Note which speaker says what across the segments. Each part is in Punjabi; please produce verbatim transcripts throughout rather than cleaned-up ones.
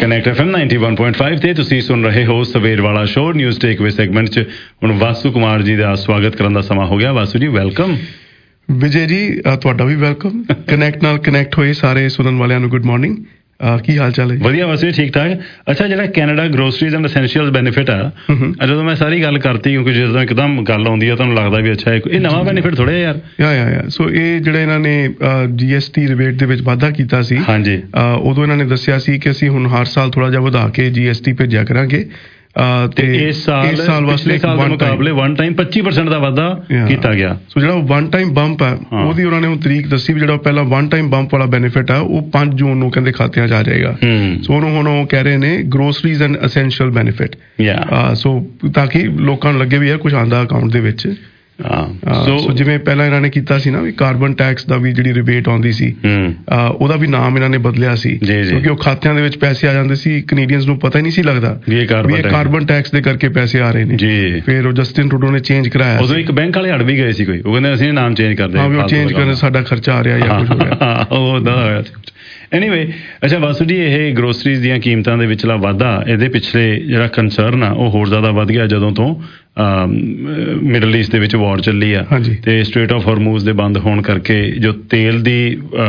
Speaker 1: Connect F M ninety one point five ਤੇ ਤੁਸੀਂ ਸੁਣ ਰਹੇ ਹੋ ਸਵੇਰ ਵਾਲਾ ਸ਼ੋਅ ਨਿਊਜ਼ ਟੇਕਵੇ ਸੈਗਮੈਂਟ 'ਚ ਹੁਣ ਵਾਸੂ ਕੁਮਾਰ ਜੀ ਦਾ ਸਵਾਗਤ ਕਰਨ ਦਾ ਸਮਾਂ ਹੋ ਗਿਆ। ਵਾਸੂ ਜੀ ਵੈਲਕਮ।
Speaker 2: ਵਿਜੇ ਜੀ ਤੁਹਾਡਾ ਵੀ ਵੈਲਕਮ। ਕਨੈਕਟ ਨਾਲ ਕਨੈਕਟ ਹੋਏ ਸਾਰੇ ਸੁਣਨ ਵਾਲਿਆਂ ਨੂੰ ਗੁੱਡ ਮਾਰਨਿੰਗ। ਕੀ ਹਾਲ ਚਾਲ ਹੈ?
Speaker 1: ਵਧੀਆ ਵਾਸੂ ਠੀਕ ਠਾਕ। ਅੱਛਾ, ਜਿਹੜਾ Canada groceries and essential benefit ਆ, ਜਦੋਂ ਮੈਂ ਸਾਰੀ ਗੱਲ ਕਰਤੀ ਕਿਉਂਕਿ ਜਦੋਂ ਇੱਕਦਮ ਗੱਲ ਆਉਂਦੀ ਆ ਤੁਹਾਨੂੰ ਲੱਗਦਾ ਵੀ ਅੱਛਾ ਇਹ ਨਵਾਂ ਬੈਨੀਫਿਟ ਥੋੜ੍ਹਾ ਯਾਰ।
Speaker 2: ਯਾ ਯਾ ਯਾ ਸੋ ਇਹ ਜਿਹੜਾ ਇਹਨਾਂ ਨੇ ਜੀ ਐਸ ਟੀ ਰਿਬੇਟ ਦੇ ਵਿੱਚ ਵਾਧਾ ਕੀਤਾ ਸੀ, ਹਾਂਜੀ, ਉਦੋਂ ਇਹਨਾਂ ਨੇ ਦੱਸਿਆ ਸੀ ਕਿ ਅਸੀਂ ਹੁਣ ਹਰ ਸਾਲ ਥੋੜਾ ਜਿਹਾ ਵਧਾ ਕੇ ਜੀ ਐਸ ਟੀ ਭੇਜਿਆ ਕਰਾਂਗੇ ਤੇ ਇਸ ਸਾਲ ਇਸ ਸਾਲ ਵਾਸਤੇ ਸਾਲ ਦੇ ਮੁਕਾਬਲੇ ਵਨ ਟਾਈਮ ਪੱਚੀ ਪਰਸੈਂਟ ਦਾ ਵਾਧਾ ਕੀਤਾ ਗਿਆ। ਸੋ ਜਿਹੜਾ ਵਨ ਟਾਈਮ ਬੰਪ ਹੈ ਉਹਦੀ ਉਹਨਾਂ ਨੇ ਹੁਣ ਤਰੀਕ ਦੱਸੀ ਵੀ ਜਿਹੜਾ ਪਹਿਲਾਂ ਵਨ ਟਾਈਮ ਬੰਪ ਵਾਲਾ ਬੈਨੀਫਿਟ ਆ ਉਹ ਪੰਜ ਜੂਨ ਨੂੰ ਕਹਿੰਦੇ ਖਾਤਿਆਂ 'ਚ ਆ ਜਾਏਗਾ। ਸੋ ਉਹਨੂੰ ਹੁਣ ਉਹ ਕਹਿ ਰਹੇ ਨੇ groceries and essential benefit. So ਤਾਂ ਕਿ ਲੋਕਾਂ ਨੂੰ ਲੱਗੇ ਵੀ ਯਾਰ ਕੁਛ ਆਉਂਦਾ ਅਕਾਊਂਟ ਦੇ ਵਿੱਚ। ਸੋ ਜਿਵੇਂ ਪਹਿਲਾਂ ਇਹਨਾਂ ਨੇ ਕੀਤਾ ਸੀ ਨਾ ਵੀ ਕਾਰਬਨ ਟੈਕਸ ਦਾ ਵੀ ਜਿਹੜੀ ਰਿਬੇਟ ਆਉਂਦੀ ਸੀ ਉਹਦਾ ਵੀ ਨਾਮ ਇਹਨਾਂ ਨੇ ਬਦਲਿਆ ਸੀ ਕਿਉਂਕਿ ਉਹ ਖਾਤਿਆਂ ਦੇ ਵਿੱਚ ਪੈਸੇ ਆ ਜਾਂਦੇ ਸੀ, ਕੈਨੇਡੀਅਨਸ ਨੂੰ ਪਤਾ ਹੀ ਨਹੀਂ ਸੀ ਲੱਗਦਾ ਵੀ ਇਹ ਕਾਰਬਨ ਟੈਕਸ ਦੇ ਕਰਕੇ ਪੈਸੇ ਆ ਰਹੇ ਨੇ। ਫਿਰ ਉਹ ਜਸਟਿਨ ਟਰੂਡੋ ਨੇ ਚੇਂਜ ਕਰਾਇਆ। ਉਦੋਂ ਇੱਕ ਬੈਂਕ ਵਾਲੇ ਅੜ ਵੀ ਗਏ ਸੀ ਕੋਈ, ਉਹ ਕਹਿੰਦੇ ਅਸੀਂ ਨਾਮ ਚੇਂਜ ਕਰਦੇ ਹਾਂ, ਚੇਂਜ ਕਰਨ ਸਾਡਾ ਖਰਚਾ ਆ ਰਿਹਾ ਜਾਂ ਕੁਝ ਹੋ ਰਿਹਾ ਉਹਦਾ ਹੋਇਆ ਸੀ। ਐਨੀਵੇ, ਅੱਛਾ ਵਾਸੂ ਜੀ, ਇਹ ਗਰੋਸਰੀਜ਼ ਦੀਆਂ ਕੀਮਤਾਂ ਦੇ ਵਿਚਲਾ ਵਾਧਾ, ਇਹਦੇ ਪਿਛਲੇ ਜਿਹੜਾ ਕੰਸਰਨ ਆ ਉਹ ਹੋਰ ਜ਼ਿਆਦਾ ਵੱਧ ਗਿਆ ਜਦੋਂ ਤੋਂ ਮਿਡਲ ਈਸਟ ਦੇ ਵਿੱਚ ਵਾਰ ਚੱਲੀ ਆ ਤੇ ਸਟ੍ਰੇਟ ਆਫ ਹਾਰਮੂਜ਼ ਦੇ ਬੰਦ ਹੋਣ ਕਰਕੇ ਜੋ ਤੇਲ ਦੀ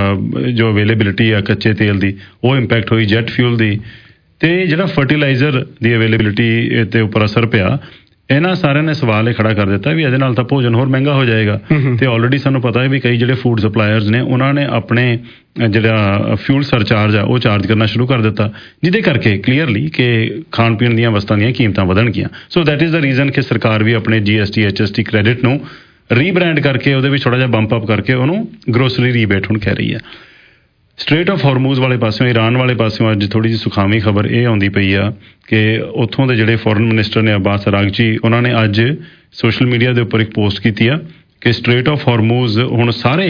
Speaker 2: ਜੋ ਅਵੇਲੇਬਿਲਿਟੀ ਆ ਕੱਚੇ ਤੇਲ ਦੀ ਉਹ ਇੰਪੈਕਟ ਹੋਈ, ਜੈਟ ਫਿਊਲ ਦੀ, ਤੇ ਜਿਹੜਾ ਫਰਟੀਲਾਈਜ਼ਰ ਦੀ ਅਵੇਲੇਬਿਲਿਟੀ ਤੇ ਉੱਪਰ ਅਸਰ ਪਿਆ। ਇਹਨਾਂ ਸਾਰਿਆਂ ਨੇ ਸਵਾਲ ਇਹ ਖੜਾ ਕਰ ਦਿੱਤਾ ਵੀ ਇਹਦੇ ਨਾਲ ਤਾਂ ਭੋਜਨ ਹੋਰ ਮਹਿੰਗਾ ਹੋ ਜਾਏਗਾ ਤੇ ਆਲਰੇਡੀ ਸਾਨੂੰ ਪਤਾ ਹੈ ਵੀ ਕਈ ਜਿਹੜੇ ਫੂਡ ਸਪਲਾਇਰਸ ਨੇ ਉਹਨਾਂ ਨੇ ਆਪਣੇ ਜਿਹੜਾ ਫਿਊਲ ਸਰਚਾਰਜ ਆ ਉਹ ਚਾਰਜ ਕਰਨਾ ਸ਼ੁਰੂ ਕਰ ਦਿੱਤਾ, ਜਿਹਦੇ ਕਰਕੇ ਕਲੀਅਰਲੀ ਕਿ ਖਾਣ ਪੀਣ ਦੀਆਂ ਵਸਤਾਂ ਦੀਆਂ ਕੀਮਤਾਂ ਵਧਣਗੀਆਂ। So that is the reason ਕਿ ਸਰਕਾਰ ਵੀ ਆਪਣੇ G S T H S T credit ਨੂੰ ਰੀਬ੍ਰਾਂਡ ਕਰਕੇ ਉਹਦੇ ਵਿੱਚ ਥੋੜ੍ਹਾ ਜਿਹਾ ਬੰਪ ਅਪ ਕਰਕੇ ਉਹਨੂੰ ਗਰੋਸਰੀ ਰੀਬੇਟ ਹੁਣ ਕਹਿ ਰਹੀ ਹੈ। ਸਟ੍ਰੇਟ ਆਫ ਹਾਰਮੂਜ਼ ਵਾਲੇ ਪਾਸਿਓਂ, ਈਰਾਨ ਵਾਲੇ ਪਾਸਿਓਂ ਅੱਜ ਥੋੜ੍ਹੀ ਜਿਹੀ ਸੁਖਾਵੀਂ ਖਬਰ ਇਹ ਆਉਂਦੀ ਪਈ ਆ ਕਿ ਉੱਥੋਂ ਦੇ ਜਿਹੜੇ ਫੋਰਨ ਮਿਨਿਸਟਰ ਨੇ ਅਬਾਸ ਅਰਾਗਚੀ, ਉਹਨਾਂ ਨੇ ਅੱਜ ਸੋਸ਼ਲ ਮੀਡੀਆ ਦੇ ਉੱਪਰ ਇੱਕ ਪੋਸਟ ਕੀਤੀ ਆ ਕਿ ਸਟ੍ਰੇਟ ਆਫ ਹਾਰਮੂਜ਼ ਹੁਣ ਸਾਰੇ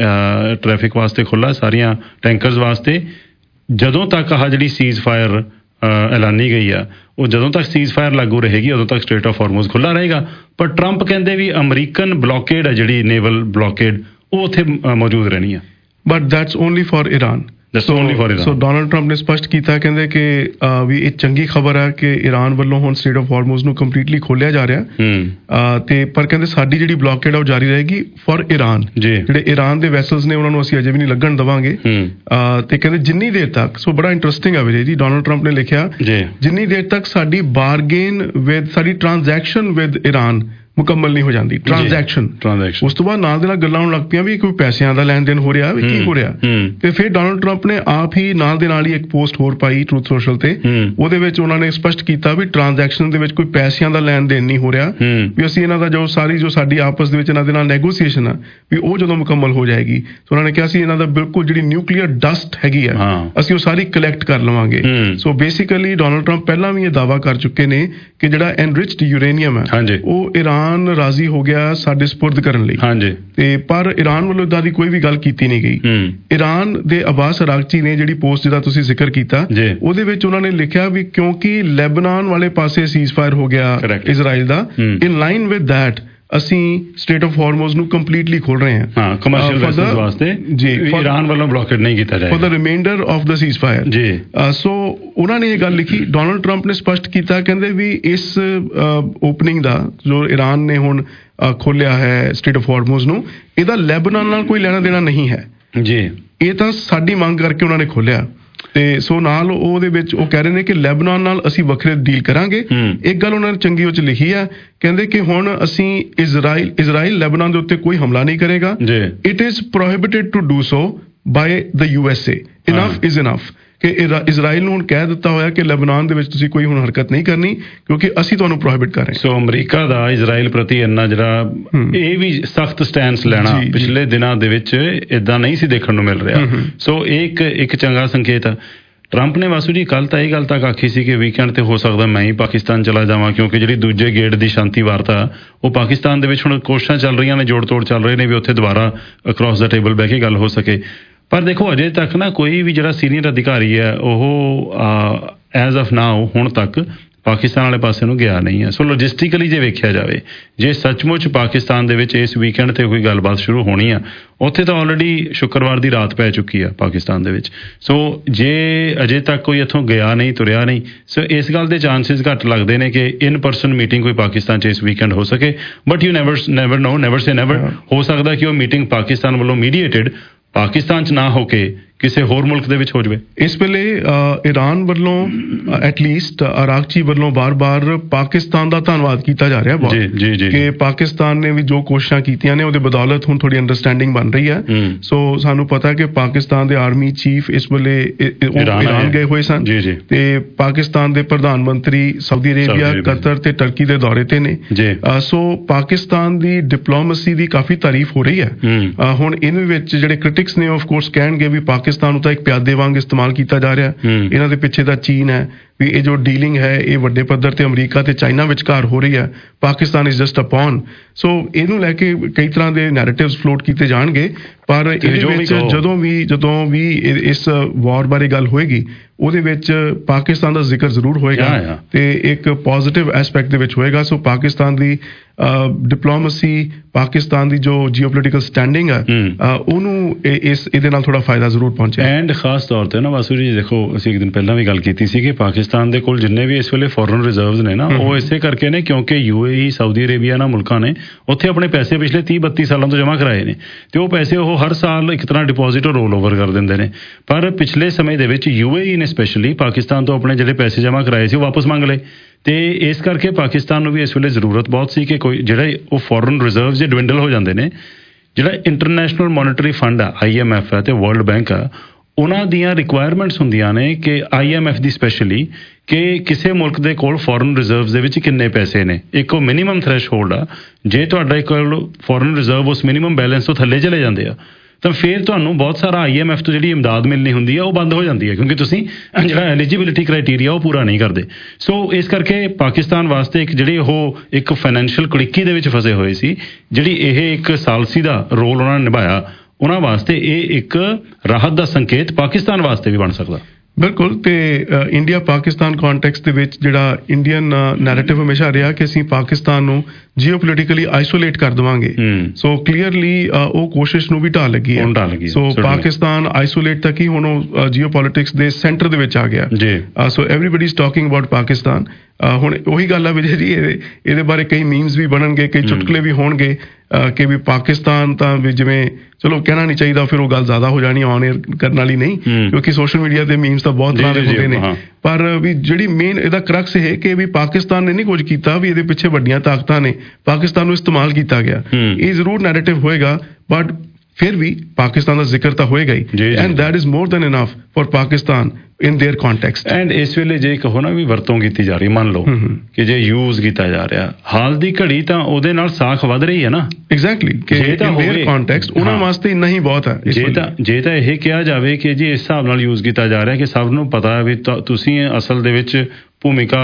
Speaker 2: ਟ੍ਰੈਫਿਕ ਵਾਸਤੇ ਖੁੱਲ੍ਹਾ, ਸਾਰੀਆਂ ਟੈਂਕਰਸ ਵਾਸਤੇ, ਜਦੋਂ ਤੱਕ ਆਹ ਜਿਹੜੀ ਸੀਜ਼ ਫਾਇਰ ਐਲਾਨੀ ਗਈ ਆ ਉਹ ਜਦੋਂ ਤੱਕ ਸੀਜ਼ ਫਾਇਰ ਲਾਗੂ ਰਹੇਗੀ ਉਦੋਂ ਤੱਕ ਸਟ੍ਰੇਟ ਆਫ ਹਾਰਮੂਜ਼ ਖੁੱਲ੍ਹਾ ਰਹੇਗਾ। ਪਰ ਟਰੰਪ ਕਹਿੰਦੇ ਵੀ ਅਮਰੀਕਨ ਬਲੋਕੇਡ ਆ ਜਿਹੜੀ ਨੇਵਲ ਬਲੋਕੇਡ ਉਹ ਉੱਥੇ ਮੌਜੂਦ ਰਹਿਣੀ ਆ। But that's only for Iran. That's so, only for Iran. So Donald Trump ਨੇ ਸਪਸ਼ਟ ਕੀਤਾ, ਕਹਿੰਦੇ ਕਿ ਵੀ ਇਹ ਚੰਗੀ ਖਬਰ ਹੈ ਕਿ ਈਰਾਨ ਵੱਲੋਂ ਹੁਣ ਸਟ੍ਰੇਟ ਆਫ ਹਾਰਮੂਜ਼ ਨੂੰ ਕੰਪਲੀਟਲੀ ਖੋਲਿਆ ਜਾ ਰਿਹਾ ਤੇ ਪਰ ਕਹਿੰਦੇ ਸਾਡੀ ਜਿਹੜੀ ਬਲੋਕੇਡ ਆ ਉਹ ਜਾਰੀ ਰਹੇਗੀ ਫॉर ਈਰਾਨ। ਜਿਹੜੇ ਈਰਾਨ ਦੇ ਵੈਸਲਸ ਨੇ ਉਹਨਾਂ ਨੂੰ ਅਸੀਂ ਅਜੇ ਵੀ ਨਹੀਂ ਲੱਗਣ ਦੇਵਾਂਗੇ ਤੇ ਕਹਿੰਦੇ ਜਿੰਨੀ ਦੇਰ ਤੱਕ, ਸੋ ਬੜਾ ਇੰਟਰਸਟਿੰਗ ਆ ਵੀਰੇ ਜੀ, ਡੋਨਲਡ ਟਰੰਪ ਨੇ ਲਿਖਿਆ ਜਿੰਨੀ ਦੇਰ ਤੱਕ ਸਾਡੀ ਬਾਰਗੇਨ ਵਿਦ, ਸਾਡੀ ਟ੍ਰਾਂਜੈਕਸ਼ਨ ਵਿਦ ਈਰਾਨ ਮੁਕੰਮਲ ਨਹੀਂ ਹੋ ਜਾਂਦੀ, ਟ੍ਰਾਂਜੈਕਸ਼ਨ ਟ੍ਰਾਂਜੈਕਸ਼ਨ ਉਸ ਤੋਂ ਬਾਅਦ ਨਾਲ ਦੇ ਨਾਲ ਗੱਲਾਂ ਹੋਣ ਲੱਗ ਪਈਆਂ ਵੀ ਕੋਈ ਪੈਸਿਆਂ ਦਾ ਲੈਣ ਦੇਣ ਹੋ ਰਿਹਾ ਵੀ ਕੀ ਹੋ ਰਿਹਾ। ਤੇ ਫਿਰ ਡੋਨਲਡ ਟਰੰਪ ਨੇ ਆਪ ਹੀ ਨਾਲ ਦੇ ਨਾਲ ਹੀ ਇੱਕ ਪੋਸਟ ਹੋਰ ਪਾਈ ਟਰੂਥ ਸੋਸ਼ਲ ਤੇ, ਉਹਦੇ ਵਿੱਚ ਉਹਨਾਂ ਨੇ ਸਪਸ਼ਟ ਕੀਤਾ ਵੀ ਟ੍ਰਾਂਜੈਕਸ਼ਨ ਦੇ ਵਿੱਚ ਕੋਈ ਪੈਸਿਆਂ ਦਾ ਲੈਣ ਦੇਣ ਨਹੀਂ ਹੋ ਰਿਹਾ, ਵੀ ਅਸੀਂ ਇਹਨਾਂ ਦਾ ਜੋ ਸਾਰੀ ਜੋ ਸਾਡੀ ਆਪਸ ਦੇ ਵਿੱਚ ਇਹਨਾਂ ਦੇ ਨਾਲ ਨੈਗੋਸੀਏਸ਼ਨ ਆ ਵੀ ਉਹ ਜਦੋਂ ਮੁਕੰਮਲ ਹੋ ਜਾਏਗੀ ਸੋ ਉਹਨਾਂ ਨੇ ਕਿਹਾ ਸੀ ਇਹਨਾਂ ਦਾ ਬਿਲਕੁਲ ਜਿਹੜੀ ਨਿਊਕਲੀਅਰ ਡਸਟ ਹੈਗੀ ਆ ਅਸੀਂ ਉਹ ਸਾਰੀ ਕਲੈਕਟ ਕਰ ਲਵਾਂਗੇ। ਸੋ ਬੇਸਿਕਲੀ ਡੋਨਲਡ ਟਰੰਪ ਪਹਿਲਾਂ ਵੀ ਇਹ ਦਾਅਵਾ ਕਰ ਚੁੱਕੇ ਨੇ ਕਿ ਜਿਹੜਾ ਐਨਰਿਚਡ ਯੂਰੇਨੀਅਮ ਹੈ ਉਹ ਈਰਾਨ ਰਾਜ਼ੀ ਹੋ ਗਿਆ ਸਾਡੇ ਸਪੁਰਦ ਕਰਨ ਲਈ, ਤੇ ਪਰ ਈਰਾਨ ਵੱਲੋਂ ਇਦਾਂ ਦੀ ਕੋਈ ਵੀ ਗੱਲ ਕੀਤੀ ਨਹੀਂ ਗਈ। ਈਰਾਨ ਦੇ ਅਬਾਸ ਅਰਾਗਚੀ ਨੇ ਜਿਹੜੀ ਪੋਸਟ ਜਿਹਦਾ ਤੁਸੀਂ ਜ਼ਿਕਰ ਕੀਤਾ ਉਹਦੇ ਵਿੱਚ ਉਹਨਾਂ ਨੇ ਲਿਖਿਆ ਵੀ ਕਿਉਂਕਿ ਲੈਬਨਾਨ ਵਾਲੇ ਪਾਸੇ ਸੀਜ਼ ਫਾਇਰ ਹੋ ਗਿਆ ਇਜ਼ਰਾਈਲ ਦਾ, ਇਨ ਲਾਈਨ ਵਿਦ ਦੈਟ ਅਸੀਂ ਸਟ੍ਰੇਟ ਆਫ ਹਾਰਮੂਜ਼ ਨੂੰ ਕੰਪਲੀਟਲੀ ਖੋਲ ਰਹੇ ਹਾਂ ਕਮਰਸ਼ੀਅਲ ਵੈਸਲਸ ਵਾਸਤੇ ਜੀ, ਈਰਾਨ ਵੱਲੋਂ ਬਲੌਕੇਡ ਨਹੀਂ ਕੀਤਾ ਜਾਏਗਾ for the reminder of the ceasefire ਜੀ। ਸੋ ਉਹਨਾਂ ਨੇ ਇਹ ਗੱਲ ਲਿਖੀ, ਡੋਨਲਡ ਟਰੰਪ ਨੇ ਸਪਸ਼ਟ ਕੀਤਾ, ਕਹਿੰਦੇ ਵੀ ਇਸ ਓਪਨਿੰਗ ਦਾ ਜੋ ਈਰਾਨ ਨੇ ਹੁਣ ਖੋਲਿਆ ਹੈ ਸਟ੍ਰੇਟ ਆਫ ਹਾਰਮੂਜ਼ ਨੂੰ, ਇਹਦਾ ਲੈਬਨਾਨ ਨਾਲ ਕੋਈ ਲੈਣਾ ਦੇਣਾ ਨਹੀਂ ਹੈ ਜੀ, ਇਹ ਤਾਂ ਸਾਡੀ ਮੰਗ ਕਰਕੇ ਉਹਨਾਂ ਨੇ ਖੋਲਿਆ। ਤੇ ਸੋ ਨਾਲ ਉਹਦੇ ਵਿੱਚ ਉਹ ਕਹਿ ਰਹੇ ਨੇ ਕਿ ਲੈਬਨਾਨ ਨਾਲ ਅਸੀਂ ਵੱਖਰੇ ਡੀਲ ਕਰਾਂਗੇ। ਇੱਕ ਗੱਲ ਉਹਨਾਂ ਨੇ ਚੰਗੀ ਉਹ 'ਚ ਲਿਖੀ ਆ, ਕਹਿੰਦੇ ਕਿ ਹੁਣ ਅਸੀਂ ਇਜ਼ਰਾਈਲ ਇਜ਼ਰਾਈਲ ਲੈਬਨਾਨ ਦੇ ਉੱਤੇ ਕੋਈ ਹਮਲਾ ਨਹੀਂ ਕਰੇਗਾ, it is prohibited to do so by the U S A, enough is enough, ਕਿ ਇਜ਼ਰਾਈਲ ਨੂੰ ਹੁਣ ਕਹਿ ਦਿੱਤਾ ਹੋਇਆ ਕਿ ਲੈਬਨਾਨ ਦੇ ਵਿੱਚ ਤੁਸੀਂ ਕੋਈ ਹੁਣ ਹਰਕਤ ਨਹੀਂ ਕਰਨੀ ਕਿਉਂਕਿ ਅਸੀਂ ਤੁਹਾਨੂੰ ਪ੍ਰੋਹਿਬਿਟ ਕਰ ਰਹੇ ਹਾਂ। ਸੋ ਅਮਰੀਕਾ ਦਾ ਇਜ਼ਰਾਈਲ ਪ੍ਰਤੀ ਇੰਨਾ ਜਿਹੜਾ ਇਹ ਵੀ ਸਖਤ ਸਟੈਂਸ ਲੈਣਾ ਪਿਛਲੇ ਦਿਨਾਂ ਦੇ ਵਿੱਚ ਇਦਾਂ ਨਹੀਂ ਸੀ ਦੇਖਣ ਨੂੰ ਮਿਲ ਰਿਹਾ। ਸੋ ਇਹ ਇੱਕ ਇੱਕ ਚੰਗਾ ਸੰਕੇਤ ਆ। ਟਰੰਪ ਨੇ ਵਾਸੂ ਜੀ ਕੱਲ੍ਹ ਤਾਂ ਇਹ ਗੱਲ ਤੱਕ ਆਖੀ ਸੀ ਕਿ ਵੀਕਐਂਡ ਤੇ ਹੋ ਸਕਦਾ ਮੈਂ ਹੀ ਪਾਕਿਸਤਾਨ ਚਲਾ ਜਾਵਾਂ ਕਿਉਂਕਿ ਜਿਹੜੀ ਦੂਜੇ ਗੇੜ ਦੀ ਸ਼ਾਂਤੀ ਵਾਰਤਾ ਉਹ ਪਾਕਿਸਤਾਨ ਦੇ ਵਿੱਚ ਹੁਣ ਕੋਸ਼ਿਸ਼ਾਂ ਚੱਲ ਰਹੀਆਂ ਨੇ, ਜੋੜ ਤੋੜ ਚੱਲ ਰਹੇ ਨੇ ਵੀ ਉੱਥੇ ਦੁਬਾਰਾ ਅਕਰੋਸ ਦਾ ਟੇਬਲ ਬਹਿ ਕੇ ਗੱਲ ਹੋ ਸਕੇ। ਪਰ ਦੇਖੋ ਅਜੇ ਤੱਕ ਨਾ ਕੋਈ ਵੀ ਜਿਹੜਾ ਸੀਨੀਅਰ ਅਧਿਕਾਰੀ ਹੈ ਉਹ ਐਜ਼ ਆਫ ਨਾਓ ਹੁਣ ਤੱਕ
Speaker 1: ਪਾਕਿਸਤਾਨ ਵਾਲੇ ਪਾਸੇ ਨੂੰ ਗਿਆ ਨਹੀਂ ਹੈ। ਸੋ ਲੌਜਿਸਟਿਕਲੀ ਜੇ ਵੇਖਿਆ ਜਾਵੇ, ਜੇ ਸੱਚਮੁੱਚ ਪਾਕਿਸਤਾਨ ਦੇ ਵਿੱਚ ਇਸ ਵੀਕਐਂਡ ਤੇ ਕੋਈ ਗੱਲਬਾਤ ਸ਼ੁਰੂ ਹੋਣੀ ਆ, ਉੱਥੇ ਤਾਂ ਆਲਰੇਡੀ ਸ਼ੁੱਕਰਵਾਰ ਦੀ ਰਾਤ ਪੈ ਚੁੱਕੀ ਆ ਪਾਕਿਸਤਾਨ ਦੇ ਵਿੱਚ। ਸੋ ਜੇ ਅਜੇ ਤੱਕ ਕੋਈ ਇੱਥੋਂ ਗਿਆ ਨਹੀਂ, ਤੁਰਿਆ ਨਹੀਂ, ਸੋ ਇਸ ਗੱਲ ਦੇ ਚਾਂਸਿਸ ਘੱਟ ਲੱਗਦੇ ਨੇ ਕਿ ਇਨ ਪਰਸਨ ਮੀਟਿੰਗ ਕੋਈ ਪਾਕਿਸਤਾਨ 'ਚ ਇਸ ਵੀਕਐਂਡ ਹੋ ਸਕੇ। But you never never no never say never. ਹੋ ਸਕਦਾ ਕਿ ਉਹ ਮੀਟਿੰਗ ਪਾਕਿਸਤਾਨ ਵੱਲੋਂ ਮੀਡੀਏਟਿਡ ਪਾਕਿਸਤਾਨ 'ਚ ਨਾ ਹੋ ਕੇ ਕਿਸੇ ਹੋਰ ਮੁਲਕ ਦੇ ਵਿੱਚ ਹੋ ਜਾਵੇ।
Speaker 2: ਇਸ ਵੇਲੇ ਈਰਾਨ ਵੱਲੋਂ ਐਟਲੀਸਟ ਅਰਾਕਚੀ ਵੱਲੋਂ ਬਾਰ-ਬਾਰ ਪਾਕਿਸਤਾਨ ਦਾ ਧੰਨਵਾਦ ਕੀਤਾ ਜਾ ਰਿਹਾ ਬਹੁਤ,
Speaker 1: ਜੀ ਜੀ
Speaker 2: ਕਿ ਪਾਕਿਸਤਾਨ ਨੇ ਵੀ ਜੋ ਕੋਸ਼ਿਸ਼ਾਂ ਕੀਤੀਆਂ ਨੇ ਉਹਦੇ ਬਦੌਲਤ ਹੁਣ ਥੋੜੀ ਅੰਡਰਸਟੈਂਡਿੰਗ ਬਣ ਰਹੀ ਹੈ। ਸੋ ਸਾਨੂੰ ਪਤਾ ਕਿ ਪਾਕਿਸਤਾਨ ਦੇ ਆਰਮੀ ਚੀਫ ਇਸ ਵੇਲੇ ਈਰਾਨ ਗਏ ਹੋਏ ਸਨ ਤੇ ਪਾਕਿਸਤਾਨ ਦੇ ਪ੍ਰਧਾਨ ਮੰਤਰੀ ਸਾਊਦੀ ਅਰੇਬੀਆ, ਕਤਰ ਤੇ ਟਰਕੀ ਦੇ ਦੌਰੇ ਤੇ ਨੇ। ਸੋ ਪਾਕਿਸਤਾਨ ਦੀ ਡਿਪਲੋਮੇਸੀ ਦੀ ਕਾਫੀ ਤਾਰੀਫ ਹੋ ਰਹੀ ਹੈ। ਹੁਣ ਇਹਨਾਂ ਵਿੱਚ ਜਿਹੜੇ ਕ੍ਰਿਟਿਕਸ ਨੇ ਆਫ ਕੋਰਸ ਕਹਿਣਗੇ ਵੀ ਪਾਕਿਸਤਾਨ ਨੂੰ ਤਾਂ ਇੱਕ ਪਿਆਦੇ ਵਾਂਗ ਇਸਤੇਮਾਲ ਕੀਤਾ ਜਾ ਰਿਹਾ, ਇਹਨਾਂ ਦੇ ਪਿੱਛੇ ਦਾ ਚੀਨ ਹੈ, ਵੀ ਇਹ ਜੋ ਡੀਲਿੰਗ ਹੈ ਇਹ ਵੱਡੇ ਪੱਧਰ ਤੇ ਅਮਰੀਕਾ ਤੇ ਚਾਈਨਾ ਵਿਚਕਾਰ ਹੋ ਰਹੀ ਹੈ, Pakistan is just a pawn. So ਇਹਨੂੰ ਲੈ ਕੇ ਕਈ ਤਰ੍ਹਾਂ ਦੇ ਨੈਰੇਟਿਵਸ ਫਲੋਟ ਕੀਤੇ ਜਾਣਗੇ, ਪਰ ਇਹਦੇ ਵਿੱਚ ਜਦੋਂ ਵੀ ਜਦੋਂ ਵੀ ਇਸ ਵਾਰ ਬਾਰੇ ਗੱਲ ਹੋਏਗੀ ਉਹਦੇ ਵਿੱਚ ਪਾਕਿਸਤਾਨ ਦਾ ਜ਼ਿਕਰ ਜ਼ਰੂਰ ਹੋਏਗਾ ਤੇ ਇੱਕ ਪੋਜ਼ਿਟਿਵ ਐਸਪੈਕਟ ਦੇ ਵਿੱਚ ਹੋਏਗਾ। ਸੋ ਪਾਕਿਸਤਾਨ ਦੀ ਡਿਪਲੋਮੇਸੀ, ਪਾਕਿਸਤਾਨ ਦੀ ਜੋ ਜੀਓਪੋਲਿਟੀਕਲ ਸਟੈਂਡਿੰਗ ਹੈ ਉਹਨੂੰ ਇਸ ਇਹਦੇ ਨਾਲ ਥੋੜਾ ਫਾਇਦਾ ਜ਼ਰੂਰ ਪਹੁੰਚਿਆ।
Speaker 1: ਐਂਡ ਖਾਸ ਤੌਰ ਤੇ ਨਾ ਵਾਸੂ ਜੀ ਦੇਖੋ, ਅਸੀਂ ਇੱਕ ਦਿਨ ਪਹਿਲਾਂ ਵੀ ਗੱਲ ਕੀਤੀ ਸੀ ਕਿ ਪਾਕਿਸਤਾਨ ਦੇ ਕੋਲ ਜਿੰਨੇ ਵੀ ਇਸ ਵੇਲੇ ਫੋਰਨ ਰਿਜ਼ਰਵਸ ਨੇ ਨਾ, ਉਹ ਇਸੇ ਕਰਕੇ ਨੇ ਕਿਉਂਕਿ ਯੂਏਈ, ਸਾਊਦੀ ਅਰੇਬੀਆ ਨਾ ਮੁਲਕਾਂ ਨੇ ਉੱਥੇ ਆਪਣੇ ਪੈਸੇ ਪਿਛਲੇ ਤੀਹ ਬੱਤੀ ਸਾਲਾਂ ਤੋਂ ਜਮ੍ਹਾਂ ਕਰਾਏ ਨੇ ਤੇ ਉਹ ਪੈਸੇ ਉਹ ਹਰ ਸਾਲ ਇੱਕ ਤਰ੍ਹਾਂ ਡਿਪੋਜ਼ਿਟ ਰੋਲ ਓਵਰ ਕਰ ਦਿੰਦੇ ਨੇ। ਪਰ ਪਿਛਲੇ ਸਮੇਂ ਦੇ ਵਿੱਚ ਯੂਏਈ ਨੇ ਸਪੈਸ਼ਲੀ ਪਾਕਿਸਤਾਨ ਤੋਂ ਆਪਣੇ ਜਿਹੜੇ ਪੈਸੇ ਜਮ੍ਹਾਂ ਕਰਾਏ ਸੀ ਉਹ ਵਾਪਸ ਮੰਗ ਲਏ ਤੇ ਇਸ ਕਰਕੇ ਪਾਕਿਸਤਾਨ ਨੂੰ ਵੀ ਇਸ ਵੇਲੇ ਜ਼ਰੂਰਤ ਬਹੁਤ ਸੀ ਕਿ ਕੋਈ ਜਿਹੜੇ ਉਹ ਫੋਰਨ ਰਿਜ਼ਰਵ ਜੇ ਡਿਵਿੰਡਲ ਹੋ ਜਾਂਦੇ ਨੇ, ਜਿਹੜਾ ਇੰਟਰਨੈਸ਼ਨਲ ਮੋਨਿਟਰੀ ਫੰਡ ਆ, ਆਈ ਐਮ ਐਫ ਹੈ ਤੇ ਵਰਲਡ ਬੈਂਕ ਆ, ਉਹਨਾਂ ਦੀਆਂ ਰਿਕੁਆਇਰਮੈਂਟਸ ਹੁੰਦੀਆਂ ਨੇ ਕਿ ਆਈ ਐਮ ਐਫ ਦੀ ਸਪੈਸ਼ਲੀ ਕਿ ਕਿਸੇ ਮੁਲਕ ਦੇ ਕੋਲ ਫੋਰਨ ਰਿਜ਼ਰਵਸ ਦੇ ਵਿੱਚ ਕਿੰਨੇ ਪੈਸੇ ਨੇ। ਇੱਕ ਉਹ ਮਿਨੀਮਮ ਥ੍ਰੈਸ਼ਹੋਲਡ ਆ, ਜੇ ਤੁਹਾਡਾ ਕੋਲ ਫੋਰਨ ਰਿਜ਼ਰਵ ਉਸ ਮਿਨੀਮਮ ਬੈਲੈਂਸ ਤੋਂ ਥੱਲੇ ਚਲੇ ਜਾਂਦੇ ਆ ਤਾਂ ਫਿਰ ਤੁਹਾਨੂੰ ਬਹੁਤ ਸਾਰਾ ਆਈ ਐਮ ਐਫ ਤੋਂ ਜਿਹੜੀ ਇਮਦਾਦ ਮਿਲਣੀ ਹੁੰਦੀ ਹੈ ਉਹ ਬੰਦ ਹੋ ਜਾਂਦੀ ਹੈ, ਕਿਉਂਕਿ ਤੁਸੀਂ ਜਿਹੜਾ ਐਲੀਜੀਬਿਲਿਟੀ ਕ੍ਰਾਈਟੇਰੀਆ ਉਹ ਪੂਰਾ ਨਹੀਂ ਕਰਦੇ। ਸੋ ਇਸ ਕਰਕੇ ਪਾਕਿਸਤਾਨ ਵਾਸਤੇ ਇੱਕ ਜਿਹੜੀ ਉਹ ਇੱਕ ਫਾਈਨੈਂਸ਼ੀਅਲ ਕੜਿੱਕੀ ਦੇ ਵਿੱਚ ਫਸੇ ਹੋਏ ਸੀ, ਜਿਹੜੀ ਇਹ ਇੱਕ ਸਾਲਸੀ ਦਾ ਰੋਲ ਉਹਨਾਂ ਨੇ ਨਿਭਾਇਆ, ਉਹਨਾਂ ਵਾਸਤੇ ਇਹ ਇੱਕ ਰਾਹਤ ਦਾ ਸੰਕੇਤ ਪਾਕਿਸਤਾਨ ਵਾਸਤੇ ਵੀ ਬਣ ਸਕਦਾ।
Speaker 2: ਬਿਲਕੁਲ। ਤੇ ਇੰਡੀਆ ਪਾਕਿਸਤਾਨ ਕੰਟੈਕਸਟ ਦੇ ਵਿੱਚ ਜਿਹੜਾ ਇੰਡੀਅਨ ਨੈਰੇਟਿਵ ਹਮੇਸ਼ਾ ਰਿਹਾ ਕਿ ਅਸੀਂ ਪਾਕਿਸਤਾਨ ਨੂੰ ਜੀਓਪੋਲਿਟਿਕਲੀ ਆਈਸੋਲੇਟ ਕਰ ਦੇਵਾਂਗੇ। ਸੋ ਕਲੀਅਰਲੀ ਉਹ ਕੋਸ਼ਿਸ਼ ਨੂੰ ਵੀ ਢਾਹ ਲੱਗੀ ਹੈ। ਸੋ ਪਾਕਿਸਤਾਨ ਆਈਸੋਲੇਟ ਤੱਕ ਹੀ ਹੁਣ ਉਹ ਜੀਓਪੋਲਿਟਿਕਸ ਦੇ ਸੈਂਟਰ ਦੇ ਵਿੱਚ ਆ ਗਿਆ। So everybody is talking about Pakistan. ਹੁਣ ਉਹੀ ਗੱਲ ਆ ਵਿਜੇ ਜੀ, ਇਹਦੇ ਬਾਰੇ ਕਈ ਮੀਮਸ ਵੀ ਬਣਨਗੇ, ਕਈ ਚੁਟਕਲੇ ਵੀ ਹੋਣਗੇ ਕਿ ਵੀ ਪਾਕਿਸਤਾਨ ਤਾਂ ਵੀ ਜਿਵੇਂ ਚਲੋ ਕਹਿਣਾ ਨਹੀਂ ਚਾਹੀਦਾ, ਫਿਰ ਉਹ ਗੱਲ ਜ਼ਿਆਦਾ ਹੋ ਜਾਣੀ ਔਨ ਏਅਰ ਕਰਨ ਵਾਲੀ ਨਹੀਂ, ਕਿਉਂਕਿ ਸੋਸ਼ਲ ਮੀਡੀਆ ਤੇ ਮੀਮਸ ਤਾਂ ਬਹੁਤ ਤਰ੍ਹਾਂ ਦੇ ਹੁੰਦੇ ਨੇ। ਪਰ ਵੀ ਜਿਹੜੀ ਮੇਨ ਇਹਦਾ ਕਰਕਸ ਇਹ ਕਿ ਵੀ ਪਾਕਿਸਤਾਨ ਨੇ ਨਹੀਂ ਕੁਝ ਕੀਤਾ, ਵੀ ਇਹਦੇ ਪਿੱਛੇ ਵੱਡੀਆਂ ਤਾਕਤਾਂ ਨੇ, ਪਾਕਿਸਤਾਨ ਨੂੰ ਇਸਤੇਮਾਲ ਕੀਤਾ ਗਿਆ। ਇਹ ਜ਼ਰੂਰ ਨੈਰੇਟਿਵ ਹੋਏਗਾ, ਬਟ ਫਿਰ ਵੀ ਪਾਕਿਸਤਾਨ ਦਾ ਜ਼ਿਕਰ ਤਾਂ ਹੋਏਗਾ ਹੀ, and that is more than enough for Pakistan in their context.
Speaker 1: And ਇਸ ਵੇਲੇ ਜੇ ਕਹੋ ਨਾ ਵੀ ਵਰਤੋਂ ਕੀਤੀ ਜਾ ਰਹੀ, ਮੰਨ ਲਓ ਕਿ ਜੇ ਯੂਜ਼ ਕੀਤਾ ਜਾ ਰਿਹਾ ਹਾਲ ਦੀ ਘੜੀ, ਤਾਂ ਉਹਦੇ ਨਾਲ ਸਾਖ ਵੱਧ ਰਹੀ ਹੈ ਨਾ।
Speaker 2: ਐਗਜ਼ੈਕਟਲੀ, ਕਿ ਇਨ देयर ਕੰਟੈਕਸਟ ਉਹਨਾਂ ਵਾਸਤੇ ਇੰਨਾ ਹੀ ਬਹੁਤ ਹੈ।
Speaker 1: ਜੇ ਤਾਂ ਜੇ ਤਾਂ ਇਹ ਕਿਹਾ ਜਾਵੇ ਕਿ ਜੀ ਇਸ ਹਿਸਾਬ ਨਾਲ ਯੂਜ਼ ਕੀਤਾ ਜਾ ਰਿਹਾ ਕਿ ਸਭ ਨੂੰ ਪਤਾ ਹੈ ਵੀ ਤੁਸੀਂ ਅਸਲ ਦੇ ਵਿੱਚ ਭੂਮਿਕਾ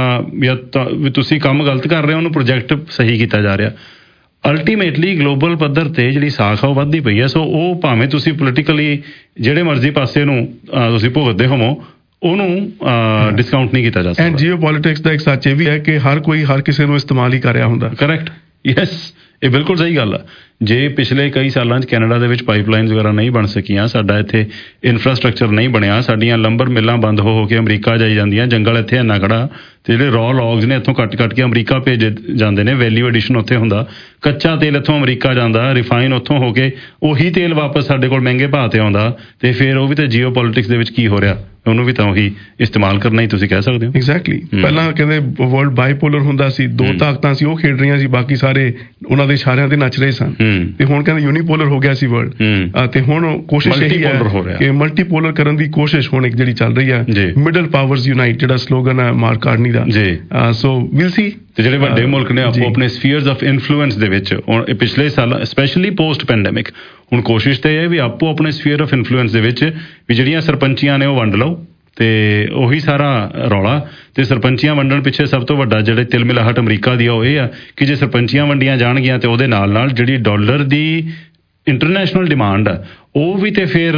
Speaker 1: ਜਾਂ ਤੁਸੀਂ ਕੰਮ ਗਲਤ ਕਰ ਰਹੇ ਹੋ, ਉਹਨੂੰ ਪ੍ਰੋਜੈਕਟ ਸਹੀ ਕੀਤਾ ਜਾ ਰਿਹਾ, ਅਲਟੀਮੇਟਲੀ ਗਲੋਬਲ ਪੱਧਰ ਤੇ ਜਿਹੜੀ ਸਾਖ ਆ ਉਹ ਵੱਧਦੀ ਪਈ ਹੈ। ਸੋ ਉਹ ਭਾਵੇਂ ਤੁਸੀਂ ਪੋਲੀਟੀਕਲੀ ਜਿਹੜੇ ਮਰਜ਼ੀ ਪਾਸੇ ਨੂੰ ਤੁਸੀਂ ਭੁਗਤਦੇ ਹੋਵੋ, ਉਹਨੂੰ ਡਿਸਕਾਊਂਟ ਨਹੀਂ ਕੀਤਾ ਜਾ ਸਕਦਾ।
Speaker 2: ਐਂਡ ਜੀਓਪੋਲਿਟਿਕਸ ਦਾ ਇੱਕ ਸੱਚ ਇਹ ਵੀ ਹੈ ਕਿ ਹਰ ਕੋਈ ਹਰ ਕਿਸੇ ਨੂੰ ਇਸਤੇਮਾਲ ਹੀ ਕਰ ਰਿਹਾ ਹੁੰਦਾ।
Speaker 1: ਕਰੈਕਟ, ਯੈਸ, ਇਹ ਬਿਲਕੁਲ ਸਹੀ ਗੱਲ ਆ। ਜੇ ਪਿਛਲੇ ਕਈ ਸਾਲਾਂ 'ਚ ਕੈਨੇਡਾ ਦੇ ਵਿੱਚ ਪਾਈਪਲਾਈਨਸ ਵਗੈਰਾ ਨਹੀਂ ਬਣ ਸਕੀਆਂ, ਸਾਡਾ ਇੱਥੇ ਇਨਫਰਾਸਟਰਕਚਰ ਨਹੀਂ ਬਣਿਆ, ਸਾਡੀਆਂ ਲੰਬਰ ਮਿੱਲਾਂ ਬੰਦ ਹੋ ਹੋ ਕੇ ਅਮਰੀਕਾ ਜਾਈ ਜਾਂਦੀਆਂ, ਜੰਗਲ ਇੱਥੇ ਇੰਨਾ ਖੜਾ ਤੇ ਜਿਹੜੇ ਰॉ ਲੌਗਸ ਨੇ ਇੱਥੋਂ ਕੱਟ ਕੱਟ ਕੇ ਅਮਰੀਕਾ ਭੇਜੇ ਜਾਂਦੇ ਨੇ, ਵੈਲਿਊ ਐਡੀਸ਼ਨ ਉੱਥੇ ਹੁੰਦਾ, ਕੱਚਾ ਤੇਲ ਇੱਥੋਂ ਅਮਰੀਕਾ ਜਾਂਦਾ, ਰਿਫਾਈਨ ਉੱਥੋਂ ਹੋ ਕੇ ਉਹੀ ਤੇਲ ਵਾਪਸ ਸਾਡੇ ਕੋਲ ਮਹਿੰਗੇ ਭਾਅ ਤੇ ਆਉਂਦਾ, ਤੇ ਫਿਰ ਉਹ ਵੀ ਤਾਂ ਜੀਓ ਪੋਲਿਟਿਕਸ ਦੇ ਵਿੱਚ ਕੀ ਹੋ ਰਿਹਾ, ਉਹਨੂੰ ਵੀ ਤਾਂ ਉਹੀ ਇਸਤੇਮਾਲ ਕਰਨਾ ਹੀ ਤੁਸੀਂ ਕਹਿ ਸਕਦੇ ਹੋ।
Speaker 2: ਐਗਜ਼ੈਕਟਲੀ। ਪਹਿਲਾਂ ਕਹਿੰਦੇ ਵਰਲਡ ਬਾਈਪੋਲਰ ਹੁੰਦਾ ਸੀ, ਦੋ ਤਾਕਤਾਂ ਸੀ, ਉਹ ਖੇਡ ਰਹੀਆਂ ਸੀ, ਬਾਕੀ ਸਾਰੇ ਉਹਨਾਂ ਦੇ ਇਸ਼ਾਰਿਆਂ ਤੇ ਨੱਚ ਰਹੇ ਸਨ। ਤੇ ਹੁਣ ਕਹਿੰਦੇ ਯੂਨੀਪੋਲਰ ਹੋ ਗਿਆ ਸੀ ਵਰਲਡ, ਤੇ ਹੁਣ ਕੋਸ਼ਿਸ਼ ਇਹੀ ਹੈ ਕਿ ਮਲਟੀਪੋਲਰ ਕਰਨ ਦੀ ਕੋਸ਼ਿਸ਼ ਹੁਣ ਇੱਕ ਜਿਹੜੀ ਚੱਲ ਰਹੀ ਹੈ, ਮਿਡਲ ਪਾਵਰਸ ਯੂਨਾਈਟ, ਜਿਹੜਾ ਸਲੋਗਨ ਹੈ ਮਾਰਕ ਕਾਰਨੀ ਦਾ। So we'll see.
Speaker 1: ਤੇ ਜਿਹੜੇ ਵੱਡੇ ਮੁਲਕ ਨੇ ਆਪੋ ਆਪਣੇ ਸਫੀਅਰਸ ਆਫ ਇਨਫਲੂਐਂਸ ਦੇ ਵਿੱਚ ਪਿਛਲੇ ਸਾਲ ਸਪੈਸ਼ਲੀ ਪੋਸਟ ਪੈਂਡੈਮਿਕ ਹੁਣ ਕੋਸ਼ਿਸ਼ ਤੇ ਹੈ ਵੀ ਆਪੋ ਆਪਣੇ ਸਫੀਅਰ ਆਫ ਇਨਫਲੂਐਂਸ ਦੇ ਵਿੱਚ ਵੀ ਜਿਹੜੀਆਂ ਸਰਪੰਚੀਆਂ ਨੇ ਉਹ ਵੰਡ ਲਓ, ਤੇ ਉਹੀ ਸਾਰਾ ਰੌਲਾ। ਤੇ ਸਰਪੰਚੀਆਂ ਵੰਡਣ ਪਿੱਛੇ ਸਭ ਤੋਂ ਵੱਡਾ ਜਿਹੜੇ ਤਿਲ ਮਿਲਾਹਟ ਅਮਰੀਕਾ ਦੀ ਉਹ ਇਹ ਆ ਕਿ ਜੇ ਸਰਪੰਚੀਆਂ ਵੰਡੀਆਂ ਜਾਣਗੀਆਂ ਤੇ ਉਹਦੇ ਨਾਲ ਨਾਲ ਜਿਹੜੀ ਡਾਲਰ ਦੀ ਇੰਟਰਨੈਸ਼ਨਲ ਡਿਮਾਂਡ ਆ ਉਹ ਵੀ ਤੇ ਫਿਰ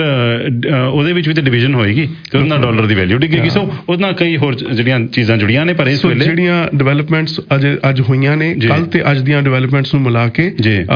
Speaker 1: ਉਹਦੇ ਵਿੱਚ ਵੀ ਤੇ ਡਿਵੀਜ਼ਨ ਹੋਏਗੀ ਤੇ ਉਹਦੇ ਨਾਲ ਡਾਲਰ ਦੀ ਵੈਲਿਊ ਡਿੱਗੇਗੀ। ਸੋ ਉਹਦੇ ਨਾਲ ਕਈ ਹੋਰ ਜਿਹੜੀਆਂ ਚੀਜ਼ਾਂ ਜੁੜੀਆਂ ਨੇ, ਪਰ ਇਸ ਵੇਲੇ
Speaker 2: ਜਿਹੜੀਆਂ ਡਿਵੈਲਪਮੈਂਟਸ ਅੱਜ ਅੱਜ ਹੋਈਆਂ ਨੇ ਕੱਲ ਤੇ ਅੱਜ ਦੀਆਂ ਡਿਵੈਲਪਮੈਂਟਸ ਨੂੰ ਮਿਲਾ ਕੇ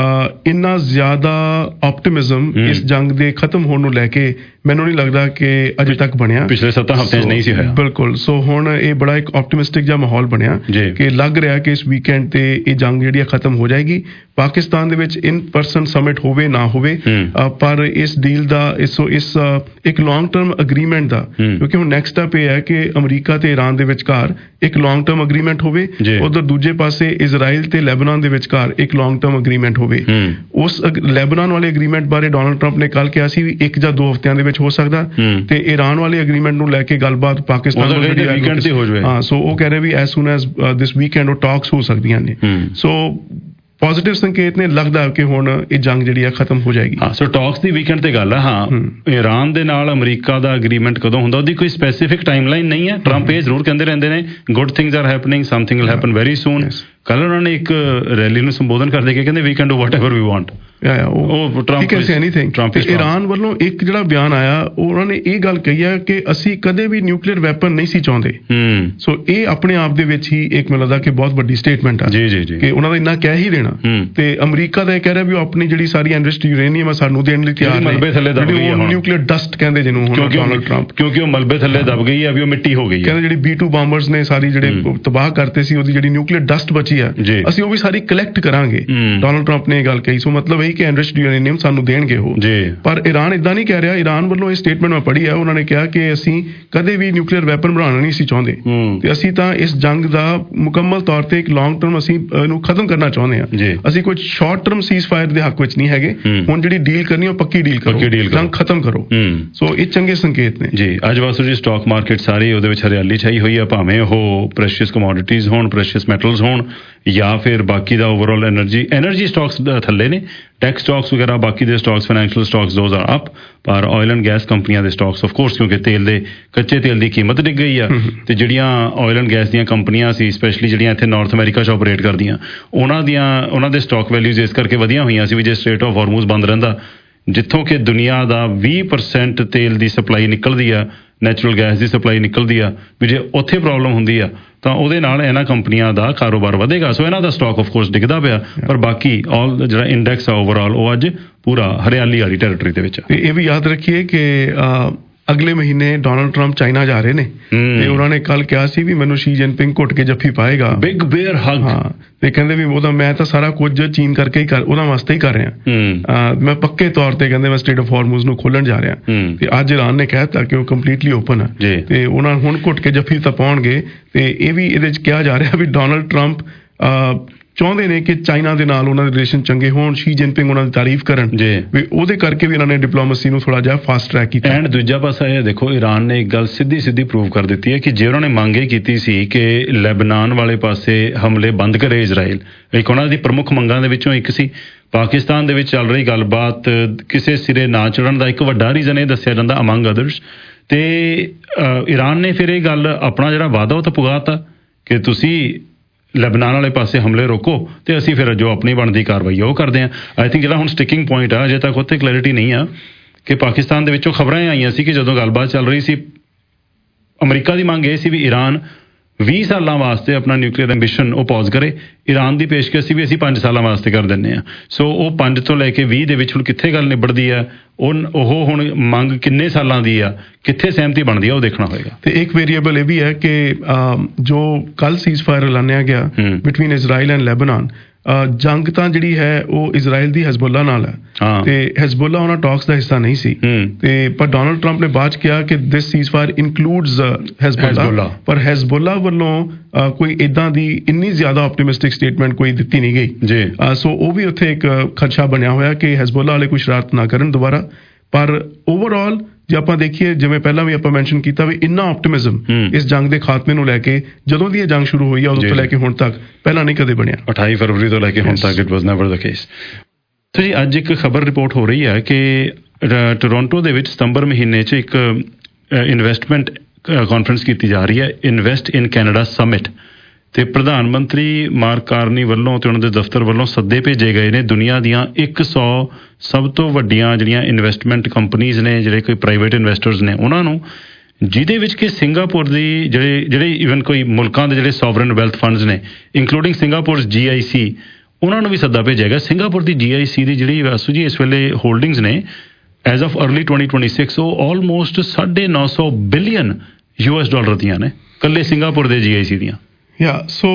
Speaker 2: ਇੰਨਾ ਜ਼ਿਆਦਾ ਆਪਟਿਮਿਜ਼ਮ ਇਸ ਜੰਗ ਦੇ ਖਤਮ ਹੋਣ ਨੂੰ ਲੈ ਕੇ ਮੈਨੂੰ ਨਹੀਂ ਲੱਗਦਾ ਕਿ ਅਜੇ ਤੱਕ ਬਣਿਆ,
Speaker 1: ਪਿਛਲੇ ਸੱਤ ਹਫ਼ਤਿਆਂ 'ਚ ਨਹੀਂ ਸੀ ਹੋਇਆ।
Speaker 2: ਬਿਲਕੁਲ। ਸੋ ਹੁਣ ਇਹ ਬੜਾ ਇੱਕ ਆਪਟਿਮਿਸਟਿਕ ਜਿਹਾ ਮਾਹੌਲ ਬਣਿਆ ਕਿ ਲੱਗ ਰਿਹਾ ਕਿ ਇਸ ਵੀਕਐਂਡ ਤੇ ਇਹ ਜੰਗ ਜਿਹੜੀ ਆ ਖਤਮ ਹੋ ਜਾਏਗੀ। ਪਾਕਿਸਤਾਨ ਦੇ ਵਿੱਚ ਇਨ ਪਰਸਨ ਸਮਿਟ ਹੋਵੇ ਨਾ ਹੋਵੇ, ਪਰ ਇਸ ਡੀਲ ਦਾ ਇਸ ਇਸ ਇੱਕ ਲੌਂਗ ਟਰਮ ਅਗਰੀਮੈਂਟ ਦਾ, ਕਿਉਂਕਿ ਹੁਣ ਨੈਕਸਟ ਸਟੈਪ ਇਹ ਹੈ ਕਿ ਅਮਰੀਕਾ ਤੇ ਈਰਾਨ ਦੇ ਵਿਚਕਾਰ ਇੱਕ ਲੌਂਗ ਟਰਮ ਅਗਰੀਮੈਂਟ ਹੋਵੇ, ਉਧਰ ਦੂਜੇ ਪਾਸੇ ਇਜ਼ਰਾਈਲ ਤੇ ਲੈਬਨਾਨ ਦੇ ਵਿਚਕਾਰ ਇੱਕ ਲੌਂਗ ਟਰਮ ਅਗਰੀਮੈਂਟ ਹੋਵੇ। ਉਸ ਲੈਬਨਾਨ ਵਾਲੇ ਅਗਰੀਮੈਂਟ ਬਾਰੇ ਡੋਨਲਡ ਟਰੰਪ ਨੇ ਕੱਲ ਕਿਹਾ ਸੀ ਵੀ ਇੱਕ ਜਾਂ ਦੋ ਹਫ਼ਤਿਆਂ ਦੇ ਵਿੱਚ ਹੋ ਸਕਦਾ, ਤੇ ਈਰਾਨ ਵਾਲੇ ਅਗਰੀਮੈਂਟ ਨੂੰ ਲੈ ਕੇ ਗੱਲਬਾਤ ਪਾਕਿਸਤਾਨ
Speaker 1: ਨਾਲ ਵੀਕਐਂਡ ਤੇ ਹੋ ਜਾਵੇ।
Speaker 2: ਹਾਂ, ਸੋ ਉਹ ਕਹਿ ਰਹੇ ਵੀ as soon as this weekend ਉਹ ਟਾਕਸ ਹੋ ਸਕਦੀਆਂ ਨੇ। ਸੋ ਪੋਜ਼ਿਟਿਵ ਸੰਕੇਤ ਨੇ, ਲੱਗਦਾ ਕਿ ਹੁਣ ਇਹ ਜੰਗ ਜਿਹੜੀ ਆ ਖਤਮ ਹੋ ਜਾਏਗੀ।
Speaker 1: ਹਾਂ, ਸੋ ਟਾਕਸ ਦੀ ਵੀਕਐਂਡ ਤੇ ਗੱਲ ਹੈ। ਹਾਂ, ਈਰਾਨ ਦੇ ਨਾਲ ਅਮਰੀਕਾ ਦਾ ਅਗਰੀਮੈਂਟ ਕਦੋਂ ਹੁੰਦਾ ਉਹਦੀ ਕੋਈ ਸਪੈਸੀਫਿਕ ਟਾਈਮਲਾਈਨ ਨਹੀਂ ਹੈ। ਟਰੰਪ ਇਹ ਜ਼ਰੂਰ ਕਹਿੰਦੇ ਰਹਿੰਦੇ ਨੇ good things are happening, something will happen very soon. ਕੱਲ ਉਹਨਾਂ ਨੇ ਇੱਕ ਰੈਲੀ ਨੂੰ ਸੰਬੋਧਨ ਕਰਦੇ ਕਿ ਕਹਿੰਦੇ we can do whatever we want. ਉਹ ਟਰੰਪ
Speaker 2: ਤੇ ਈਰਾਨ ਵੱਲੋਂ ਇੱਕ ਜਿਹੜਾ ਬਿਆਨ ਆਇਆ, ਉਹਨਾਂ ਨੇ ਇਹ ਗੱਲ ਕਹੀ ਹੈ ਕਿ ਅਸੀਂ ਕਦੇ ਵੀ ਨਿਊਕਲੀਅਰ ਵੈਪਨ ਨਹੀਂ ਸੀ ਚਾਹੁੰਦੇ। ਸੋ ਇਹ ਆਪਣੇ ਆਪ ਦੇ ਵਿੱਚ ਹੀ ਇੱਕ ਮੈਨੂੰ ਲੱਗਦਾ ਕਿ ਬਹੁਤ ਵੱਡੀ ਸਟੇਟਮੈਂਟ ਆ ਕਿ ਉਹਨਾਂ ਦਾ ਇੰਨਾ ਕਹਿ ਹੀ ਦੇਣਾ। ਤੇ ਅਮਰੀਕਾ ਦਾ ਇਹ ਕਹਿ ਰਿਹਾ ਵੀ ਉਹ ਆਪਣੀ ਜਿਹੜੀ ਸਾਰੀ ਐਨਰਿਚਡ ਯੂਰੇਨੀਅਮ ਆ ਸਾਨੂੰ ਦੇਣ ਲਈ ਤਿਆਰ ਨੇ, ਨਿਊਕਲੀਅਰ ਡਸਟ ਕਹਿੰਦੇ ਜਿਹਨੂੰ ਡੋਨਲਡ ਟਰੰਪ,
Speaker 1: ਕਿਉਂਕਿ ਉਹ ਮਲਬੇ ਥੱਲੇ ਦਬ ਗਈ ਆ, ਵੀ ਉਹ ਮਿੱਟੀ ਹੋ ਗਈ ਹੈ।
Speaker 2: ਕਹਿੰਦੇ ਜਿਹੜੀ ਬੀ ਟੂ ਬੰਬਰਸ ਨੇ ਸਾਰੀ ਜਿਹੜੇ ਤਬਾਹ ਕਰਤੇ ਸੀ, ਉਹਦੀ ਜਿਹੜੀ ਨਿਊਕਲੀਅਰ ਡਸਟ ਬਚੀ ਆ ਅਸੀਂ ਉਹ ਵੀ ਸਾਰੀ ਕਲੈਕਟ ਕਰਾਂਗੇ। ਡੋਨਲਡ ਟਰੰਪ ਨੇ ਇਹ ਗੱਲ ਕਹੀ। ਸੋ ਮਤਲਬ ਇਹ ਕਿ ਐਨਰਿਚਡ ਯੂਰੇਨੀਅਮ ਸਾਨੂੰ ਦੇਣਗੇ ਉਹ। ਪਰ ਈਰਾਨ ਇਦਾਂ ਨਹੀਂ ਕਹਿ ਰਿਹਾ। ਈਰਾਨ ਵੱਲੋਂ ਇਹ ਸਟੇਟਮੈਂਟ ਮੈਂ ਪੜ੍ਹੀ ਹੈ, ਉਹਨਾਂ ਨੇ ਕਿਹਾ ਕਿ ਅਸੀਂ ਕਦੇ ਵੀ ਨਿਊਕਲੀਅਰ ਵੈਪਨ ਬਣਾਉਣਾ ਨਹੀਂ ਸੀ ਚਾਹੁੰਦੇ, ਤੇ ਅਸੀਂ ਤਾਂ ਇਸ ਜੰਗ ਦਾ ਮੁਕੰਮਲ ਤੌਰ ਤੇ ਇੱਕ ਲੌਂਗ ਟਰਮ ਅਸੀਂ ਇਹਨੂੰ ਖਤਮ ਕਰਨਾ ਚਾਹੁੰਦੇ ਹਾਂ। ਅਸੀਂ ਕੋਈ ਸ਼ਾਰਟ ਟਰਮ ਸੀਜ਼ ਫਾਇਰ ਦੇ ਹੱਕ ਵਿੱਚ ਨਹੀਂ ਹੈਗੇ। ਹੁਣ ਜਿਹੜੀ ਡੀਲ ਕਰਨੀ ਉਹ ਪੱਕੀ ਡੀਲ ਕਰੋ, ਜੰਗ ਖਤਮ ਕਰੋ। ਸੋ ਇਹ ਚੰਗੇ ਸੰਕੇਤ ਨੇ
Speaker 1: ਜੀ। ਅੱਜ ਵਾਸੂ ਜੀ ਸਟਾਕ ਮਾਰਕੀਟ ਸਾਰੀ ਉਹਦੇ ਵਿੱਚ ਹਰਿਆਲੀ ਛਾਈ ਹੋਈ ਆ, ਭਾਵੇਂ ਉਹ ਪ੍ਰੈਸ਼ੀਅਸ ਕਮੋਡਿਟੀਜ਼ ਹੋਣ, ਪ੍ਰੈਸ਼ੀਅਸ ਮੈਟਲਸ ਹੋਣ, ਜਾਂ ਫਿਰ ਬਾਕੀ ਦਾ ਓਵਰਆਲ ਐਨਰਜੀ ਐਨਰਜੀ ਸਟਾਕਸ ਥੱਲੇ ਨੇ। ਟੈਕ ਸਟਾਕਸ ਵਗੈਰਾ, ਬਾਕੀ ਦੇ stocks, financial stocks, those are up. ਪਰ ਆਇਲ ਐਂਡ ਗੈਸ ਕੰਪਨੀਆਂ ਦੇ ਸਟਾਕਸ ਆਫ ਕੋਰਸ, ਕਿਉਂਕਿ ਤੇਲ ਦੇ ਕੱਚੇ ਤੇਲ ਦੀ ਕੀਮਤ ਡਿੱਗ ਗਈ ਆ, ਤੇ ਜਿਹੜੀਆਂ ਆਇਲ ਐਂਡ ਗੈਸ ਦੀਆਂ ਕੰਪਨੀਆਂ ਸੀ, ਸਪੈਸ਼ਲੀ ਜਿਹੜੀਆਂ ਇੱਥੇ ਨਾਰਥ ਅਮਰੀਕਾ 'ਚ ਆਪਰੇਟ ਕਰਦੀਆਂ, ਉਹਨਾਂ ਦੀਆਂ ਉਹਨਾਂ ਦੇ ਸਟਾਕ ਵੈਲਿਊਜ਼ ਇਸ ਕਰਕੇ ਵਧੀਆ ਹੋਈਆਂ ਸੀ ਵੀ ਜੇ ਸਟ੍ਰੇਟ ਆਫ ਹਾਰਮੂਜ਼ ਬੰਦ ਰਹਿੰਦਾ, ਜਿੱਥੋਂ ਕਿ ਦੁਨੀਆ ਦਾ ਵੀਹ ਪਰਸੈਂਟ ਤੇਲ ਦੀ ਸਪਲਾਈ ਨਿਕਲਦੀ ਆ, ਨੈਚੁਰਲ ਗੈਸ ਦੀ ਸਪਲਾਈ ਨਿਕਲਦੀ ਆ, ਵੀ ਜੇ ਉੱਥੇ ਪ੍ਰੋਬਲਮ ਹੁੰਦੀ ਆ ਤਾਂ ਉਹਦੇ ਨਾਲ ਇਹਨਾਂ ਕੰਪਨੀਆਂ ਦਾ ਕਾਰੋਬਾਰ ਵਧੇਗਾ। ਸੋ ਇਹਨਾਂ ਦਾ ਸਟਾਕ ਆਫ ਕੋਰਸ ਡਿੱਗਦਾ ਪਿਆ, ਪਰ ਬਾਕੀ ਆਲ ਜਿਹੜਾ ਇੰਡੈਕਸ ਆ ਓਵਰਆਲ ਉਹ ਅੱਜ ਪੂਰਾ ਹਰਿਆਲੀ ਵਾਲੀ ਟੈਰੀਟਰੀ ਦੇ ਵਿੱਚ।
Speaker 2: ਇਹ ਵੀ ਯਾਦ ਰੱਖੀਏ ਕਿ ਅਗਲੇ ਮਹੀਨੇ ਡੋਨਲਡ ਟਰੰਪ ਚਾਈਨਾ ਜਾ ਰਹੇ ਨੇ, ਤੇ ਉਹਨਾਂ ਨੇ ਕੱਲ ਕਿਹਾ ਸੀ ਵੀ ਮੈਨੂੰ ਸ਼ੀ ਜਿਨਪਿੰਗ ਘੁੱਟ ਕੇ ਜੱਫੀ ਪਾਏਗਾ,
Speaker 1: ਬਿਗ ਬੇਅਰ ਹੱਗ।
Speaker 2: ਹਾਂ, ਤੇ ਕਹਿੰਦੇ ਵੀ ਉਹਦਾ ਮੈਂ ਤਾਂ ਸਾਰਾ ਕੁਝ ਚੀਨ ਕਰਕੇ ਹੀ ਕਰ ਉਹਦਾ ਵਾਸਤੇ ਹੀ ਕਰ ਰਿਹਾ। ਮੈਂ ਪੱਕੇ ਤੌਰ ਤੇ ਕਹਿੰਦੇ ਮੈਂ ਸਟ੍ਰੇਟ ਆਫ ਹਾਰਮੂਜ਼ ਨੂੰ ਖੋਲਣ ਜਾ ਰਿਹਾ। ਤੇ ਅੱਜ ਈਰਾਨ ਨੇ ਕਹਿਤਾ ਕਿ ਉਹ ਕੰਪਲੀਟਲੀ ਓਪਨ ਆ, ਤੇ ਉਹਨਾਂ ਹੁਣ ਘੁੱਟ ਕੇ ਜੱਫੀ ਤਾਂ ਪਾਉਣਗੇ। ਤੇ ਇਹ ਵੀ ਇਹਦੇ 'ਚ ਕਿਹਾ ਜਾ ਰਿਹਾ ਵੀ ਡੋਨਲਡ ਟਰੰਪ ਚਾਹੁੰਦੇ ਨੇ ਕਿ ਚਾਈਨਾ ਦੇ ਨਾਲ ਉਹਨਾਂ ਦੇ ਰਿਲੇਸ਼ਨ ਚੰਗੇ ਹੋਣ, ਸ਼ੀ ਜਿਨਪਿੰਗ ਉਹਨਾਂ ਦੀ ਤਾਰੀਫ ਕਰਨ, ਵੀ ਉਹਦੇ ਕਰਕੇ ਵੀ ਇਹਨਾਂ ਨੇ ਡਿਪਲੋਮੇਸੀ ਨੂੰ ਥੋੜਾ ਜਿਹਾ ਫਾਸਟ ਟਰੈਕ ਕੀਤਾ।
Speaker 1: ਐਂਡ ਦੂਜਾ ਪਾਸਾ ਇਹ ਦੇਖੋ, ਈਰਾਨ ਨੇ ਇੱਕ ਗੱਲ ਸਿੱਧੀ ਸਿੱਧੀ ਪ੍ਰੂਵ ਕਰ ਦਿੱਤੀ ਹੈ ਕਿ ਜੇ ਉਹਨਾਂ ਨੇ ਮੰਗ ਇਹ ਕੀਤੀ ਸੀ ਕਿ ਲੈਬਨਾਨ ਵਾਲੇ ਪਾਸੇ ਹਮਲੇ ਬੰਦ ਕਰੇ ਇਜ਼ਰਾਈਲ, ਇੱਕ ਉਹਨਾਂ ਦੀ ਪ੍ਰਮੁੱਖ ਮੰਗਾਂ ਦੇ ਵਿੱਚੋਂ ਇੱਕ ਸੀ। ਪਾਕਿਸਤਾਨ ਦੇ ਵਿੱਚ ਚੱਲ ਰਹੀ ਗੱਲਬਾਤ ਕਿਸੇ ਸਿਰੇ ਨਾ ਚੜ੍ਹਨ ਦਾ ਇੱਕ ਵੱਡਾ ਰੀਜ਼ਨ ਇਹ ਦੱਸਿਆ ਜਾਂਦਾ ਅਮੰਗ ਅਦਰਸ। ਤੇ ਈਰਾਨ ਨੇ ਫਿਰ ਇਹ ਗੱਲ ਆਪਣਾ ਜਿਹੜਾ ਵਾਅਦਾ ਉਹ ਤਾਂ ਪੁਗਾਤਾ ਕਿ ਤੁਸੀਂ ਲੈਬਨਾਨ ਵਾਲੇ ਪਾਸੇ ਹਮਲੇ ਰੋਕੋ, ਤੇ ਅਸੀਂ ਫਿਰ ਜੋ ਆਪਣੀ ਬਣਦੀ ਕਾਰਵਾਈ ਉਹ ਕਰਦੇ ਹਾਂ। ਆਈ ਥਿੰਕ ਜਿਹੜਾ ਹੁਣ ਸਟਿਕਿੰਗ ਪੁਆਇੰਟ ਆ, ਅਜੇ ਤੱਕ ਉੱਥੇ ਕਲੈਰਿਟੀ ਨਹੀਂ ਆ ਕਿ ਪਾਕਿਸਤਾਨ ਦੇ ਵਿੱਚੋਂ ਖਬਰਾਂ ਆਈਆਂ ਸੀ ਕਿ ਜਦੋਂ ਗੱਲਬਾਤ ਚੱਲ ਰਹੀ ਸੀ, ਅਮਰੀਕਾ ਦੀ ਮੰਗ ਇਹ ਸੀ ਵੀ ਈਰਾਨ ਵੀਹ ਸਾਲਾਂ ਵਾਸਤੇ ਆਪਣਾ ਨਿਊਕਲੀਅਰ ਐਂਬੀਸ਼ਨ ਉਹ ਪੌਜ਼ ਕਰੇ। ਈਰਾਨ ਦੀ ਪੇਸ਼ਕਸ਼ ਸੀ ਵੀ ਅਸੀਂ ਪੰਜ ਸਾਲਾਂ ਵਾਸਤੇ ਕਰ ਦਿੰਦੇ ਹਾਂ। ਸੋ ਉਹ ਪੰਜ ਤੋਂ ਲੈ ਕੇ ਵੀਹ ਦੇ ਵਿੱਚ ਹੁਣ ਕਿੱਥੇ ਗੱਲ ਨਿਬੜਦੀ ਆ, ਉਹ ਉਹ ਹੁਣ ਮੰਗ ਕਿੰਨੇ ਸਾਲਾਂ ਦੀ ਆ, ਕਿੱਥੇ ਸਹਿਮਤੀ ਬਣਦੀ ਆ, ਉਹ ਦੇਖਣਾ ਹੋਏਗਾ।
Speaker 2: ਤੇ ਇੱਕ ਵੇਰੀਏਬਲ ਇਹ ਵੀ ਹੈ ਕਿ ਜੋ ਕੱਲ ਸੀਜ਼ ਫਾਇਰ ਐਲਾਨਿਆ ਗਿਆ ਬਿਟਵੀਨ ਇਜ਼ਰਾਈਲ ਐਂਡ ਲੈਬਨਾਨ, ਜੰਗ ਤਾਂ ਜਿਹੜੀ ਹੈ ਉਹ ਇਜ਼ਰਾਈਲ ਦੀ ਹਿਜ਼ਬੁੱਲਾ ਨਾਲ ਹੈ, ਤੇ ਹਿਜ਼ਬੁੱਲਾ ਉਹਨਾਂ ਟਾਕਸ ਦਾ ਹਿੱਸਾ ਨਹੀਂ ਸੀ। ਤੇ ਪਰ ਡੋਨਲਡ ਟਰੰਪ ਨੇ ਬਾਅਦ 'ਚ ਕਿਹਾ ਕਿ this ceasefire includes Hezbollah, ਪਰ ਹਿਜ਼ਬੁੱਲਾ ਵੱਲੋਂ ਕੋਈ ਇਦਾਂ ਦੀ ਇੰਨੀ ਜ਼ਿਆਦਾ ਆਪਟੀਮਿਸਟਿਕ ਸਟੇਟਮੈਂਟ ਕੋਈ ਦਿੱਤੀ ਨਹੀਂ ਗਈ। ਸੋ ਉਹ ਵੀ ਉੱਥੇ ਇੱਕ ਖਦਸ਼ਾ ਬਣਿਆ ਹੋਇਆ ਕਿ ਹਿਜ਼ਬੁੱਲਾ ਵਾਲੇ ਕੋਈ ਸ਼ਰਾਰਤ ਨਾ ਕਰਨ ਦੁਬਾਰਾ। ਪਰ ਓਵਰਆਲ ਜੇ ਆਪਾਂ ਦੇਖੀਏ, ਜਿਵੇਂ ਪਹਿਲਾਂ ਵੀ ਆਪਾਂ ਮੈਂਸ਼ਨ ਕੀਤਾ ਵੀ ਇੰਨਾ ਆਪਟਿਮਿਜ਼ਮ ਇਸ ਜੰਗ ਦੇ ਖਾਤਮੇ ਨੂੰ ਲੈ ਕੇ ਜਦੋਂ ਦੀ ਇਹ ਜੰਗ ਸ਼ੁਰੂ ਹੋਈ ਆ ਉਦੋਂ ਤੋਂ ਲੈ ਕੇ ਹੁਣ ਤੱਕ ਪਹਿਲਾਂ ਨਹੀਂ ਕਦੇ ਬਣਿਆ।
Speaker 1: ਅਠਾਈ ਫਰਵਰੀ ਤੋਂ ਲੈ ਕੇ ਹੁਣ ਤੱਕ it was never the case. So ਜੀ ਅੱਜ ਇੱਕ ਖਬਰ ਰਿਪੋਰਟ ਹੋ ਰਹੀ ਹੈ ਕਿ ਟੋਰਾਂਟੋ ਦੇ ਵਿੱਚ ਸਤੰਬਰ ਮਹੀਨੇ 'ਚ ਇੱਕ ਇਨਵੈਸਟਮੈਂਟ ਕਾਨਫਰੰਸ ਕੀਤੀ ਜਾ ਰਹੀ ਹੈ, ਇਨਵੈਸਟ ਇਨ ਕੈਨੇਡਾ ਸਮਿਟ। ਤੇ ਪ੍ਰਧਾਨ ਮੰਤਰੀ ਮਾਰਕ ਕਾਰਨੀ ਵੱਲੋਂ ਤੇ ਉਹਨਾਂ ਦੇ ਦਫ਼ਤਰ ਵੱਲੋਂ ਸੱਦੇ ਭੇਜੇ ਗਏ ਨੇ ਦੁਨੀਆ ਦੀਆਂ ਇੱਕ ਸੌ ਸਭ ਤੋਂ ਵੱਡੀਆਂ ਜਿਹੜੀਆਂ ਇਨਵੈਸਟਮੈਂਟ ਕੰਪਨੀਜ਼ ਨੇ, ਜਿਹੜੇ ਕੋਈ ਪ੍ਰਾਈਵੇਟ ਇਨਵੈਸਟਰਸ ਨੇ ਉਹਨਾਂ ਨੂੰ, ਜਿਹਦੇ ਵਿੱਚ ਕਿ ਸਿੰਗਾਪੁਰ ਦੀ ਜਿਹੜੇ ਜਿਹੜੇ ਈਵਨ ਕੋਈ ਮੁਲਕਾਂ ਦੇ ਜਿਹੜੇ ਸੋਵਰਨ ਵੈਲਥ ਫੰਡਸ ਨੇ ਇੰਕਲੂਡਿੰਗ ਸਿੰਗਾਪੁਰ ਜੀ ਆਈ ਸੀ, ਉਹਨਾਂ ਨੂੰ ਵੀ ਸੱਦਾ ਭੇਜਿਆ ਗਿਆ। ਸਿੰਗਾਪੁਰ ਦੀ ਜੀ ਆਈ ਸੀ ਦੀ ਜਿਹੜੀ ਵਾਸੂ ਜੀ ਇਸ ਵੇਲੇ ਹੋਲਡਿੰਗਸ ਨੇ as of early twenty twenty six ਉਹ ਆਲਮੋਸਟ ਸਾਢੇ ਨੌ ਸੌ ਬਿਲੀਅਨ ਯੂ ਐਸ ਡਾਲਰ ਦੀਆਂ ਨੇ ਇਕੱਲੇ ਸਿੰਗਾਪੁਰ ਦੇ ਜੀ ਆਈ ਸੀ ਦੀਆਂ।
Speaker 2: ਯਾ ਸੋ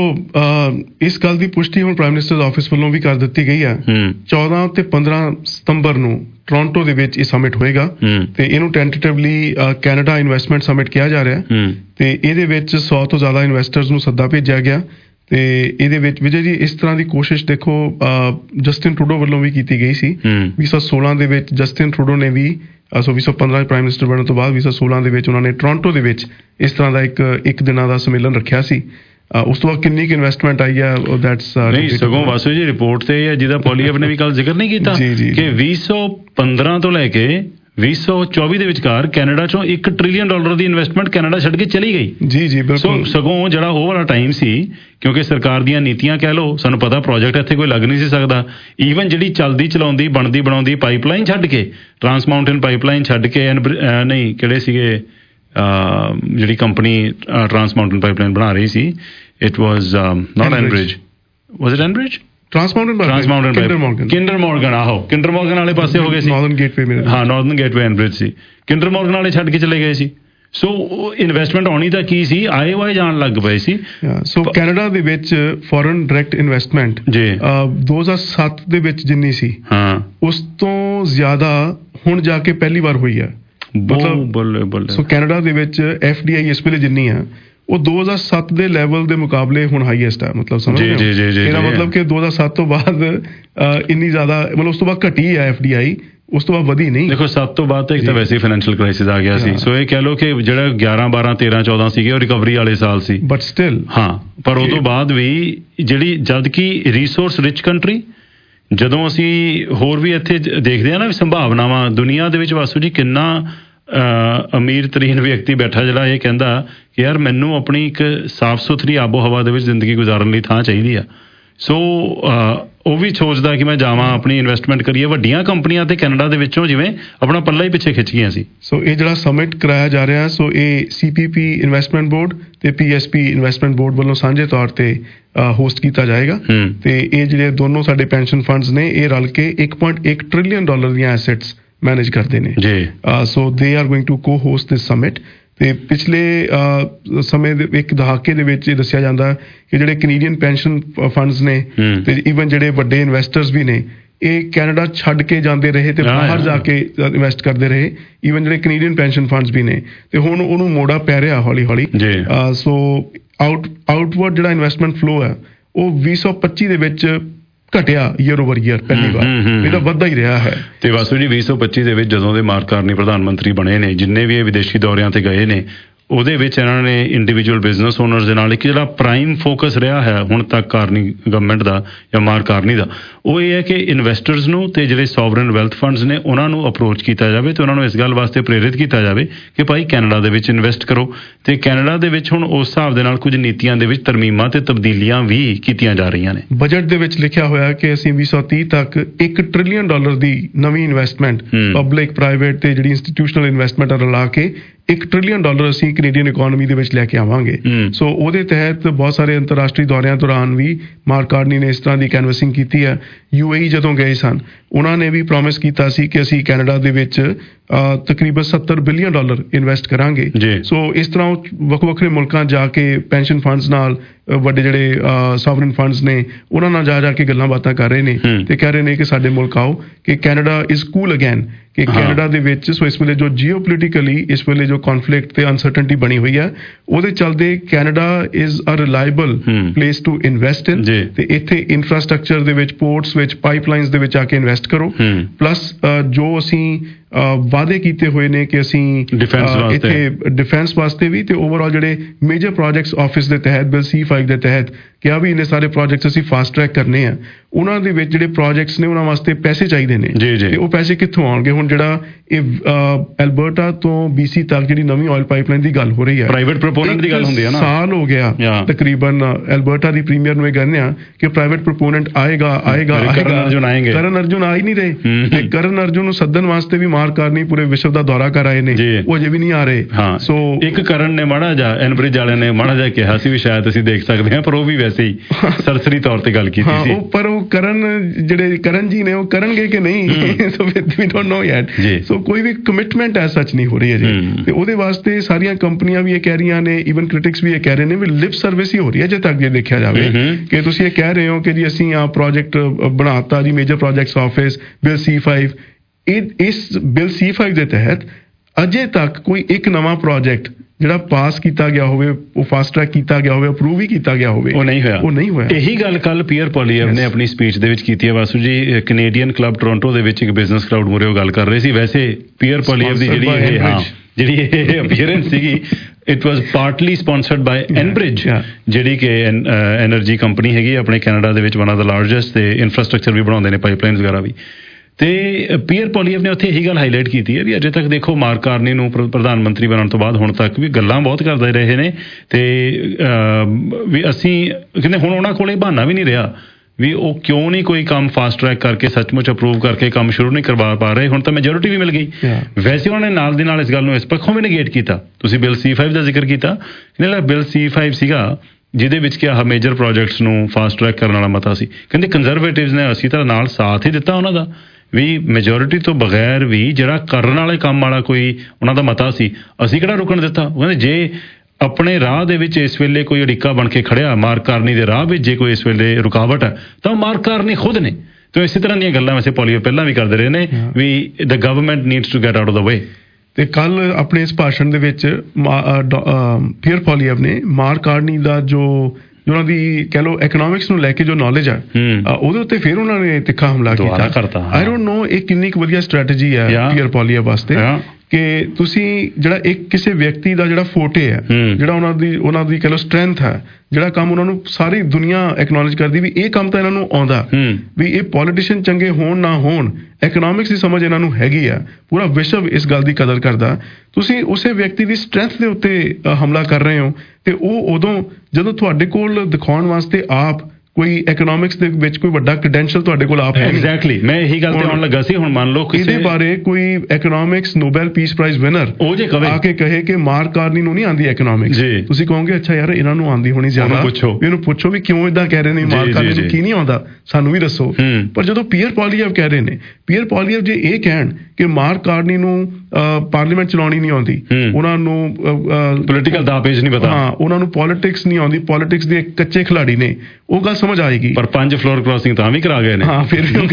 Speaker 2: ਇਸ ਗੱਲ ਦੀ ਪੁਸ਼ਟੀ ਹੁਣ ਪ੍ਰਾਈਮ ਮਿਨਿਸਟਰ ਆਫਿਸ ਵੱਲੋਂ ਵੀ ਕਰ ਦਿੱਤੀ ਗਈ ਹੈ। ਚੌਦਾਂ ਤੇ ਪੰਦਰਾਂ ਸਤੰਬਰ ਨੂੰ ਟੋਰਾਂਟੋ ਦੇ ਵਿੱਚ ਇਹ ਸਮਿਟ ਹੋਏਗਾ ਤੇ ਇਹਨੂੰ ਟੈਂਟੇਟਿਵਲੀ ਕੈਨੇਡਾ ਇਨਵੈਸਟਮੈਂਟ ਸਮਿਟ ਕਿਹਾ ਜਾ ਰਿਹਾ ਤੇ ਇਹਦੇ ਵਿੱਚ ਸੌ ਤੋਂ ਜ਼ਿਆਦਾ ਇਨਵੈਸਟਰਸ ਨੂੰ ਸੱਦਾ ਭੇਜਿਆ ਗਿਆ ਤੇ ਇਹਦੇ ਵਿੱਚ ਵਿਜੇ ਜੀ ਇਸ ਤਰ੍ਹਾਂ ਦੀ ਕੋਸ਼ਿਸ਼ ਦੇਖੋ ਜਸਟਿਨ ਟਰੂਡੋ ਵੱਲੋਂ ਵੀ ਕੀਤੀ ਗਈ ਸੀ। ਵੀਹ ਸੌ ਸੋਲਾਂ ਦੇ ਵਿੱਚ ਜਸਟਿਨ ਟਰੂਡੋ ਨੇ ਵੀ ਸੋ ਵੀਹ ਸੌ ਪੰਦਰਾਂ ਪ੍ਰਾਈਮ ਮਿਨਿਸਟਰ ਬਣਨ ਤੋਂ ਬਾਅਦ ਵੀਹ ਸੌ ਸੋਲਾਂ ਦੇ ਵਿੱਚ ਉਹਨਾਂ ਨੇ ਟੋਰਾਂਟੋ ਦੇ ਵਿੱਚ ਇਸ ਤਰ੍ਹਾਂ ਦਾ ਇੱਕ ਇੱਕ ਦਿਨਾਂ ਦਾ ਸੰਮੇਲਨ ਰੱਖਿਆ ਸੀ। ਉਸ ਤੋਂ ਬਾਅਦ ਕਿੰਨੀ ਕੁ ਇਨਵੈਸਟਮੈਂਟ ਆਈ ਹੈ ਦੈਟਸ
Speaker 1: ਨਹੀਂ ਸਗੋਂ ਵਾਸੂ ਜੀ ਰਿਪੋਰਟ ਤੇ ਹੈ ਜਿਹਦਾ ਪੋਲੀਅਬ ਨੇ ਵੀ ਕੱਲ ਜ਼ਿਕਰ ਨਹੀਂ ਕੀਤਾ ਕਿ ਵੀਹ ਸੌ ਪੰਦਰਾਂ ਤੋਂ ਲੈ ਕੇ ਵੀਹ ਸੌ ਚੌਵੀ ਦੇ ਵਿਚਕਾਰ ਕੈਨੇਡਾ ਚੋਂ ਇੱਕ ਟ੍ਰਿਲੀਅਨ ਡਾਲਰ ਦੀ ਇਨਵੈਸਟਮੈਂਟ ਕੈਨੇਡਾ ਛੱਡ ਕੇ ਚਲੀ ਗਈ।
Speaker 2: ਜੀ ਜੀ ਬਿਲਕੁਲ।
Speaker 1: ਸਗੋਂ ਜਿਹੜਾ ਉਹ ਵਾਲਾ ਟਾਈਮ ਸੀ ਕਿਉਂਕਿ ਸਰਕਾਰ ਦੀਆਂ ਨੀਤੀਆਂ ਕਹਿ ਲਓ, ਸਾਨੂੰ ਪਤਾ ਪ੍ਰੋਜੈਕਟ ਇੱਥੇ ਕੋਈ ਲੱਗ ਨਹੀਂ ਸੀ ਸਕਦਾ। ਈਵਨ ਜਿਹੜੀ ਚੱਲਦੀ ਚਲਾਉਂਦੀ ਬਣਦੀ ਬਣਾਉਂਦੀ ਪਾਈਪਲਾਈਨ ਛੱਡ ਕੇ ਟਰਾਂਸ ਮਾਊਂਟੇਨ ਪਾਈਪਲਾਈਨ ਛੱਡ ਕੇ ਨਹੀਂ ਕਿਹੜੇ ਸੀਗੇ ਜਿਹੜੀ ਕੰਪਨੀ ਟਰਾਂਸ ਮਾਊਂਟੇਨ ਪਾਈਪਲਾਈਨ ਬਣਾ ਰਹੀ ਸੀ it was not Enbridge was it Enbridge Trans Mountain Trans Mountain Kinder Morgan ਆਹੋ ਕਿੰਡਰ ਮੋਰਗਨ ਵਾਲੇ ਪਾਸੇ ਹੋ ਗਏ ਸੀ ਨਾਰਥਰਨ ਗੇਟਵੇ ਹਾਂ ਨਾਰਥਰਨ ਗੇਟਵੇ ਐਨਬ੍ਰਿਜ ਸੀ ਕਿੰਡਰ ਮੋਰਗਨ ਵਾਲੇ ਛੱਡ ਕੇ ਚਲੇ ਗਏ ਸੀ। ਸੋ ਇਨਵੈਸਟਮੈਂਟ ਆਉਣੀ ਤਾਂ ਕੀ ਸੀ ਆਏ ਵਾਏ ਜਾਣ ਲੱਗ ਪਏ ਸੀ।
Speaker 2: ਸੋ ਕੈਨੇਡਾ ਦੇ ਵਿੱਚ ਫੋਰਨ ਡਾਇਰੈਕਟ ਇਨਵੈਸਟਮੈਂਟ ਜੀ ਦੋ ਹਜ਼ਾਰ ਸੱਤ ਦੇ ਵਿੱਚ ਜਿੰਨੀ ਸੀ ਹਾਂ ਉਸ ਤੋਂ ਜ਼ਿਆਦਾ ਹੁਣ ਜਾ ਕੇ ਪਹਿਲੀ ਵਾਰ ਹੋਈ ਹੈ। ਮਤਲਬ ਸੋ ਕੈਨੇਡਾ ਦੇ ਵਿੱਚ ਐਫ ਡੀ ਆਈ ਇਸ ਵੇਲੇ ਜਿੰਨੀ ਆ ਉਹ ਦੋ ਹਜ਼ਾਰ ਸੱਤ ਦੇ ਲੈਵਲ ਦੇ ਮੁਕਾਬਲੇ ਹੁਣ ਹਾਈਐਸਟ ਹੈ। ਮਤਲਬ ਸਮਝ ਰਹੇ ਹੋ ਇਹਦਾ ਮਤਲਬ ਕਿ ਦੋ ਹਜ਼ਾਰ ਸੱਤ ਤੋਂ ਬਾਅਦ ਇੰਨੀ ਜ਼ਿਆਦਾ ਮਤਲਬ ਉਸ ਤੋਂ ਬਾਅਦ ਘਟੀ ਹੈ ਐਫ ਡੀ ਆਈ, ਉਸ ਤੋਂ ਬਾਅਦ ਵਧੀ ਨਹੀਂ।
Speaker 1: ਦੇਖੋ ਸੱਤ ਤੋਂ ਬਾਅਦ ਤਾਂ ਇੱਕ ਤਾਂ ਵੈਸੇ ਹੀ ਫਾਈਨੈਂਸ਼ੀਅਲ ਕ੍ਰਾਈਸਿਸ ਆ ਗਿਆ ਸੀ। ਸੋ ਇਹ ਕਹਿ ਲਓ ਕਿ ਜਿਹੜਾ ਗਿਆਰਾਂ ਬਾਰਾਂ ਤੇਰਾਂ ਚੌਦਾਂ ਸੀਗੇ ਉਹ ਰਿਕਵਰੀ ਵਾਲੇ ਸਾਲ ਸੀ
Speaker 2: ਬਟ ਸਟਿਲ ਹਾਂ
Speaker 1: ਪਰ ਉਹ ਤੋਂ ਬਾਅਦ ਵੀ ਜਿਹੜੀ ਜਦ ਕਿ ਰਿਸੋਰਸ ਰਿਚ ਕੰਟਰੀ ਜਦੋਂ ਅਸੀਂ ਹੋਰ ਵੀ ਇੱਥੇ ਦੇਖਦੇ ਹਾਂ ਨਾ ਵੀ ਸੰਭਾਵਨਾਵਾਂ ਦੁਨੀਆ ਦੇ ਵਿੱਚ ਵਾਸੂ ਜੀ ਕਿੰਨਾ ਅਮੀਰ ਤਰੀਨ ਵਿਅਕਤੀ ਬੈਠਾ ਜਿਹੜਾ ਇਹ ਕਹਿੰਦਾ ਕਿ ਯਾਰ ਮੈਨੂੰ ਆਪਣੀ ਇੱਕ ਸਾਫ਼ ਸੁਥਰੀ ਆਬੋ ਹਵਾ ਦੇ ਵਿੱਚ ਜ਼ਿੰਦਗੀ ਗੁਜ਼ਾਰਨ ਲਈ ਥਾਂ ਚਾਹੀਦੀ ਆ। ਸੋ ਉਹ ਵੀ ਸੋਚਦਾ ਕਿ ਮੈਂ ਜਾਵਾਂ ਆਪਣੀ ਇਨਵੈਸਟਮੈਂਟ ਕਰੀਏ। ਵੱਡੀਆਂ ਕੰਪਨੀਆਂ ਤੇ ਕੈਨੇਡਾ ਦੇ ਵਿੱਚੋਂ ਜਿਵੇਂ ਆਪਣਾ ਪੱਲਾ ਹੀ ਪਿੱਛੇ ਖਿੱਚ ਗਈਆਂ ਸੀ। ਸੋ
Speaker 2: ਇਹ ਜਿਹੜਾ ਸਮਿਟ ਕਰਾਇਆ ਜਾ ਰਿਹਾ ਸੋ ਇਹ ਸੀ ਪੀ ਪੀ ਇਨਵੈਸਟਮੈਂਟ ਬੋਰਡ ਤੇ P S P Investment Board ਵੱਲੋਂ ਸਾਂਝੇ ਤੌਰ ਤੇ ਹੋਸਟ ਕੀਤਾ ਜਾਏਗਾ ਤੇ ਇਹ ਜਿਹੜੇ ਦੋਨੋਂ ਸਾਡੇ ਪੈਨਸ਼ਨ ਫੰਡਸ ਨੇ ਇਹ ਰਲ ਕੇ ਇੱਕ ਪੁਆਇੰਟ ਇੱਕ ਟ੍ਰਿਲੀਅਨ ਡਾਲਰ ਦੀਆਂ ਐਸੈਟਸ ਮੈਨੇਜ ਕਰਦੇ ਨੇ ਜੀ। So they are going to cohost this summit ਤੇ ਪਿਛਲੇ ਸਮੇਂ ਦੇ ਇੱਕ ਦਹਾਕੇ ਦੇ ਵਿੱਚ ਇਹ ਦੱਸਿਆ ਜਾਂਦਾ ਕਿ ਜਿਹੜੇ ਕੈਨੇਡੀਅਨ ਪੈਨਸ਼ਨ ਫੰਡਸ ਨੇ ਤੇ ਈਵਨ ਜਿਹੜੇ ਵੱਡੇ ਇਨਵੈਸਟਰਸ ਵੀ ਨੇ ਇਹ ਕੈਨੇਡਾ ਛੱਡ ਕੇ ਜਾਂਦੇ ਰਹੇ ਤੇ ਬਾਹਰ ਜਾ ਕੇ ਇਨਵੈਸਟ ਕਰਦੇ ਰਹੇ। ਈਵਨ ਜਿਹੜੇ ਕੈਨੇਡੀਅਨ ਪੈਨਸ਼ਨ ਫੰਡਸ ਵੀ ਨੇ ਤੇ ਹੁਣ ਉਹਨੂੰ ਮੋੜਾ ਪੈ ਰਿਹਾ ਹੌਲੀ ਹੌਲੀ। ਸੋ ਆਊਟ ਆਊਟਵਰਡ ਜਿਹੜਾ ਇਨਵੈਸਟਮੈਂਟ ਫਲੋ ਹੈ ਉਹ ਵੀਹ ਸੌ ਪੱਚੀ ਦੇ ਵਿੱਚ ਘਟਿਆ ਈਅਰ ਓਵਰ ਈਅਰ ਪਹਿਲੀ ਵਾਰ ਇਹਦਾ ਵੱਧਦਾ ਹੀ ਰਿਹਾ ਹੈ।
Speaker 1: ਤੇ ਵਾਸੂ ਜੀ ਵੀਹ ਸੌ ਪੱਚੀ ਦੇ ਵਿੱਚ ਜਦੋਂ ਦੇ ਮਾਰਕ ਕਾਰਨੀ ਪ੍ਰਧਾਨ ਮੰਤਰੀ ਬਣੇ ਨੇ ਜਿੰਨੇ ਵੀ ਇਹ ਵਿਦੇਸ਼ੀ ਦੌਰਿਆਂ ਤੇ ਗਏ ਨੇ ਉਹਦੇ ਵਿੱਚ ਇਹਨਾਂ ਨੇ ਇੰਡੀਵਿਜੂਅਲ ਬਿਜ਼ਨਸ ਓਨਰਸ ਦੇ ਨਾਲ ਇੱਕ ਜਿਹੜਾ ਪ੍ਰਾਈਮ ਫੋਕਸ ਰਿਹਾ ਹੈ ਹੁਣ ਤੱਕ ਕਾਰਨੀ ਗਵਰਨਮੈਂਟ ਦਾ ਜਾਂ ਮਾਰਕ ਕਾਰਨੀ ਦਾ ਉਹ ਇਹ ਹੈ ਕਿ ਇਨਵੈਸਟਰਸ ਨੂੰ ਤੇ ਜਿਹੜੇ ਸੋਵਰਨ ਵੈਲਥ ਫੰਡਸ ਨੇ ਉਹਨਾਂ ਨੂੰ ਅਪਰੋਚ ਕੀਤਾ ਜਾਵੇ ਤੇ ਉਹਨਾਂ ਨੂੰ ਇਸ ਗੱਲ ਵਾਸਤੇ ਪ੍ਰੇਰਿਤ ਕੀਤਾ ਜਾਵੇ ਕਿ ਭਾਈ ਕੈਨੇਡਾ ਦੇ ਵਿੱਚ ਇਨਵੈਸਟ ਕਰੋ। ਤੇ ਕੈਨੇਡਾ ਦੇ ਵਿੱਚ ਹੁਣ ਉਸ ਹਿਸਾਬ ਦੇ ਨਾਲ ਕੁਝ ਨੀਤੀਆਂ ਦੇ ਵਿੱਚ ਤਰਮੀਮਾਂ ਤੇ ਤਬਦੀਲੀਆਂ ਵੀ ਕੀਤੀਆਂ ਜਾ ਰਹੀਆਂ ਨੇ।
Speaker 2: ਬਜਟ ਦੇ ਵਿੱਚ ਲਿਖਿਆ ਹੋਇਆ ਕਿ ਅਸੀਂ ਵੀਹ ਸੌ ਤੀਹ ਤੱਕ ਇੱਕ ਟ੍ਰਿਲੀਅਨ ਡਾਲਰ ਦੀ ਨਵੀਂ ਇਨਵੈਸਟਮੈਂਟ ਪਬਲਿਕ ਪ੍ਰਾਈਵੇਟ ਤੇ ਜਿਹੜੀ ਇੰਸਟੀਟਿਊਸ਼ਨਲ ਇਨਵੈਸਟਮੈਂਟ ਰਲਾ ਕੇ ਇੱਕ ਟ੍ਰਿਲੀਅਨ ਡਾਲਰ ਅਸੀਂ ਕੈਨੇਡੀਅਨ ਇਕੋਨਮੀ ਦੇ ਵਿੱਚ ਲੈ ਕੇ ਆਵਾਂਗੇ। ਸੋ ਉਹਦੇ ਤਹਿਤ ਬਹੁਤ ਸਾਰੇ ਅੰਤਰਰਾਸ਼ਟਰੀ ਦੌਰਿਆਂ ਦੌਰਾਨ ਵੀ ਮਾਰਕ ਕਾਰਨੀ ਨੇ ਇਸ ਤਰ੍ਹਾਂ ਦੀ ਕੈਨਵਸਿੰਗ ਕੀਤੀ ਹੈ। ਯੂ ਏ ਈ ਜਦੋਂ ਗਏ ਸਨ ਉਹਨਾਂ ਨੇ ਵੀ ਪ੍ਰੋਮਿਸ ਕੀਤਾ ਸੀ ਕਿ ਅਸੀਂ ਕੈਨੇਡਾ ਦੇ ਵਿੱਚ ਤਕਰੀਬਨ ਸੱਤਰ ਬਿਲੀਅਨ ਡਾਲਰ ਇਨਵੈਸਟ ਕਰਾਂਗੇ। ਸੋ ਇਸ ਤਰ੍ਹਾਂ ਵੱਖ ਵੱਖਰੇ ਮੁਲਕਾਂ ਜਾ ਕੇ ਪੈਨਸ਼ਨ ਫੰਡਸ ਨਾਲ ਵੱਡੇ ਜਿਹੜੇ ਸੋਵਰਨ ਫੰਡਸ ਨੇ ਉਹਨਾਂ ਨਾਲ ਜਾ ਜਾ ਕੇ ਗੱਲਾਂ ਬਾਤਾਂ ਕਰ ਰਹੇ ਨੇ ਤੇ ਕਹਿ ਰਹੇ ਨੇ ਕਿ ਸਾਡੇ ਮੁਲਕ ਆਓ ਕਿ ਕੈਨੇਡਾ ਇਜ਼ ਕੂਲ ਅਗੇਨ ਕਿ ਕੈਨੇਡਾ ਦੇ ਵਿੱਚ ਸੋ ਇਸ ਵੇਲੇ ਜੋ ਜੀਓ ਪੋਲੀਟੀਕਲੀ ਇਸ ਵੇਲੇ ਜੋ ਕਨਫਲਿਕਟ ਤੇ ਅਨਸਰਟਨਟੀ ਬਣੀ ਹੋਈ ਹੈ ਉਹਦੇ ਚੱਲਦੇ Canada is a reliable place to invest in ਤੇ ਇੱਥੇ ਇਨਫਰਾਸਟ੍ਰਕਚਰ ਦੇ ਵਿੱਚ ਪੋਰਟਸ ਵਿੱਚ ਪਾਈਪਲਾਈਨਸ ਦੇ ਵਿੱਚ ਆ ਕੇ ਇਨਵੈਸਟ ਕਰੋ। ਪਲੱਸ ਜੋ ਅਸੀਂ ਵਾਅਦੇ ਕੀਤੇ ਹੋਏ ਨੇ ਕਿ ਅਸੀਂ ਇੱਥੇ ਡਿਫੈਂਸ ਵਾਸਤੇ ਵੀ ਤੇ ਓਵਰਆਲ ਜਿਹੜੇ ਮੇਜਰ ਪ੍ਰੋਜੈਕਟਸ ਆਫਿਸ ਦੇ ਤਹਿਤ ਬਿਲ ਸੀ ਫਾਈਵ ਦੇ ਤਹਿਤ ਕਿਹਾ ਵੀ ਇੰਨੇ ਸਾਰੇ ਪ੍ਰੋਜੈਕਟਸ ਅਸੀਂ ਫਾਸਟ ਟਰੈਕ ਕਰਨੇ ਆ, ਉਹਨਾਂ ਦੇ ਵਿੱਚ ਜਿਹੜੇ ਪ੍ਰੋਜੈਕਟਸ ਨੇ ਉਹਨਾਂ ਵਾਸਤੇ ਪੈਸੇ ਚਾਹੀਦੇ ਨੇ ਤੇ ਉਹ ਪੈਸੇ ਕਿੱਥੋਂ ਆਉਣਗੇ? ਹੁਣ ਜਿਹੜਾ ਇਹ ਐਲਬਰਟਾ ਤੋਂ ਬੀਸੀ ਤੱਕ ਜਿਹੜੀ ਨਵੀਂ ਆਇਲ ਪਾਈਪਲਾਈਨ ਦੀ ਗੱਲ ਹੋ ਰਹੀ ਹੈ,
Speaker 1: ਪ੍ਰਾਈਵੇਟ ਪ੍ਰੋਪੋਨੈਂਟ ਦੀ ਗੱਲ ਹੁੰਦੀ ਹੈ ਨਾ,
Speaker 2: ਸਾਲ ਹੋ ਗਿਆ ਤਕਰੀਬਨ ਐਲਬਰਟਾ ਦੀ ਪ੍ਰੀਮੀਅਰ ਨੂੰ ਇਹ ਕਹਿੰਦੇ ਆ ਕਿ ਪ੍ਰਾਈਵੇਟ ਪ੍ਰੋਪੋਨੈਂਟ ਆਏਗਾ ਆਏਗਾ ਕਰਨ ਅਰਜੁਨ ਆ ਹੀ ਨਹੀਂ ਰਹੇ ਤੇ ਕਰਨ ਅਰਜੁਨ ਨੂੰ ਸੱਦਣ ਵਾਸਤੇ ਵੀ ਮਾਰਕ ਕਾਰਨੀ ਪੂਰੇ ਵਿਸ਼ਵ ਦਾ ਦੌਰਾ ਕਰ ਆਏ ਨੇ, ਉਹ ਅਜੇ ਵੀ ਨਹੀਂ ਆ ਰਹੇ।
Speaker 1: ਸੋ ਇੱਕ ਕਰਨ ਨੇ ਮਾੜਾ ਜਿਹਾ ਐਨਬ੍ਰਿਜ ਵਾਲਿਆਂ ਨੇ ਮਾੜਾ ਜਿਹਾ ਕਿਹਾ ਸੀ ਵੀ ਸ਼ਾਇਦ ਅਸੀਂ ਦੇਖ ਸਕਦੇ ਹਾਂ, ਪਰ ਉਹ ਵੀ ਵੈਸੇ ਹੀ ਸਰਸਰੀ ਤੌਰ ਤੇ ਗੱਲ ਕੀਤੀ ਸੀ।
Speaker 2: ਪਰ ਉਹ ਕਰਨ ਜਿਹੜੇ ਕਰਨ ਜੀ ਨੇ ਉਹ ਕਰਨਗੇ ਕਿ ਨਹੀਂ, ਸੋ ਵੀ ਡੋਨਟ ਨੋ ਯੈਟ। ਸੋ ਕੋਈ ਵੀ ਕਮਿਟਮੈਂਟ ਐ ਸੱਚ ਨਹੀਂ ਹੋ ਰਹੀ ਹੈ ਜੀ, ਤੇ ਉਹਦੇ ਵਾਸਤੇ ਸਾਰੀਆਂ ਕੰਪਨੀਆਂ ਵੀ ਇਹ ਕਹਿ ਰਹੀਆਂ ਨੇ, ਈਵਨ ਕ੍ਰਿਟਿਕਸ ਵੀ ਇਹ ਕਹਿ ਰਹੇ ਨੇ ਵੀ ਲਿਪ ਸਰਵਿਸ ਹੀ ਹੋ ਰਹੀ ਹੈ ਜੇ ਤੱਕ ਜੇ ਦੇਖਿਆ ਜਾਵੇ ਕਿ ਤੁਸੀਂ ਇਹ ਕਹਿ ਰਹੇ ਹੋ ਕਿ ਜੀ ਅਸੀਂ ਆ ਪ੍ਰੋਜੈਕਟ ਬਣਾਤਾ ਜੀ, major projects office bill C five, ਇਸ ਬਿਲ ਸੀ ਫਾਈਵ ਦੇ ਤਹਿਤ ਅਜੇ ਤੱਕ ਕੋਈ ਇੱਕ ਨਵਾਂ ਪ੍ਰੋਜੈਕਟ ਜਿਹੜਾ ਪਾਸ ਕੀਤਾ ਗਿਆ ਹੋਵੇ, ਉਹ ਫਾਸਟ ਟਰੈਕ ਕੀਤਾ ਗਿਆ ਹੋਵੇ, ਅਪਰੂਵ ਵੀ ਕੀਤਾ ਗਿਆ ਹੋਵੇ,
Speaker 1: ਉਹ ਨਹੀਂ ਹੋਇਆ
Speaker 2: ਉਹ ਨਹੀਂ ਹੋਇਆ
Speaker 1: ਇਹੀ ਗੱਲ ਕੱਲ ਪੀਅਰ ਪੋਲੀਅਮ ਨੇ ਆਪਣੀ ਸਪੀਚ ਦੇ ਵਿੱਚ ਕੀਤੀ ਹੈ। ਵਾਸੂ ਜੀ ਕੈਨੇਡੀਅਨ ਕਲੱਬ ਟੋਰਾਂਟੋ ਦੇ ਵਿੱਚ ਇੱਕ ਬਿਜ਼ਨਸ ਕਰਾਊਡ ਮੂਹਰੇ ਉਹ ਗੱਲ ਕਰ ਰਹੇ ਸੀ। ਵੈਸੇ ਪੀਅਰ ਪੋਲੀਅਮ ਦੀ ਜਿਹੜੀ ਇਹ ਹਾਂ ਜਿਹੜੀ ਇਹ ਅਪੀਅਰੈਂਸ ਸੀਗੀ, ਇਟ ਵਾਸ ਪਾਰਟਲੀ ਸਪਾਂਸਰਡ ਬਾਈ ਐਨਬ੍ਰਿਜ, ਜਿਹੜੀ ਕਿ ਐਨਰਜੀ ਕੰਪਨੀ ਹੈਗੀ ਆਪਣੇ ਕੈਨੇਡਾ ਦੇ ਵਿੱਚ ਵਨ ਆਫ ਦਾ ਲਾਰਜੈਸਟ, ਤੇ ਇਨਫਰਾਸਟ੍ਰਕਚਰ ਵੀ ਬਣਾਉਂਦੇ ਨੇ, ਪਾਈਪਲਾਈਨਸ ਵਗੈਰਾ ਵੀ। ਤੇ ਪੀਅਰ ਪੋਲੀਅਮ ਨੇ ਉੱਥੇ ਇਹੀ ਗੱਲ ਹਾਈਲਾਈਟ ਕੀਤੀ ਹੈ ਵੀ ਅਜੇ ਤੱਕ ਦੇਖੋ ਮਾਰਕ ਕਾਰਨੀ ਨੂੰ ਪ੍ਰਧਾਨ ਮੰਤਰੀ ਬਣਨ ਤੋਂ ਬਾਅਦ ਹੁਣ ਤੱਕ ਵੀ ਗੱਲਾਂ ਬਹੁਤ ਕਰਦੇ ਰਹੇ ਨੇ, ਤੇ ਵੀ ਅਸੀਂ ਕਹਿੰਦੇ ਹੁਣ ਉਹਨਾਂ ਕੋਲ ਇਹ ਬਹਾਨਾ ਵੀ ਨਹੀਂ ਰਿਹਾ ਵੀ ਉਹ ਕਿਉਂ ਨਹੀਂ ਕੋਈ ਕੰਮ ਫਾਸਟ ਟਰੈਕ ਕਰਕੇ ਸੱਚਮੁੱਚ ਅਪਰੂਵ ਕਰਕੇ ਕੰਮ ਸ਼ੁਰੂ ਨਹੀਂ ਕਰਵਾ ਪਾ ਰਹੇ। ਹੁਣ ਤਾਂ ਮੈਜੋਰਿਟੀ ਵੀ ਮਿਲ ਗਈ। ਵੈਸੇ ਉਹਨਾਂ ਨੇ ਨਾਲ ਦੀ ਨਾਲ ਇਸ ਗੱਲ ਨੂੰ ਇਸ ਪੱਖੋਂ ਵੀ ਨੇਗੇਟ ਕੀਤਾ, ਤੁਸੀਂ ਬਿਲ ਸੀ ਫਾਈਵ ਦਾ ਜ਼ਿਕਰ ਕੀਤਾ, ਜਿਹੜਾ ਬਿਲ ਸੀ ਫਾਈਵ ਸੀਗਾ ਜਿਹਦੇ ਵਿੱਚ ਕਿ ਆਹ ਮੇਜਰ ਪ੍ਰੋਜੈਕਟਸ ਨੂੰ ਫਾਸਟ ਟਰੈਕ ਕਰਨ ਵਾਲਾ ਮਤਾ ਸੀ, ਕਹਿੰਦੇ ਕੰਜ਼ਰਵੇਟਿਵਸ ਨੇ ਅਸੀਂ ਤਾਂ ਨਾਲ ਸਾਥ ਹੀ ਦਿੱਤਾ ਉਹਨਾਂ ਦਾ, ਵੀ ਮੈਜੋਰਿਟੀ ਤੋਂ ਬਗੈਰ ਵੀ ਜਿਹੜਾ ਕਰਨ ਵਾਲੇ ਕੰਮ ਵਾਲਾ ਕੋਈ ਉਹਨਾਂ ਦਾ ਮਤਾ ਸੀ ਅਸੀਂ ਕਿਹੜਾ ਰੁਕਣ ਦਿੱਤਾ। ਉਹ ਕਹਿੰਦੇ ਜੇ ਆਪਣੇ ਰਾਹ ਦੇ ਵਿੱਚ ਇਸ ਵੇਲੇ ਕੋਈ ਅੜਿੱਕਾ ਬਣ ਕੇ ਖੜਿਆ ਮਾਰਕ ਕਾਰਨੀ ਦੇ ਰਾਹ ਵਿੱਚ, ਜੇ ਕੋਈ ਇਸ ਵੇਲੇ ਰੁਕਾਵਟ ਹੈ ਤਾਂ ਮਾਰਕ ਕਾਰਨੀ ਖੁਦ ਨੇ। ਤੇ ਇਸੇ ਤਰ੍ਹਾਂ ਦੀਆਂ ਗੱਲਾਂ ਵੈਸੇ ਪੋਲੀਓ ਪਹਿਲਾਂ ਵੀ ਕਰਦੇ ਰਹੇ ਨੇ ਵੀ the government needs to get out of the way.
Speaker 2: ਤੇ ਕੱਲ ਆਪਣੇ ਇਸ ਭਾਸ਼ਣ ਦੇ ਵਿੱਚ ਪੀਅਰ ਪੋਲੀਅਮ ਨੇ ਮਾਰਕ ਕਾਰਨੀ ਦਾ ਜੋ ਉਹਨਾਂ ਦੀ ਕਹਿ ਲਓ ਇਕਨੋਮਿਕਸ ਨੂੰ ਲੈ ਕੇ ਜੋ ਨੌਲੇਜ ਹੈ ਉਹਦੇ ਉੱਤੇ ਫਿਰ ਉਹਨਾਂ ਨੇ ਤਿੱਖਾ ਹਮਲਾ ਕੀਤਾ। ਆਈ ਡੋਂਟ ਨੋ ਇਹ ਕਿੰਨੀ ਕੁ ਵਧੀਆ ਸਟ੍ਰੈਟਜੀ ਹੈ ਪੀਅਰ ਪੋਲੀਅਮ ਵਾਸਤੇ ਕਿ ਤੁਸੀਂ ਜਿਹੜਾ ਇੱਕ ਕਿਸੇ ਵਿਅਕਤੀ ਦਾ ਜਿਹੜਾ ਫੋਟੇ ਹੈ, ਜਿਹੜਾ ਉਹਨਾਂ ਦੀ ਉਹਨਾਂ ਦੀ ਕਹਿ ਲਓ ਸਟਰੈਂਥ ਹੈ, ਜਿਹੜਾ ਕੰਮ ਉਹਨਾਂ ਨੂੰ ਸਾਰੀ ਦੁਨੀਆ ਐਕਨੋਲੇਜ ਕਰਦੀ ਵੀ ਇਹ ਕੰਮ ਤਾਂ ਇਹਨਾਂ ਨੂੰ ਆਉਂਦਾ, ਵੀ ਇਹ ਪੋਲੀਟੀਸ਼ੀਅਨ ਚੰਗੇ ਹੋਣ ਨਾ ਹੋਣ ਇਕਨੋਮਿਕਸ ਦੀ ਸਮਝ ਇਹਨਾਂ ਨੂੰ ਹੈਗੀ ਆ, ਪੂਰਾ ਵਿਸ਼ਵ ਇਸ ਗੱਲ ਦੀ ਕਦਰ ਕਰਦਾ। ਤੁਸੀਂ ਉਸੇ ਵਿਅਕਤੀ ਦੀ ਸਟਰੈਂਥ ਦੇ ਉੱਤੇ ਹਮਲਾ ਕਰ ਰਹੇ ਹੋ ਤੇ ਉਹ ਉਦੋਂ ਜਦੋਂ ਤੁਹਾਡੇ ਕੋਲ ਦਿਖਾਉਣ ਵਾਸਤੇ ਆਪ ਕੋਈ ਇਕਨੋਮਿਕਸ ਦੇ ਵਿੱਚ ਕੋਈ ਵੱਡਾ ਕ੍ਰੈਡੈਂਸ਼ੀਅਲ ਤੁਹਾਡੇ ਕੋਲ ਆਪ ਹੈ।
Speaker 1: ਐਗਜ਼ੈਕਟਲੀ ਮੈਂ ਇਹੀ ਗੱਲ ਤੇ ਆਉਣ ਲੱਗਾ ਸੀ। ਹੁਣ ਮੰਨ ਲਓ
Speaker 2: ਇਹਦੇ ਬਾਰੇ ਕੋਈ economics Nobel peace prize winner
Speaker 1: ਉਹ ਜੇ ਕਹੇ
Speaker 2: ਆ ਕੇ ਕਹੇ ਕਿ ਮਾਰਕ ਕਾਰਨੀ ਨੂੰ ਨਹੀਂ ਆਉਂਦੀ ਇਕਨੋਮਿਕਸ, ਤੁਸੀਂ ਕਹੋਗੇ ਅੱਛਾ ਯਾਰ ਇਹਨਾਂ ਨੂੰ ਆਉਂਦੀ ਹੋਣੀ ਜ਼ਿਆਦਾ, ਇਹਨੂੰ ਪੁੱਛੋ ਵੀ ਕਿਉਂ ਇਦਾਂ ਕਹਿ ਰਹੇ ਨੇ, ਮਾਰਕ ਕਾਰਨੀ ਨੂੰ ਕੀ ਨਹੀਂ ਆਉਂਦਾ ਸਾਨੂੰ ਵੀ ਦੱਸੋ। ਪਰ ਜਦੋਂ ਪੀਅਰ ਪੋਲੀਅਮ ਕਹਿ ਰਹੇ ਨੇ, ਪੀਅਰ ਪੋਲੀਅਮ ਜੇ ਇਹ ਕਹਿਣ ਕਿ ਮਾਰਕ ਕਾਰਨੀ ਨੂੰ ਪਾਰਲੀਮੈਂਟ ਚਲਾਉਣੀ ਨਹੀਂ ਆਉਂਦੀ, ਉਹਨਾਂ ਨੂੰ
Speaker 1: ਪੋਲੀਟੀਕਲ ਦਾਅਪੇਚ ਨਹੀਂ ਪਤਾ,
Speaker 2: ਹਾਂ ਉਹਨਾਂ ਨੂੰ ਪੋਲੀਟਿਕਸ ਨਹੀਂ ਆਉਂਦੀ, ਪੋਲੀਟਿਕਸ ਦੇ ਕੱਚੇ ਖਿਲਾੜੀ ਨੇ, ਉਹ ਗੱਲ ਸਮਝ ਆਏਗੀ।
Speaker 1: ਪਰ ਪੰਜ ਫਲੋਰ ਕ੍ਰਾਸਿੰਗ ਤਾਂ ਵੀ ਕਰਾ ਗਏ ਨੇ,
Speaker 2: ਹਾਂ ਫਿਰ ਵੀ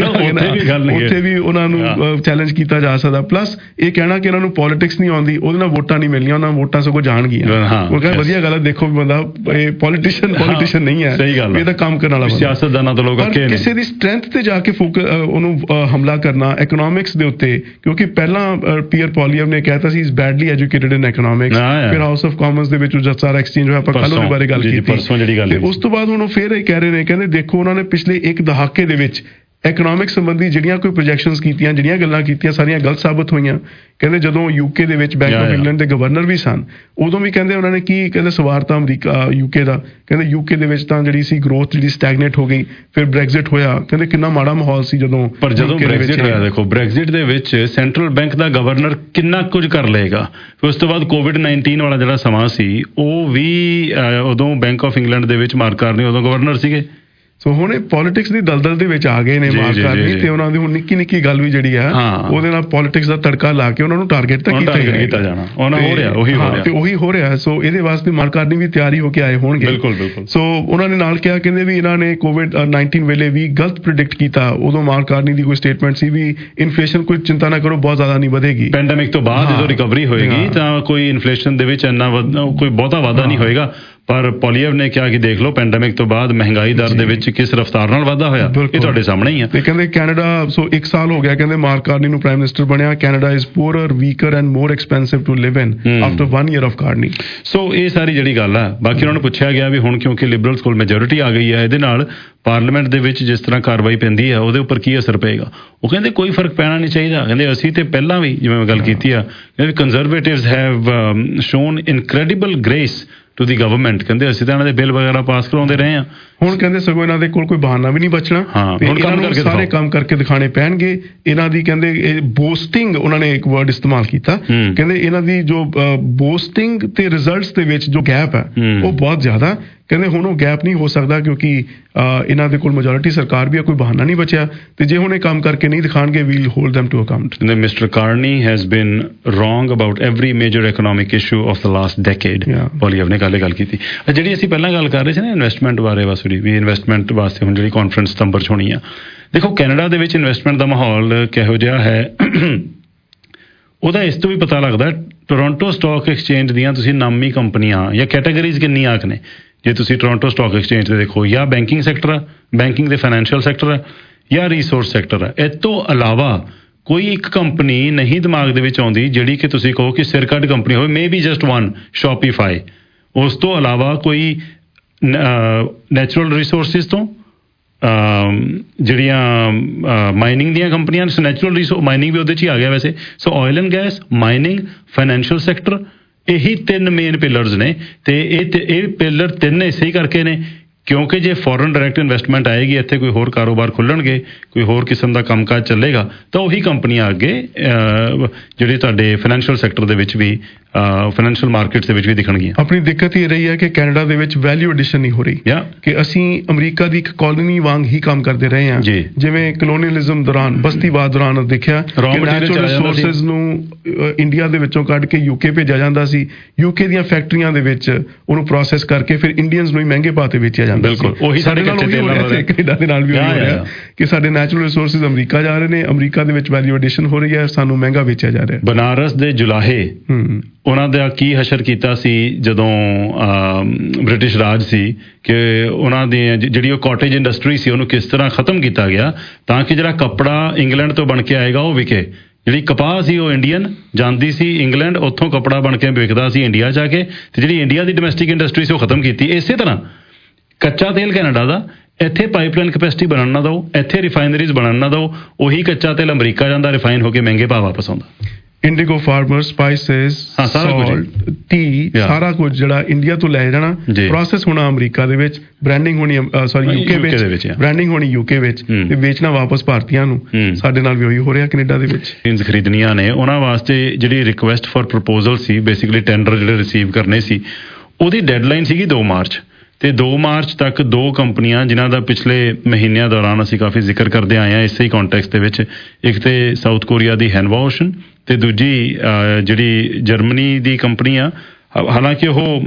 Speaker 2: ਉੱਥੇ ਵੀ ਉਹਨਾਂ ਨੂੰ ਚੈਲੰਜ ਕੀਤਾ ਜਾ ਸਕਦਾ। ਪਲੱਸ ਇਹ ਕਹਿਣਾ ਕਿ ਇਹਨਾਂ ਨੂੰ ਪੋਲੀਟਿਕਸ ਨਹੀਂ ਆਉਂਦੀ, ਉਹਦੇ ਨਾਲ ਵੋਟਾਂ ਨਹੀਂ ਮਿਲਣੀਆਂ, ਉਹਨਾਂ ਵੋਟਾਂ ਸਗੋਂ ਜਾਣਗੀਆਂ। ਉਹ ਕਹਿੰਦਾ ਵਧੀਆ ਗੱਲ ਹੈ, ਦੇਖੋ ਬੰਦਾ ਇਹ ਪੋਲੀਟੀਸ਼ੀਅਨ ਪੋਲੀਟੀਸ਼ੀਅਨ ਨਹੀਂ ਹੈ, ਇਹ ਤਾਂ ਕੰਮ ਕਰਨ ਵਾਲਾ
Speaker 1: ਸਿਆਸਤਦਾਨਾਂ ਤੋਂ ਲੋਕ ਅੱਕੇ ਨੇ।
Speaker 2: ਕਿਸੇ ਦੀ ਸਟਰੈਂਥ ਤੇ ਜਾ ਕੇ ਫੋਕਸ ਉਹਨੂੰ ਹਮਲਾ ਕਰਨਾ ਇਕਨੋਮਿਕਸ ਦੇ ਉੱਤੇ, ਕਿਉਂਕਿ ਪਹਿਲਾਂ ਪੀਅਰ ਪੋਲੀਅਮ ਨੇ ਕਹਿਤਾ ਸੀ is badly educated in economics, ਫਿਰ ਹਾਊਸ ਆਫ ਕਾਮਨਸ ਦੇ ਵਿੱਚ ਜਦ ਸਾਰਾ ਐਕਸਚੇਂਜ ਹੋਇਆ, ਆਪਾਂ ਕੱਲ ਉਹਦੇ ਬਾਰੇ ਗੱਲ ਕੀਤੀ ਤੇ ਉਸ ਤੋਂ ਬਾਅਦ ਹੁਣ ਉਹ ਫਿਰ ਇਹ ਕਹਿ ਰਹੇ ਨੇ, ਕਹਿੰਦੇ ਦੇਖੋ ਉਹਨਾਂ ਨੇ ਪਿਛਲੇ ਇੱਕ ਦਹਾਕੇ ਦੇ ਵਿੱਚ ਇਕਨੋਮਿਕ ਸੰਬੰਧੀ ਜਿਹੜੀਆਂ ਕੋਈ ਪ੍ਰੋਜੈਕਸ਼ਨਸ ਕੀਤੀਆਂ, ਜਿਹੜੀਆਂ ਗੱਲਾਂ ਕੀਤੀਆਂ, ਸਾਰੀਆਂ ਗਲਤ ਸਾਬਤ ਹੋਈਆਂ। ਕਹਿੰਦੇ ਜਦੋਂ ਯੂਕੇ ਦੇ ਵਿੱਚ ਬੈਂਕ ਆਫ ਇੰਗਲੈਂਡ ਦੇ ਗਵਰਨਰ ਵੀ ਸਨ, ਉਦੋਂ ਵੀ ਕਹਿੰਦੇ ਉਹਨਾਂ ਨੇ ਕੀ ਕਹਿੰਦੇ ਸਵਾਰਤਾ ਅਮਰੀਕਾ ਯੂਕੇ ਦਾ, ਕਹਿੰਦੇ ਯੂਕੇ ਦੇ ਵਿੱਚ ਤਾਂ ਜਿਹੜੀ ਸੀ ਗਰੋਥ ਜਿਹੜੀ ਸਟੈਗਨੇਟ ਹੋ ਗਈ, ਫਿਰ ਬ੍ਰੈਗਜ਼ਿਟ ਹੋਇਆ, ਕਹਿੰਦੇ ਕਿੰਨਾ ਮਾੜਾ ਮਾਹੌਲ ਸੀ ਜਦੋਂ।
Speaker 1: ਪਰ ਜਦੋਂ ਬ੍ਰੈਗਜ਼ਿਟ ਹੋਇਆ, ਦੇਖੋ ਬ੍ਰੈਗਜ਼ਿਟ ਦੇ ਵਿੱਚ ਸੈਂਟਰਲ ਬੈਂਕ ਦਾ ਗਵਰਨਰ ਕਿੰਨਾ ਕੁਝ ਕਰ ਲਏਗਾ। ਉਸ ਤੋਂ ਬਾਅਦ ਕੋਵਿਡ ਨਾਈਨਟੀਨ ਵਾਲਾ ਜਿਹੜਾ ਸਮਾਂ ਸੀ, ਉਹ ਵੀ ਉਦੋਂ ਬੈਂਕ ਆਫ ਇੰਗਲੈਂਡ ਦੇ ਵਿੱਚ ਮਾਰਕ ਕਾਰਨੀ ਉਦੋਂ ਗਵਰਨਰ ਸੀਗੇ। ਸੋ ਹੁਣ ਇਹ ਪੋਲੀਟਿਕਸ ਦੀ ਦਲਦਲ ਦੇ ਵਿੱਚ ਆ ਗਏ ਨੇ ਮਾਰਕ ਕਾਰਨੀ, ਤੇ ਉਹਨਾਂ ਦੀ ਹੁਣ ਨਿੱਕੀ ਨਿੱਕੀ ਗੱਲ ਵੀ ਜਿਹੜੀ ਆ ਉਹਦੇ ਨਾਲ ਪੋਲੀਟਿਕਸ ਦਾ ਤੜਕਾ ਲਾ ਕੇ ਉਹਨਾਂ ਨੂੰ ਟਾਰਗੇਟ ਤਾਂ ਕੀਤਾ ਜਾਣਾ, ਉਹਨਾਂ ਹੋ ਰਿਹਾ ਉਹੀ ਹੋ ਰਿਹਾ ਤੇ ਉਹੀ ਹੋ ਰਿਹਾ। ਸੋ ਇਹਦੇ ਵਾਸਤੇ ਮਾਰਕ ਕਾਰਨੀ ਵੀ ਤਿਆਰੀ ਹੋ ਕੇ ਆਏ ਹੋਣਗੇ। ਬਿਲਕੁਲ ਬਿਲਕੁਲ।
Speaker 2: ਸੋ ਉਹਨਾਂ ਨੇ ਨਾਲ ਕਿਹਾ, ਕਹਿੰਦੇ ਵੀ ਇਹਨਾਂ ਨੇ ਕੋਵਿਡ ਨਾਈਨਟੀਨ ਵੇਲੇ ਵੀ ਗਲਤ ਪ੍ਰਿਡਿਕਟ ਕੀਤਾ। ਉਦੋਂ ਮਾਰਕ ਕਾਰਨੀ ਦੀ ਕੋਈ ਸਟੇਟਮੈਂਟ ਸੀ ਵੀ ਇਨਫਲੇਸ਼ਨ ਕੋਈ ਚਿੰਤਾ ਨਾ ਕਰੋ ਬਹੁਤ ਜ਼ਿਆਦਾ ਨਹੀਂ ਵਧੇਗੀ,
Speaker 1: ਪੈਂਡੈਮਿਕ ਤੋਂ ਬਾਅਦ ਜਦੋਂ ਰਿਕਵਰੀ ਹੋਏਗੀ ਤਾਂ ਕੋਈ ਇਨਫਲੇਸ਼ਨ ਦੇ ਵਿੱਚ ਇੰਨਾ ਕੋਈ ਬਹੁਤਾ ਵਾਧਾ ਨਹੀਂ ਹੋਏਗਾ। ਪਰ ਪੋਲੀਅਵ ਨੇ ਕਿਹਾ ਕਿ ਦੇਖ ਲਓ ਪੈਂਡੈਮਿਕ ਤੋਂ ਬਾਅਦ ਮਹਿੰਗਾਈ ਦਰ ਦੇ ਵਿੱਚ ਕਿਸ ਰਫ਼ਤਾਰ ਨਾਲ ਵਾਧਾ ਹੋਇਆ, ਇਹ ਤੁਹਾਡੇ ਸਾਹਮਣੇ ਹੀ ਆ।
Speaker 2: ਤੇ ਕਹਿੰਦੇ ਕੈਨੇਡਾ ਸੋ ਇੱਕ ਸਾਲ ਹੋ ਗਿਆ, ਕਹਿੰਦੇ ਮਾਰਕ ਕਾਰਨੀ ਨੂੰ ਪ੍ਰਾਈਮ ਮਿਨਿਸਟਰ ਬਣਿਆ, Canada is poorer, weaker and more expensive to live in after one year of Carney.
Speaker 1: So ਇਹ ਸਾਰੀ ਜਿਹੜੀ ਗੱਲ ਆ, ਬਾਕੀ ਉਹਨਾਂ ਨੂੰ ਪੁੱਛਿਆ ਗਿਆ ਵੀ ਹੁਣ ਕਿਉਂਕਿ ਲਿਬਰਲਸ ਕੋਲ ਮੈਜੋਰਿਟੀ ਆ ਗਈ ਹੈ, ਇਹਦੇ ਨਾਲ ਪਾਰਲੀਮੈਂਟ ਦੇ ਵਿੱਚ ਜਿਸ ਤਰ੍ਹਾਂ ਕਾਰਵਾਈ ਪੈਂਦੀ ਆ ਉਹਦੇ ਉੱਪਰ ਕੀ ਅਸਰ ਪਏਗਾ। ਉਹ ਕਹਿੰਦੇ ਕੋਈ ਫਰਕ ਪੈਣਾ ਨਹੀਂ ਚਾਹੀਦਾ। ਕਹਿੰਦੇ ਅਸੀਂ ਤੇ ਪਹਿਲਾਂ ਵੀ ਜਿਵੇਂ ਮੈਂ ਗੱਲ ਕੀਤੀ ਆ, Conservatives have shown incredible grace to the government. ਕਹਿੰਦੇ ਅਸੀਂ ਤਾਂ ਇਹਨਾਂ ਦੇ ਬਿੱਲ ਵਗੈਰਾ ਪਾਸ ਕਰਾਉਂਦੇ ਰਹੇ ਹਾਂ।
Speaker 2: ਹੁਣ ਕਹਿੰਦੇ ਸਗੋਂ ਇਹਨਾਂ ਦੇ ਕੋਲ ਕੋਈ ਬਹਾਨਾ ਵੀ ਨਹੀਂ ਬਚਣਾ, ਇਹਨਾਂ ਨੂੰ ਸਾਰੇ ਕੰਮ ਕਰਕੇ ਦਿਖਾਣੇ ਪੈਣਗੇ। ਇਹਨਾਂ ਦੀ ਕਹਿੰਦੇ ਬੋਸਟਿੰਗ, ਉਹਨਾਂ ਨੇ ਇੱਕ ਵਰਡ ਇਸਤੇਮਾਲ ਕੀਤਾ, ਕਹਿੰਦੇ ਇਹਨਾਂ ਦੀ ਜੋ ਬੋਸਟਿੰਗ ਤੇ ਰਿਜ਼ਲਟਸ ਦੇ ਵਿੱਚ ਜੋ ਗੈਪ ਹੈ ਉਹ ਬਹੁਤ ਜ਼ਿਆਦਾ। ਕਹਿੰਦੇ ਹੁਣ ਉਹ ਗੈਪ ਨਹੀਂ ਹੋ ਸਕਦਾ ਕਿਉਂਕਿ ਇਹਨਾਂ ਦੇ ਕੋਲ ਮੈਜੋਰਿਟੀ ਸਰਕਾਰ ਵੀ ਆ, ਕੋਈ ਬਹਾਨਾ ਨਹੀਂ ਬਚਿਆ। ਤੇ ਜੇ ਹੁਣ ਇਹ ਕੰਮ ਕਰਕੇ ਨਹੀਂ ਦਿਖਾਣਗੇ, we'll hold them to account।
Speaker 1: Mister Carney has been wrong about every major economic issue of the last decade। Poilievre ਨੇ ਗੱਲ ਗੱਲ ਕੀਤੀ। ਜਿਹੜੀ ਅਸੀਂ ਪਹਿਲਾਂ ਗੱਲ ਕਰ ਰਹੇ ਸੀ ਨਾ ਇਨਵੈਸਟਮੈਂਟ ਬਾਰੇ, ਵਸੂਰੀ ਵੀ ਇਨਵੈਸਟਮੈਂਟ ਵਾਸਤੇ ਹੁਣ ਜਿਹੜੀ ਕਾਨਫਰੰਸ ਸਤੰਬਰ ਚ ਹੋਣੀ ਆ, ਦੇਖੋ ਕੈਨੇਡਾ ਦੇ ਵਿੱਚ ਇਨਵੈਸਟਮੈਂਟ ਦਾ ਮਾਹੌਲ ਕਿਹੋ ਜਿਹਾ ਹੈ ਉਹਦਾ ਇਸ ਤੋਂ ਵੀ ਪਤਾ ਲੱਗਦਾ। ਟੋਰਾਂਟੋ ਸਟਾਕ ਐਕਸਚੇਂਜ ਦੀਆਂ ਤੁਸੀਂ ਨਾਮੀ ਕੰਪਨੀਆਂ ਜਾਂ ਕੈਟਾਗਰੀਜ਼ ਕਿੰਨੀਆਂ ਆਖ ਨੇ, ਜੇ ਤੁਸੀਂ ਟੋਰਾਂਟੋ ਸਟਾਕ ਐਕਸਚੇਂਜ ਤੇ ਦੇਖੋ, ਜਾਂ ਬੈਂਕਿੰਗ ਸੈਕਟਰ ਆ, ਬੈਂਕਿੰਗ ਤੇ ਫਾਈਨੈਂਸ਼ੀਅਲ ਸੈਕਟਰ ਆ, ਜਾਂ ਰਿਸੋਰਸ ਸੈਕਟਰ ਆ। ਇਸ ਤੋਂ ਇਲਾਵਾ ਕੋਈ ਇੱਕ ਕੰਪਨੀ ਨਹੀਂ ਦਿਮਾਗ ਦੇ ਵਿੱਚ ਆਉਂਦੀ ਜਿਹੜੀ ਕਿ ਤੁਸੀਂ ਕਹੋ ਕਿ ਸਿਰ ਕੱਢ ਕੰਪਨੀ ਹੋਵੇ, maybe just one Shopify. ਉਸ ਤੋਂ ਇਲਾਵਾ ਕੋਈ ਨੈਚੁਰਲ ਰਿਸੋਰਸਿਸ ਤੋਂ ਜਿਹੜੀਆਂ ਮਾਈਨਿੰਗ ਦੀਆਂ ਕੰਪਨੀਆਂ, ਨੈਚੁਰਲ ਰਿਸੋਰਸ ਮਾਈਨਿੰਗ ਵੀ ਉਹਦੇ 'ਚ ਹੀ ਆ ਗਿਆ ਵੈਸੇ। So oil and gas, mining, financial sector, ਇਹੀ ਤਿੰਨ ਮੇਨ ਪਿਲਰਸ ਨੇ। ਤੇ ਇਹ ਇਹ ਪਿਲਰ ਤਿੰਨ ਇਸੇ ਹੀ ਕਰਕੇ ਨੇ ਕਿਉਂਕਿ ਜੇ ਫੋਰਨ ਡਾਇਰੈਕਟ ਇਨਵੈਸਟਮੈਂਟ ਆਏਗੀ, ਇੱਥੇ ਕੋਈ ਹੋਰ ਕਾਰੋਬਾਰ ਖੁੱਲ੍ਹਣਗੇ, ਕੋਈ ਹੋਰ ਕਿਸਮ ਦਾ ਕੰਮਕਾਜ ਚੱਲੇਗਾ, ਤਾਂ ਉਹੀ ਕੰਪਨੀਆਂ ਅੱਗੇ ਜਿਹੜੇ ਤੁਹਾਡੇ ਫਾਈਨੈਂਸ਼ੀਅਲ ਸੈਕਟਰ ਦੇ ਵਿੱਚ ਵੀ, ਫਾਈਨੈਂਸ਼ੀਅਲ ਮਾਰਕੀਟਸ ਦੇ ਵਿੱਚ ਵੀ ਦਿਖਣਗੀਆਂ।
Speaker 2: ਆਪਣੀ ਦਿੱਕਤ ਇਹ ਰਹੀ ਹੈ ਕਿ ਕੈਨੇਡਾ ਦੇ ਵਿੱਚ ਵੈਲਿਊ ਐਡੀਸ਼ਨ ਨਹੀਂ ਹੋ ਰਹੀ, ਕਿ ਅਸੀਂ ਅਮਰੀਕਾ ਦੀ ਇੱਕ ਕਾਲੋਨੀ ਵਾਂਗ ਹੀ ਕੰਮ ਕਰਦੇ ਰਹੇ ਹਾਂ। ਜਿਵੇਂ ਕਲੋਨੀਅਲਿਜ਼ਮ ਦੌਰਾਨ, ਬਸਤੀਵਾਦ ਦੌਰਾਨ ਦੇਖਿਆ ਕਿ ਨੈਚੁਰਲ ਰਿਸੋਰਸਿਸ ਨੂੰ ਇੰਡੀਆ ਦੇ ਵਿੱਚੋਂ ਕੱਢ ਕੇ ਯੂਕੇ ਭੇਜਿਆ ਜਾਂਦਾ ਸੀ, ਯੂਕੇ ਦੀਆਂ ਫੈਕਟਰੀਆਂ ਦੇ ਵਿੱਚ ਉਹਨੂੰ ਪ੍ਰੋਸੈਸ ਕਰਕੇ ਫਿਰ ਇੰਡੀਅਨਸ ਨੂੰ ਹੀ ਮਹਿੰਗੇ ਭਾਅ ਤੇ ਵੇਚਿਆ ਜਾਂਦਾ।
Speaker 1: ਬਿਲਕੁਲ ਉਹੀ ਸਾਡੇ ਕੱਚੇ ਤੇਲ ਨਾਲ
Speaker 2: ਕੈਨੇਡਾ ਦੇ ਨਾਲ ਵੀ ਹੋ ਰਿਹਾ ਕਿ ਸਾਡੇ ਨੈਚੁਰਲ ਰਿਸੋਰਸਿਸ ਅਮਰੀਕਾ ਜਾ ਰਹੇ ਨੇ, ਅਮਰੀਕਾ ਦੇ ਵਿੱਚ ਵੈਲਿਊ ਐਡੀਸ਼ਨ ਹੋ ਰਹੀ ਹੈ, ਸਾਨੂੰ ਮਹਿੰਗਾ ਵੇਚਿਆ ਜਾ ਰਿਹਾ।
Speaker 1: ਬਨਾਰਸ ਦੇ ਜੁਲਾਹੇ ਉਹਨਾਂ ਦਾ ਕੀ ਹਸ਼ਰ ਕੀਤਾ ਸੀ ਜਦੋਂ ਬ੍ਰਿਟਿਸ਼ ਰਾਜ ਸੀ, ਕਿ ਉਹਨਾਂ ਦੀ ਜਿਹੜੀ ਉਹ ਕਾਟੇਜ ਇੰਡਸਟਰੀ ਸੀ ਉਹਨੂੰ ਕਿਸ ਤਰ੍ਹਾਂ ਖਤਮ ਕੀਤਾ ਗਿਆ ਤਾਂ ਕਿ ਜਿਹੜਾ ਕੱਪੜਾ ਇੰਗਲੈਂਡ ਤੋਂ ਬਣ ਕੇ ਆਏਗਾ ਉਹ ਵਿਕੇ। ਜਿਹੜੀ ਕਪਾਹ ਸੀ ਉਹ ਇੰਡੀਅਨ ਜਾਂਦੀ ਸੀ ਇੰਗਲੈਂਡ, ਉੱਥੋਂ ਕੱਪੜਾ ਬਣ ਕੇ ਵਿਕਦਾ ਸੀ ਇੰਡੀਆ ਜਾ ਕੇ, ਤੇ ਜਿਹੜੀ ਇੰਡੀਆ ਦੀ ਡੋਮੈਸਟਿਕ ਇੰਡਸਟਰੀ ਸੀ ਉਹ ਖਤਮ ਕੀਤੀ। ਇਸੇ ਤਰ੍ਹਾਂ ਕੱਚਾ ਤੇਲ ਕੈਨੇਡਾ ਦਾ, ਇੱਥੇ ਪਾਈਪਲਾਈਨ ਕੈਪੈਸਿਟੀ ਬਣਨ ਨਾ ਦਿਓ, ਇੱਥੇ ਰਿਫਾਈਨਰੀਜ਼ ਬਣਨ ਨਾ ਦਿਓ, ਉਹੀ ਕੱਚਾ ਤੇਲ ਅਮਰੀਕਾ ਜਾਂਦਾ, ਰਿਫਾਈਨ ਹੋ ਕੇ ਮਹਿੰਗੇ ਭਾਅ ਵਾਪਸ ਆਉਂਦਾ।
Speaker 2: Indigo farmer, spices, salt, tea, ਸਾਰਾ ਕੁਝ ਜਿਹੜਾ ਇੰਡੀਆ ਤੋਂ ਲੈ ਜਾਣਾ, ਪ੍ਰੋਸੈਸ ਹੋਣਾ ਅਮਰੀਕਾ ਦੇ ਵਿੱਚ, ਬ੍ਰਾਂਡਿੰਗ ਹੋਣੀ ਸੌਰੀ ਯੂਕੇ ਵਿੱਚ, ਬ੍ਰਾਂਡਿੰਗ ਹੋਣੀ ਯੂਕੇ ਵਿੱਚ, ਤੇ ਵੇਚਣਾ ਵਾਪਸ ਭਾਰਤੀਆਂ ਨੂੰ। ਸਾਡੇ ਨਾਲ ਵੀ ਉਹੀ ਹੋ ਰਿਹਾ ਕੈਨੇਡਾ ਦੇ ਵਿੱਚ।
Speaker 1: ਮਸ਼ੀਨਸ ਖਰੀਦਣੀਆਂ ਨੇ, ਉਹਨਾਂ ਵਾਸਤੇ ਜਿਹੜੀ ਰਿਕੁਐਸਟ ਫॉर ਪ੍ਰਪੋਜ਼ਲ ਸੀ, ਬੇਸਿਕਲੀ ਟੈਂਡਰ ਜਿਹੜੇ ਰਿਸੀਵ ਕਰਨੇ ਸੀ, ਉਹਦੀ ਡੈਡਲਾਈਨ ਸੀਗੀ ਦੋ ਮਾਰਚ। ਤੇ ਦੋ ਮਾਰਚ ਤੱਕ ਦੋ ਕੰਪਨੀਆਂ ਜਿਨ੍ਹਾਂ ਦਾ ਪਿਛਲੇ ਮਹੀਨਿਆਂ ਦੌਰਾਨ ਅਸੀਂ ਕਾਫੀ ਜ਼ਿਕਰ ਕਰਦੇ ਆਏ ਹਾਂ ਇਸੇ ਹੀ ਕੰਟੈਕਸਟ ਦੇ ਵਿੱਚ, ਇੱਕ ਤੇ ਸਾਊਥ ਕੋਰੀਆ ਦੀ ਹੈਨਵਾ ਓਸ਼ਨ ਤੇ ਦੂਜੀ ਜਿਹੜੀ ਜਰਮਨੀ ਦੀ ਕੰਪਨੀ ਆ, ਹਾਲਾਂਕਿ ਉਹ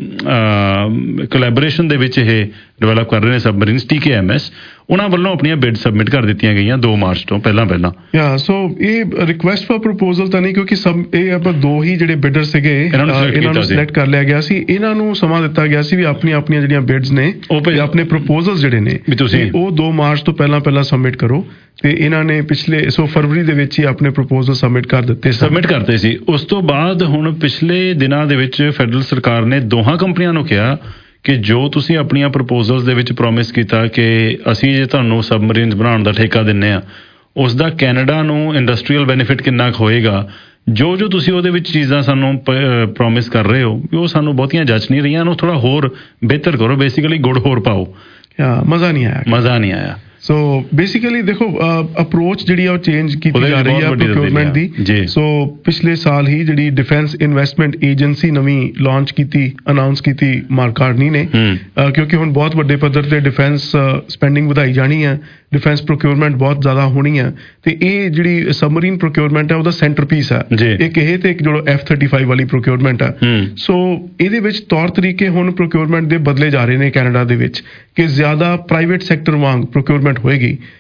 Speaker 1: ਕੋਲੈਬੋਰੇਸ਼ਨ ਦੇ ਵਿੱਚ ਇਹ ਡਿਵੈਲਪ ਕਰ ਰਹੇ ਨੇ submarines, T K M S, ਉਹਨਾਂ ਵੱਲੋਂ ਆਪਣੀਆਂ ਬਿਡ ਸਬਮਿਟ ਕਰ ਦਿੱਤੀਆਂ ਗਈਆਂ ਦੋ ਮਾਰਚ ਤੋਂ ਪਹਿਲਾਂ ਪਹਿਲਾਂ।
Speaker 2: ਯਾ ਸੋ ਇਹ ਰਿਕੁਐਸਟ ਫॉर ਪ੍ਰਪੋਜ਼ਲ ਤਾਂ ਨਹੀਂ, ਕਿਉਂਕਿ ਸਭ ਇਹ ਆਪਾਂ ਦੋ ਹੀ ਜਿਹੜੇ ਬਿਡਰ ਸੀਗੇ ਇਹਨਾਂ ਨੂੰ ਸਿਲੈਕਟ ਕਰ ਲਿਆ ਗਿਆ ਸੀ। ਇਹਨਾਂ ਨੂੰ ਸਮਾਂ ਦਿੱਤਾ ਗਿਆ ਸੀ ਵੀ ਆਪਣੀਆਂ ਆਪਣੀਆਂ ਜਿਹੜੀਆਂ ਬਿਡਸ ਨੇ, ਆਪਣੇ ਪ੍ਰਪੋਜ਼ਲਸ ਜਿਹੜੇ ਨੇ ਉਹ ਦੋ ਮਾਰਚ ਤੋਂ ਪਹਿਲਾਂ ਪਹਿਲਾਂ ਸਬਮਿਟ ਕਰੋ। ਤੇ ਇਹਨਾਂ ਨੇ ਪਿਛਲੇ ਸੋ ਫਰਵਰੀ ਦੇ ਵਿੱਚ ਹੀ ਆਪਣੇ ਪ੍ਰਪੋਜ਼ਲ ਸਬਮਿਟ ਕਰ ਦਿੱਤੇ
Speaker 1: ਸਬਮਿਟ ਕਰਤੇ ਸੀ। ਉਸ ਤੋਂ ਬਾਅਦ ਹੁਣ ਪਿਛਲੇ ਦਿਨਾਂ ਦੇ ਵਿੱਚ ਫੈਡਰਲ ਸਰਕਾਰ ਨੇ ਦੋਹਾਂ ਕੰਪਨੀਆਂ ਨੂੰ ਕਿਹਾ ਕਿ ਜੋ ਤੁਸੀਂ ਆਪਣੀਆਂ ਪ੍ਰਪੋਜ਼ਲਸ ਦੇ ਵਿੱਚ ਪ੍ਰੋਮਿਸ ਕੀਤਾ ਕਿ ਅਸੀਂ ਜੇ ਤੁਹਾਨੂੰ ਸਬਮਰੀਨਸ ਬਣਾਉਣ ਦਾ ਠੇਕਾ ਦਿੰਨੇ ਆ, ਉਸ ਦਾ ਕੈਨੇਡਾ ਨੂੰ ਇੰਡਸਟਰੀਅਲ ਬੈਨੀਫਿਟ ਕਿੰਨਾ ਕੁ ਹੋਏਗਾ, ਜੋ ਜੋ ਤੁਸੀਂ ਉਹਦੇ ਵਿੱਚ ਚੀਜ਼ਾਂ ਸਾਨੂੰ ਪ੍ਰੋਮਿਸ ਕਰ ਰਹੇ ਹੋ ਉਹ ਸਾਨੂੰ ਬਹੁਤੀਆਂ ਜੱਚ ਨਹੀਂ ਰਹੀਆਂ, ਉਹਨੂੰ ਥੋੜਾ ਹੋਰ ਬਿਹਤਰ ਕਰੋ, ਬੇਸਿਕਲੀ ਗੁੜ ਹੋਰ ਪਾਓ।
Speaker 2: ਮਜ਼ਾ ਨਹੀਂ ਆਇਆ
Speaker 1: ਮਜ਼ਾ ਨਹੀਂ ਆਇਆ
Speaker 2: ਸੋ ਬੇਸਿਕਲੀ ਦੇਖੋ ਅਪਰੋਚ ਜਿਹੜੀ ਆ ਉਹ ਚੇਂਜ ਕੀਤੀ ਜਾ ਰਹੀ ਆ ਪ੍ਰੋਕਿਊਰਮੈਂਟ ਦੀ। ਸੋ ਪਿਛਲੇ ਸਾਲ ਹੀ ਜਿਹੜੀ ਡਿਫੈਂਸ ਇਨਵੈਸਟਮੈਂਟ ਏਜੰਸੀ ਨਵੀਂ ਲਾਂਚ ਕੀਤੀ, ਅਨਾਉਂਸ ਕੀਤੀ ਮਾਰਕ ਕਾਰਨੀ ਨੇ, ਕਿਉਂਕਿ ਹੁਣ ਬਹੁਤ ਵੱਡੇ ਪੱਧਰ ਤੇ ਡਿਫੈਂਸ ਸਪੈਂਡਿੰਗ ਵਧਾਈ ਜਾਣੀ ਹੈ, ਡਿਫੈਂਸ ਪ੍ਰੋਕਿਊਰਮੈਂਟ ਬਹੁਤ ਜ਼ਿਆਦਾ ਹੋਣੀ ਹੈ, ਤੇ ਇਹ ਜਿਹੜੀ ਸਬਮਰੀਨ ਪ੍ਰੋਕਿਊਰਮੈਂਟ ਹੈ ਉਹਦਾ ਸੈਂਟਰ ਪੀਸ ਹੈ, ਇੱਕ ਇਹ ਤੇ ਇੱਕ ਜਿਹੜਾ ਐਫ ਥਰਟੀ ਫਾਈਵ ਵਾਲੀ ਪ੍ਰੋਕਿਊਰਮੈਂਟ ਹੈ। ਸੋ ਇਹਦੇ ਵਿੱਚ ਤੌਰ ਤਰੀਕੇ ਹੁਣ ਪ੍ਰੋਕਿਊਰਮੈਂਟ ਦੇ ਬਦਲੇ ਜਾ ਰਹੇ ਨੇ ਕੈਨੇਡਾ ਦੇ ਵਿੱਚ, ਕਿ ਜ਼ਿਆਦਾ ਪ੍ਰਾਈਵੇਟ ਸੈਕਟਰ ਵਾਂਗ ਪ੍ਰੋਕਿਊਰਮੈਂਟ ਹੋਏਗੀ,